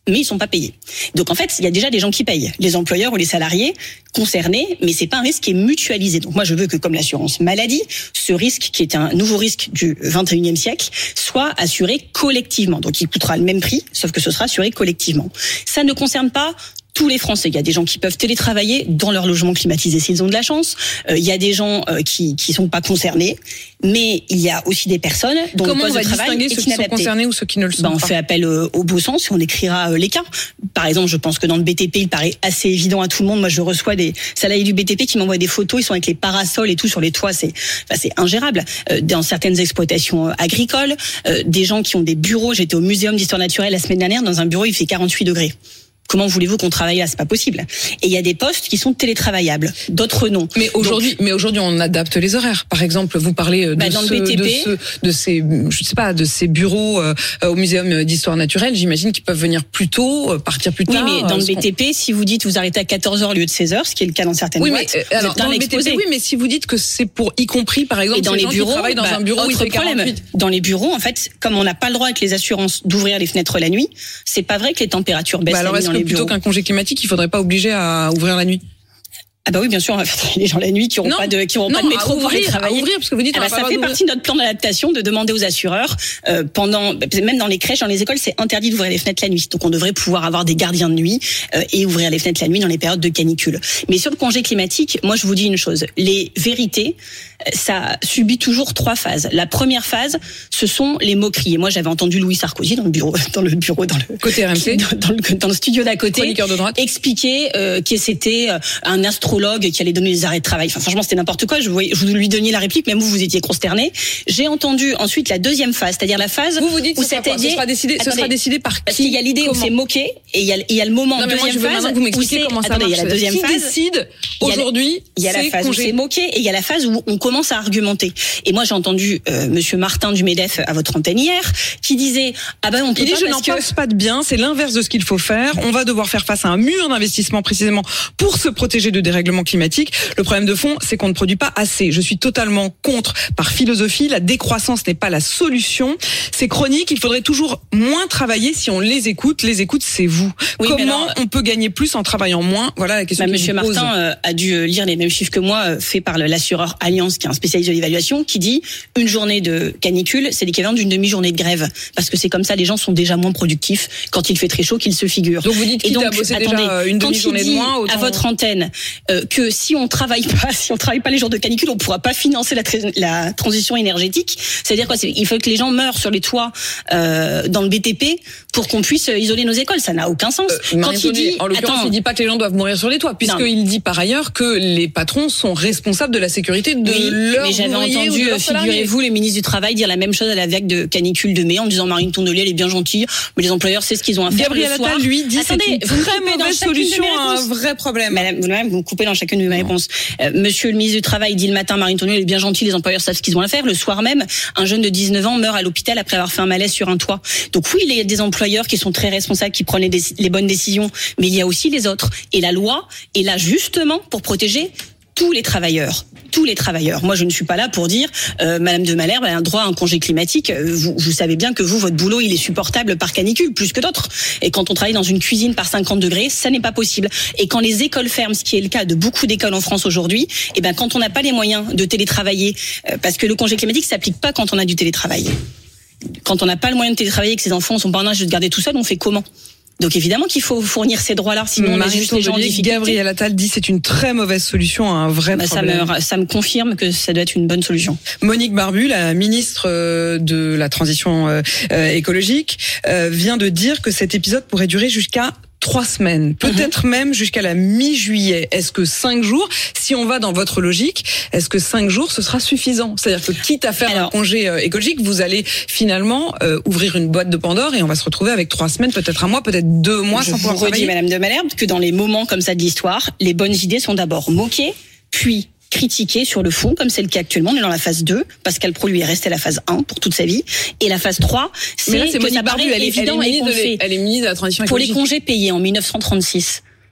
mais ils sont pas payés. Donc en fait, il y a déjà des gens qui payent, les employeurs ou les salariés concernés, mais c'est pas un risque qui est mutualisé. Donc moi, je veux que, comme l'assurance maladie, ce risque qui est un nouveau risque du vingt et unième siècle soit assuré collectivement. Donc il coûtera le même prix, sauf que ce sera assuré collectivement. Ça ne concerne pas tous les Français. Il y a des gens qui peuvent télétravailler dans leur logement climatisé s'ils ont de la chance. Euh, il y a des gens euh, qui qui sont pas concernés, mais il y a aussi des personnes dont Comment le poste on va de travail distinguer est ceux qui sont inadapté. concernés ou ceux qui ne le sont ben, on pas fait appel euh, au bon sens et on écrira euh, les cas. Par exemple, je pense que dans le B T P, il paraît assez évident à tout le monde. Moi, je reçois des salariés du B T P qui m'envoient des photos. Ils sont avec les parasols et tout sur les toits. C'est, enfin, c'est ingérable. Euh, dans certaines exploitations euh, agricoles, euh, des gens qui ont des bureaux. J'étais au Muséum d'histoire naturelle la semaine dernière. Dans un bureau, il fait quarante-huit degrés. Comment voulez-vous qu'on travaille là? C'est pas possible. Et il y a des postes qui sont télétravaillables, d'autres non. Mais aujourd'hui, Donc, mais aujourd'hui, on adapte les horaires. Par exemple, vous parlez de, bah, dans ce, le B T P, de, ce, de ces, je sais pas, de ces bureaux euh, au Muséum d'histoire naturelle. J'imagine qu'ils peuvent venir plus tôt, euh, partir plus oui, tard. Oui, mais dans le euh, B T P, si vous dites vous arrêtez à quatorze heures au lieu de seize heures, ce qui est le cas dans certaines oui, boîtes, mais, euh, alors, vous êtes dans le B T P, oui, mais si vous dites que c'est pour y compris, par exemple, et dans ces les gens bureaux, qui travaillent dans bah, un bureau où il autre fait problème. quarante-huit. Dans les bureaux, en fait, comme on n'a pas le droit avec les assurances d'ouvrir les fenêtres la nuit, c'est pas vrai que les températures baissent Bah alors, la nuit est-ce dans que les plutôt bureaux. qu'un congé climatique, il faudrait pas obliger à ouvrir la nuit? Ah bah oui, bien sûr, on va faire les gens la nuit qui n'auront pas de qui auront non, pas de métro pour aller ouvrir, travailler. À ouvrir, parce que vous dites, ah bah, ça fait partie de notre plan d'adaptation de demander aux assureurs euh, pendant même dans les crèches, dans les écoles, c'est interdit d'ouvrir les fenêtres la nuit. Donc on devrait pouvoir avoir des gardiens de nuit euh, et ouvrir les fenêtres la nuit dans les périodes de canicule. Mais sur le congé climatique, moi je vous dis une chose, les vérités, ça subit toujours trois phases. La première phase, ce sont les moqueries. Et moi j'avais entendu Louis Sarkozy dans le bureau dans le bureau dans le côté R M C dans, dans le dans le studio d'à côté de droite. expliquer euh, que c'était un astrologue qui allait donner les arrêts de travail. Enfin, franchement, c'était n'importe quoi. Je vous, je vous lui donniez la réplique, même vous, vous étiez consterné. J'ai entendu ensuite la deuxième phase, c'est-à-dire la phase vous vous dites où ce sera, cette idée, ce sera décidé, attendez, ce sera décidé par qui? Parce qu'il y a l'idée où c'est moqué et il y a, il y a le moment non, deuxième moi, phase que vous m'expliquez comment ça attendez, marche. il y a la deuxième qui phase. décide aujourd'hui? Il y a la phase où c'est moqué et il y a la phase où on commence à argumenter. Et moi, j'ai entendu euh, Monsieur Martin du MEDEF à votre antenne hier, qui disait ah ben on peut il dit pas je parce n'en que... pense pas de bien. C'est l'inverse de ce qu'il faut faire. On va devoir faire face à un mur d'investissement précisément pour se protéger de dérèglements climatiques. Le problème de fond, c'est qu'on ne produit pas assez. Je suis totalement contre par philosophie. La décroissance n'est pas la solution. Ces chroniques, il faudrait toujours moins travailler si on les écoute. Les écoute, c'est vous. Oui, comment alors, on peut gagner plus en travaillant moins? Voilà la question. Bah, que Monsieur je vous pose. Martin euh, a dû lire les mêmes chiffres que moi, euh, fait par l'assureur Allianz, qui est un spécialiste de l'évaluation, qui dit une journée de canicule, c'est l'équivalent d'une demi-journée de grève, parce que c'est comme ça, les gens sont déjà moins productifs quand il fait très chaud qu'ils se figurent. Donc vous dites qu'il a bossé attendez, déjà une quand demi-journée il dit de moins, autant... à votre antenne euh, que si on travaille pas, si on travaille pas les jours de canicule, on pourra pas financer la, tra- la transition énergétique. C'est-à-dire quoi? C'est, il faut que les gens meurent sur les toits euh, dans le B T P pour qu'on puisse isoler nos écoles. Ça n'a aucun sens. Euh, quand il dit, en l'occurrence, attends, il dit pas que les gens doivent mourir sur les toits, puisqu'il dit par ailleurs que les patrons sont responsables de la sécurité de oui, leurs mais j'avais ouvriers entendu, ou de leurs figurez-vous, les ministres du Travail dire la même chose à la vague de canicule de mai en disant Marine Tondelier, elle est bien gentille, mais les employeurs, c'est ce qu'ils ont à faire. Gabriel le soir. Attal, lui, dit Attendez, c'est une vous très mauvaise solution à un vrai problème. Madame, vous-même, vous me coupez dans chacune de mes réponses. Euh, monsieur le ministre du Travail dit le matin, Marine Tondelier, elle est bien gentille, les employeurs savent ce qu'ils ont à faire. Le soir même, un jeune de dix-neuf ans meurt à l'hôpital après avoir fait un malaise sur un toit. Donc oui, il y a des employeurs qui sont très responsables, qui prennent les, déc- les bonnes décisions, mais il y a aussi les autres. Et la loi est là justement pour protéger tous les travailleurs, tous les travailleurs. Moi, je ne suis pas là pour dire, euh, Madame de Malherbe a un droit à un congé climatique. Vous, vous savez bien que vous, votre boulot, il est supportable par canicule, plus que d'autres. Et quand on travaille dans une cuisine par cinquante degrés, ça n'est pas possible. Et quand les écoles ferment, ce qui est le cas de beaucoup d'écoles en France aujourd'hui, et ben quand on n'a pas les moyens de télétravailler, euh, parce que le congé climatique s'applique pas quand on a du télétravail. Quand on n'a pas le moyen de télétravailler, que ses enfants sont pas en âge de garder tout seul, on fait comment? Donc évidemment qu'il faut fournir ces droits-là, sinon on a juste les gens en difficulté. Gabriel Attal dit c'est une très mauvaise solution à un vrai bah, problème. Ça me, ça me confirme que ça doit être une bonne solution. Monique Barbu, la ministre de la Transition euh, écologique, euh, vient de dire que cet épisode pourrait durer jusqu'à trois semaines, peut-être mmh. même jusqu'à la mi-juillet. Est-ce que cinq jours, si on va dans votre logique, est-ce que cinq jours ce sera suffisant? C'est-à-dire que quitte à faire Alors, un congé euh, écologique, vous allez finalement euh, ouvrir une boîte de Pandore et on va se retrouver avec trois semaines, peut-être un mois, peut-être deux mois je sans pouvoir vous redis, travailler. Madame de Malherbe, que dans les moments comme ça de l'histoire, les bonnes idées sont d'abord moquées, puis critiquer sur le fond, comme c'est le cas actuellement. On est dans la phase deux. Pascal Praud, lui, est resté à la phase un pour toute sa vie. Et la phase trois, c'est, là, c'est que Monique ça Barbu, paraît elle est, évident elle est et qu'on de, le fait. Elle est ministre de la Transition pour écologique. les congés payés en mille neuf cent trente-six.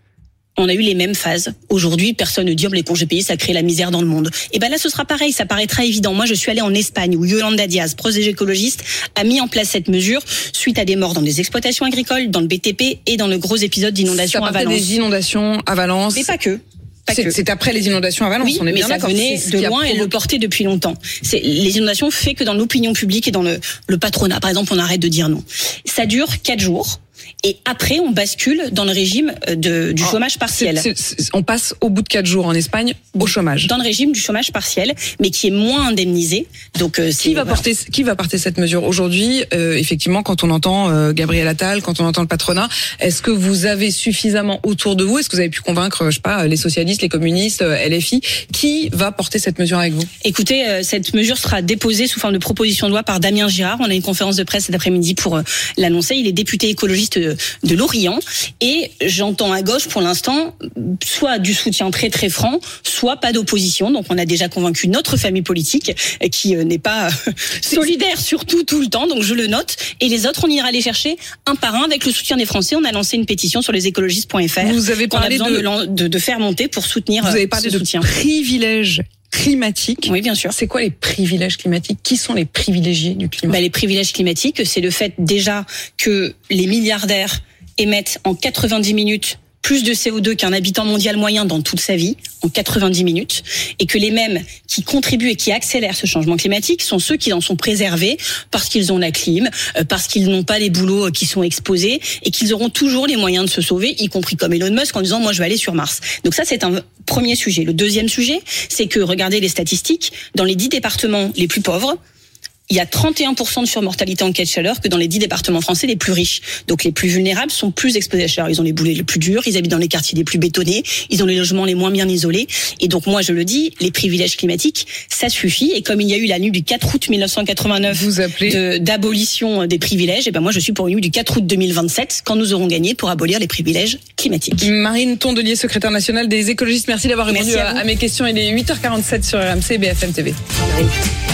on a eu les mêmes phases. Aujourd'hui, personne ne dit oh, les congés payés, ça crée la misère dans le monde. Et ben là, ce sera pareil, ça paraîtra évident. Moi, je suis allée en Espagne où Yolanda Díaz, proche des écologistes, a mis en place cette mesure suite à des morts dans des exploitations agricoles, dans le B T P et dans le gros épisode d'inondation à Valence. Des inondations à Valence. Mais pas que. C'est, c'est après les inondations à Valence, oui, on est mais bien ça d'accord. venait C'est de loin et le portait depuis longtemps. C'est, les inondations fait que dans l'opinion publique et dans le, le patronat, par exemple, on arrête de dire non. Ça dure quatre jours. Et après, on bascule dans le régime de, du chômage partiel. C'est, c'est, c'est, on passe au bout de quatre jours en Espagne au chômage. Dans le régime du chômage partiel, mais qui est moins indemnisé. Donc, euh, qui va voilà. porter qui va porter cette mesure aujourd'hui? euh, Effectivement, quand on entend euh, Gabriel Attal, quand on entend le patronat, est-ce que vous avez suffisamment autour de vous? Est-ce que vous avez pu convaincre, je sais pas, les socialistes, les communistes, L F I? Qui va porter cette mesure avec vous? Écoutez, euh, cette mesure sera déposée sous forme de proposition de loi par Damien Girard. On a une conférence de presse cet après-midi pour euh, l'annoncer. Il est député écologiste de, de Lorient et j'entends à gauche pour l'instant soit du soutien très très franc, soit pas d'opposition. Donc on a déjà convaincu notre famille politique qui n'est pas solidaire surtout tout le temps, donc je le note. Et les autres, on ira les chercher un par un avec le soutien des Français. On a lancé une pétition sur lesécologistes point f r. Vous avez parlé qu'on a besoin de... De, de faire monter pour soutenir. Vous avez parlé ce de soutien. Privilèges climatiques. Oui, bien sûr. C'est quoi les privilèges climatiques? Qui sont les privilégiés du climat? Bah, les privilèges climatiques, c'est le fait déjà que les milliardaires émettent en quatre-vingt-dix minutes plus de C O deux qu'un habitant mondial moyen dans toute sa vie, en quatre-vingt-dix minutes, et que les mêmes qui contribuent et qui accélèrent ce changement climatique sont ceux qui en sont préservés parce qu'ils ont la clim, parce qu'ils n'ont pas les boulots qui sont exposés, et qu'ils auront toujours les moyens de se sauver, y compris comme Elon Musk en disant « moi je vais aller sur Mars ». Donc ça, c'est un premier sujet. Le deuxième sujet, c'est que, regardez les statistiques, dans les dix départements les plus pauvres, il y a trente et un pour cent de surmortalité en cas de chaleur que dans les dix départements français les plus riches. Donc les plus vulnérables sont plus exposés à la chaleur. Ils ont les boulets les plus durs, ils habitent dans les quartiers les plus bétonnés, ils ont les logements les moins bien isolés. Et donc moi je le dis, les privilèges climatiques, ça suffit. Et comme il y a eu la nuit du quatre août mille neuf cent quatre-vingt-neuf de, d'abolition des privilèges, et ben moi je suis pour une nuit du quatre août deux mille vingt-sept, quand nous aurons gagné pour abolir les privilèges climatiques. Marine Tondelier, secrétaire nationale des écologistes, merci d'avoir répondu merci à, à, à mes questions. Il est huit heures quarante-sept sur R M C et B F M T V. Oui.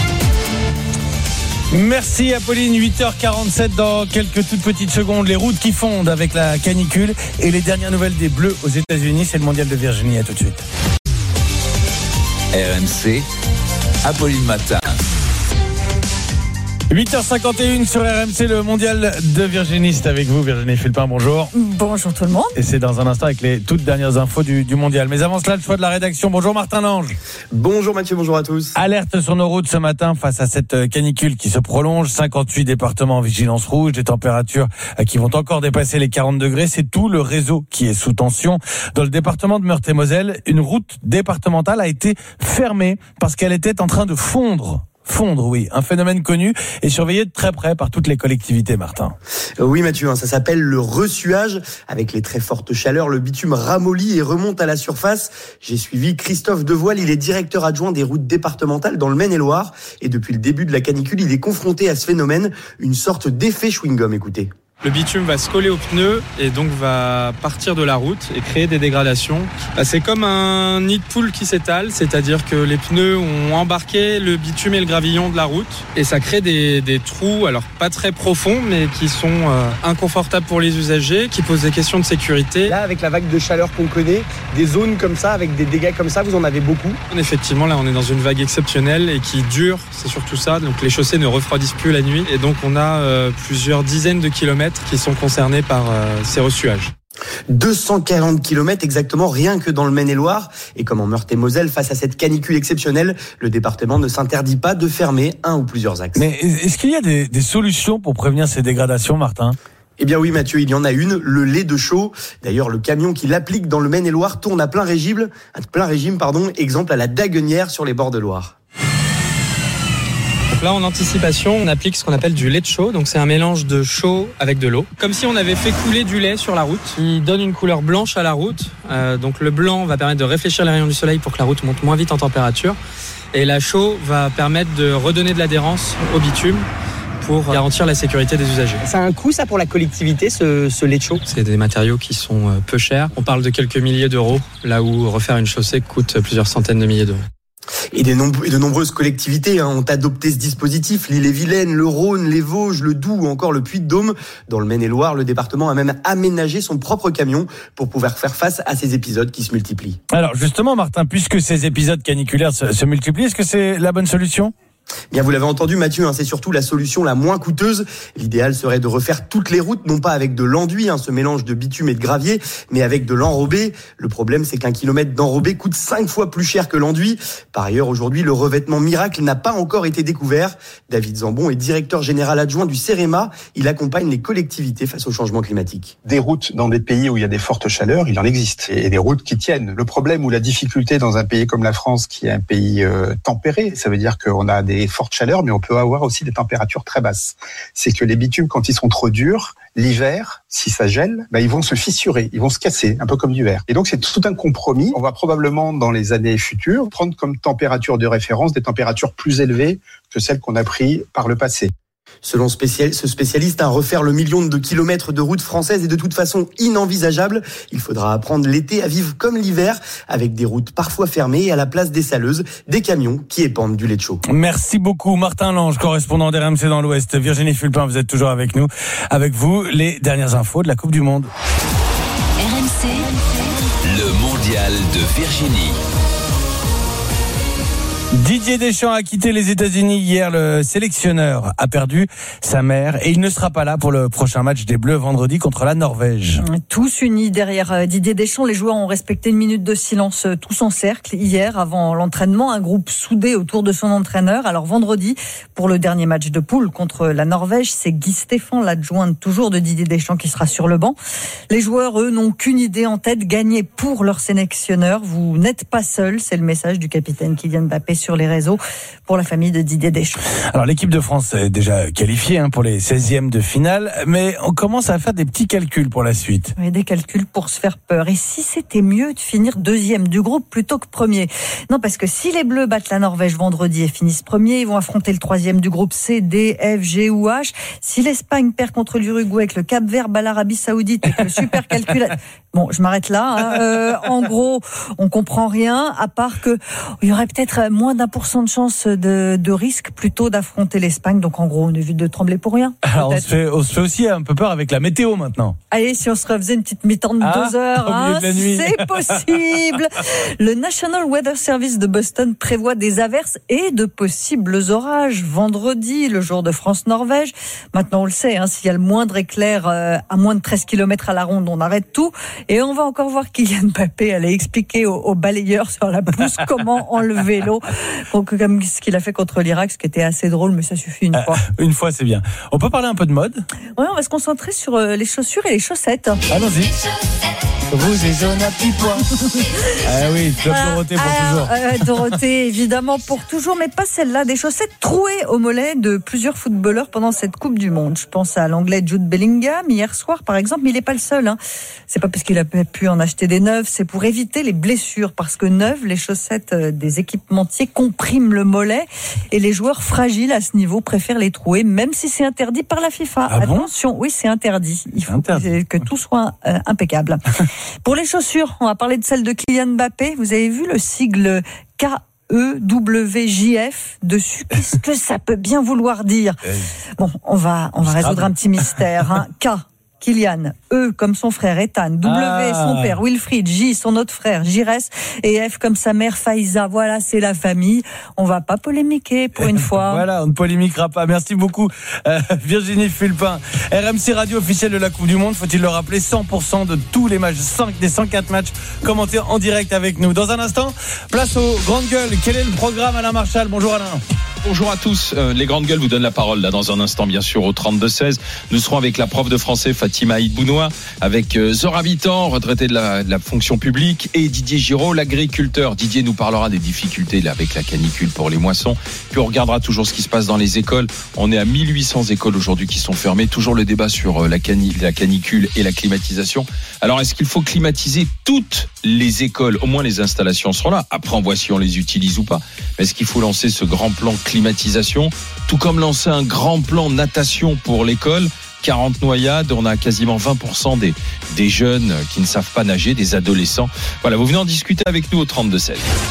Merci Apolline, huit heures quarante-sept dans quelques toutes petites secondes. Les routes qui fondent avec la canicule et les dernières nouvelles des Bleus aux États-Unis, c'est le mondial de Virginie. À tout de suite. R M C, Apolline Matin. huit heures cinquante et une sur R M C, le mondial de Virginie. C'est avec vous, Virginie Fulpin, bonjour. Bonjour tout le monde. Et c'est dans un instant avec les toutes dernières infos du, du mondial. Mais avant cela, le choix de la rédaction. Bonjour Martin Lange. Bonjour Mathieu, bonjour à tous. Alerte sur nos routes ce matin face à cette canicule qui se prolonge. cinquante-huit départements en vigilance rouge, des températures qui vont encore dépasser les quarante degrés. C'est tout le réseau qui est sous tension. Dans le département de Meurthe-et-Moselle, une route départementale a été fermée parce qu'elle était en train de fondre. Fondre, oui, un phénomène connu et surveillé de très près par toutes les collectivités, Martin. Oui Mathieu, ça s'appelle le ressuage. Avec les très fortes chaleurs, le bitume ramollit et remonte à la surface. J'ai suivi Christophe Devoile, il est directeur adjoint des routes départementales dans le Maine-et-Loire. Et depuis le début de la canicule, il est confronté à ce phénomène, une sorte d'effet chewing-gum, écoutez. Le bitume va se coller aux pneus et donc va partir de la route et créer des dégradations. C'est comme un nid de poule qui s'étale, c'est-à-dire que les pneus ont embarqué le bitume et le gravillon de la route et ça crée des, des trous, alors pas très profonds, mais qui sont euh, inconfortables pour les usagers, qui posent des questions de sécurité. Là, avec la vague de chaleur qu'on connaît, des zones comme ça, avec des dégâts comme ça, vous en avez beaucoup? Effectivement, là, on est dans une vague exceptionnelle et qui dure, c'est surtout ça. Donc les chaussées ne refroidissent plus la nuit et donc on a euh, plusieurs dizaines de kilomètres qui sont concernés par euh, ces ressuages. deux cent quarante kilomètres exactement, rien que dans le Maine-et-Loire. Et comme en Meurthe-et-Moselle, face à cette canicule exceptionnelle, le département ne s'interdit pas de fermer un ou plusieurs axes. Mais est-ce qu'il y a des, des solutions pour prévenir ces dégradations, Martin ? Eh bien oui Mathieu, il y en a une, le lait de chaux. D'ailleurs, le camion qui l'applique dans le Maine-et-Loire tourne à plein régime, à plein régime, pardon, exemple à la Daguenière sur les bords de Loire. Donc là, en anticipation, on applique ce qu'on appelle du lait de chaux. Donc c'est un mélange de chaux avec de l'eau. Comme si on avait fait couler du lait sur la route. Il donne une couleur blanche à la route. Euh, donc le blanc va permettre de réfléchir les rayons du soleil pour que la route monte moins vite en température. Et la chaux va permettre de redonner de l'adhérence au bitume pour garantir la sécurité des usagers. Ça a un coût ça pour la collectivité, ce, ce lait de chaux? C'est des matériaux qui sont peu chers. On parle de quelques milliers d'euros, là où refaire une chaussée coûte plusieurs centaines de milliers d'euros. Et, des nombre- et de nombreuses collectivités hein, ont adopté ce dispositif. L'Ille-et-Vilaine, le Rhône, les Vosges, le Doubs ou encore le Puy-de-Dôme. Dans le Maine-et-Loire, le département a même aménagé son propre camion pour pouvoir faire face à ces épisodes qui se multiplient. Alors justement, Martin, puisque ces épisodes caniculaires se, se multiplient, est-ce que c'est la bonne solution ? Bien, vous l'avez entendu, Mathieu, hein, c'est surtout la solution la moins coûteuse. L'idéal serait de refaire toutes les routes, non pas avec de l'enduit, hein, ce mélange de bitume et de gravier, mais avec de l'enrobé. Le problème, c'est qu'un kilomètre d'enrobé coûte cinq fois plus cher que l'enduit. Par ailleurs, aujourd'hui, le revêtement miracle n'a pas encore été découvert. David Zambon est directeur général adjoint du CEREMA. Il accompagne les collectivités face au changement climatique. Des routes dans des pays où il y a des fortes chaleurs, il en existe. Et des routes qui tiennent. Le problème ou la difficulté dans un pays comme la France, qui est un pays euh, tempéré, ça veut dire qu'on a des fortes chaleurs, mais on peut avoir aussi des températures très basses. C'est que les bitumes, quand ils sont trop durs, l'hiver, si ça gèle, bah, ils vont se fissurer, ils vont se casser, un peu comme du verre. Et donc, c'est tout un compromis. On va probablement, dans les années futures, prendre comme température de référence des températures plus élevées que celles qu'on a prises par le passé. Selon spécial, ce spécialiste, à refaire le million de kilomètres de routes françaises est de toute façon inenvisageable. Il faudra apprendre l'été à vivre comme l'hiver, avec des routes parfois fermées et à la place des saleuses, des camions qui épandent du lait de chaux. Merci beaucoup Martin Lange, correspondant d'R M C dans l'Ouest. Virginie Fulpin, vous êtes toujours avec nous. Avec vous, les dernières infos de la Coupe du Monde. R M C, le mondial de Virginie. Didier Deschamps a quitté les États-Unis hier. Le sélectionneur a perdu sa mère et il ne sera pas là pour le prochain match des Bleus vendredi contre la Norvège. Tous unis derrière Didier Deschamps, les joueurs ont respecté une minute de silence tous en cercle hier avant l'entraînement, un groupe soudé autour de son entraîneur. Alors vendredi, pour le dernier match de poule contre la Norvège, c'est Guy Stéphane, l'adjoint toujours de Didier Deschamps, qui sera sur le banc. Les joueurs, eux, n'ont qu'une idée en tête, gagner pour leur sélectionneur. Vous n'êtes pas seul, c'est le message du capitaine Kylian Mbappé sur les réseaux pour la famille de Didier Deschamps. Alors l'équipe de France est déjà qualifiée hein, pour les seizièmes de finale, mais on commence à faire des petits calculs pour la suite. Oui, des calculs pour se faire peur. Et si c'était mieux de finir deuxième du groupe plutôt que premier ? Non, parce que si les Bleus battent la Norvège vendredi et finissent premier, ils vont affronter le troisième du groupe C, D, F, G ou H. Si l'Espagne perd contre l'Uruguay, avec le Cap-Vert bat l'Arabie Saoudite et que le super calcul... Bon, je m'arrête là. Hein. Euh, en gros, on comprend rien, à part que il y aurait peut-être moins d'un pour cent de chance de, de risque plutôt d'affronter l'Espagne. Donc en gros, on évite de trembler pour rien. Alors on se, fait, on se fait aussi un peu peur avec la météo maintenant. Allez, si on se refaisait une petite mi-temps de ah, deux heures, hein, c'est possible. Le National Weather Service de Boston prévoit des averses et de possibles orages vendredi, le jour de France-Norvège. Maintenant, on le sait, hein, s'il y a le moindre éclair euh, à moins de treize kilomètres à la ronde, on arrête tout. Et on va encore voir Kylian Mbappé aller expliquer aux, aux balayeurs sur la pelouse comment enlever l'eau. Donc, comme ce qu'il a fait contre l'Irak, ce qui était assez drôle, mais ça suffit une euh, fois. Une fois, c'est bien. On peut parler un peu de mode ? Oui, on va se concentrer sur euh, les chaussures et les chaussettes. Allons-y. Vous et Zona à petit pois. Ah oui, Club ah, Dorothée pour ah, toujours. Euh, Dorothée, évidemment, pour toujours, mais pas celle-là. Des chaussettes trouées au mollet de plusieurs footballeurs pendant cette Coupe du Monde. Je pense à l'Anglais Jude Bellingham, hier soir, par exemple, mais il n'est pas le seul. Hein. C'est pas parce qu'il a pu en acheter des neuves, c'est pour éviter les blessures. Parce que neuves, les chaussettes des équipementiers compriment le mollet et les joueurs fragiles à ce niveau préfèrent les trouer, même si c'est interdit par la FIFA. Ah Attention, bon oui, c'est interdit. Il faut interdit. que tout soit euh, impeccable. Pour les chaussures, on va parler de celle de Kylian Mbappé. Vous avez vu le sigle K E W J F dessus? Qu'est-ce que ça peut bien vouloir dire? Bon, on va, on va résoudre un petit mystère. Hein. K. Kylian, E comme son frère Ethan, W ah. son père Wilfried, J son autre frère Jires et F comme sa mère Faiza. Voilà, c'est la famille. On va pas polémiquer pour une fois. Voilà, on ne polémiquera pas. Merci beaucoup euh, Virginie Fulpin. R M C Radio officielle de la Coupe du Monde, faut-il le rappeler, cent pour cent de tous les matchs, cinq des cent quatre matchs commentés en direct avec nous. Dans un instant, place aux grandes gueules. Quel est le programme, Alain Marchal? Bonjour Alain. Bonjour à tous. Euh, les grandes gueules vous donnent la parole là dans un instant, bien sûr, au trente-deux seize. Nous serons avec la prof de français Fatima Idbounoua, avec euh, Zora Bitan, retraité de la, de la fonction publique, et Didier Giraud, l'agriculteur. Didier nous parlera des difficultés là, avec la canicule pour les moissons. Puis on regardera toujours ce qui se passe dans les écoles. On est à mille huit cents écoles aujourd'hui qui sont fermées. Toujours le débat sur euh, la, cani- la canicule et la climatisation. Alors, est-ce qu'il faut climatiser toutes les écoles? Au moins, les installations seront là. Après, on voit si on les utilise ou pas. Mais est-ce qu'il faut lancer ce grand plan climatisation, tout comme lancer un grand plan natation pour l'école? quarante noyades, on a quasiment vingt pour cent des, des jeunes qui ne savent pas nager, des adolescents. Voilà, vous venez en discuter avec nous au trente-deux seize.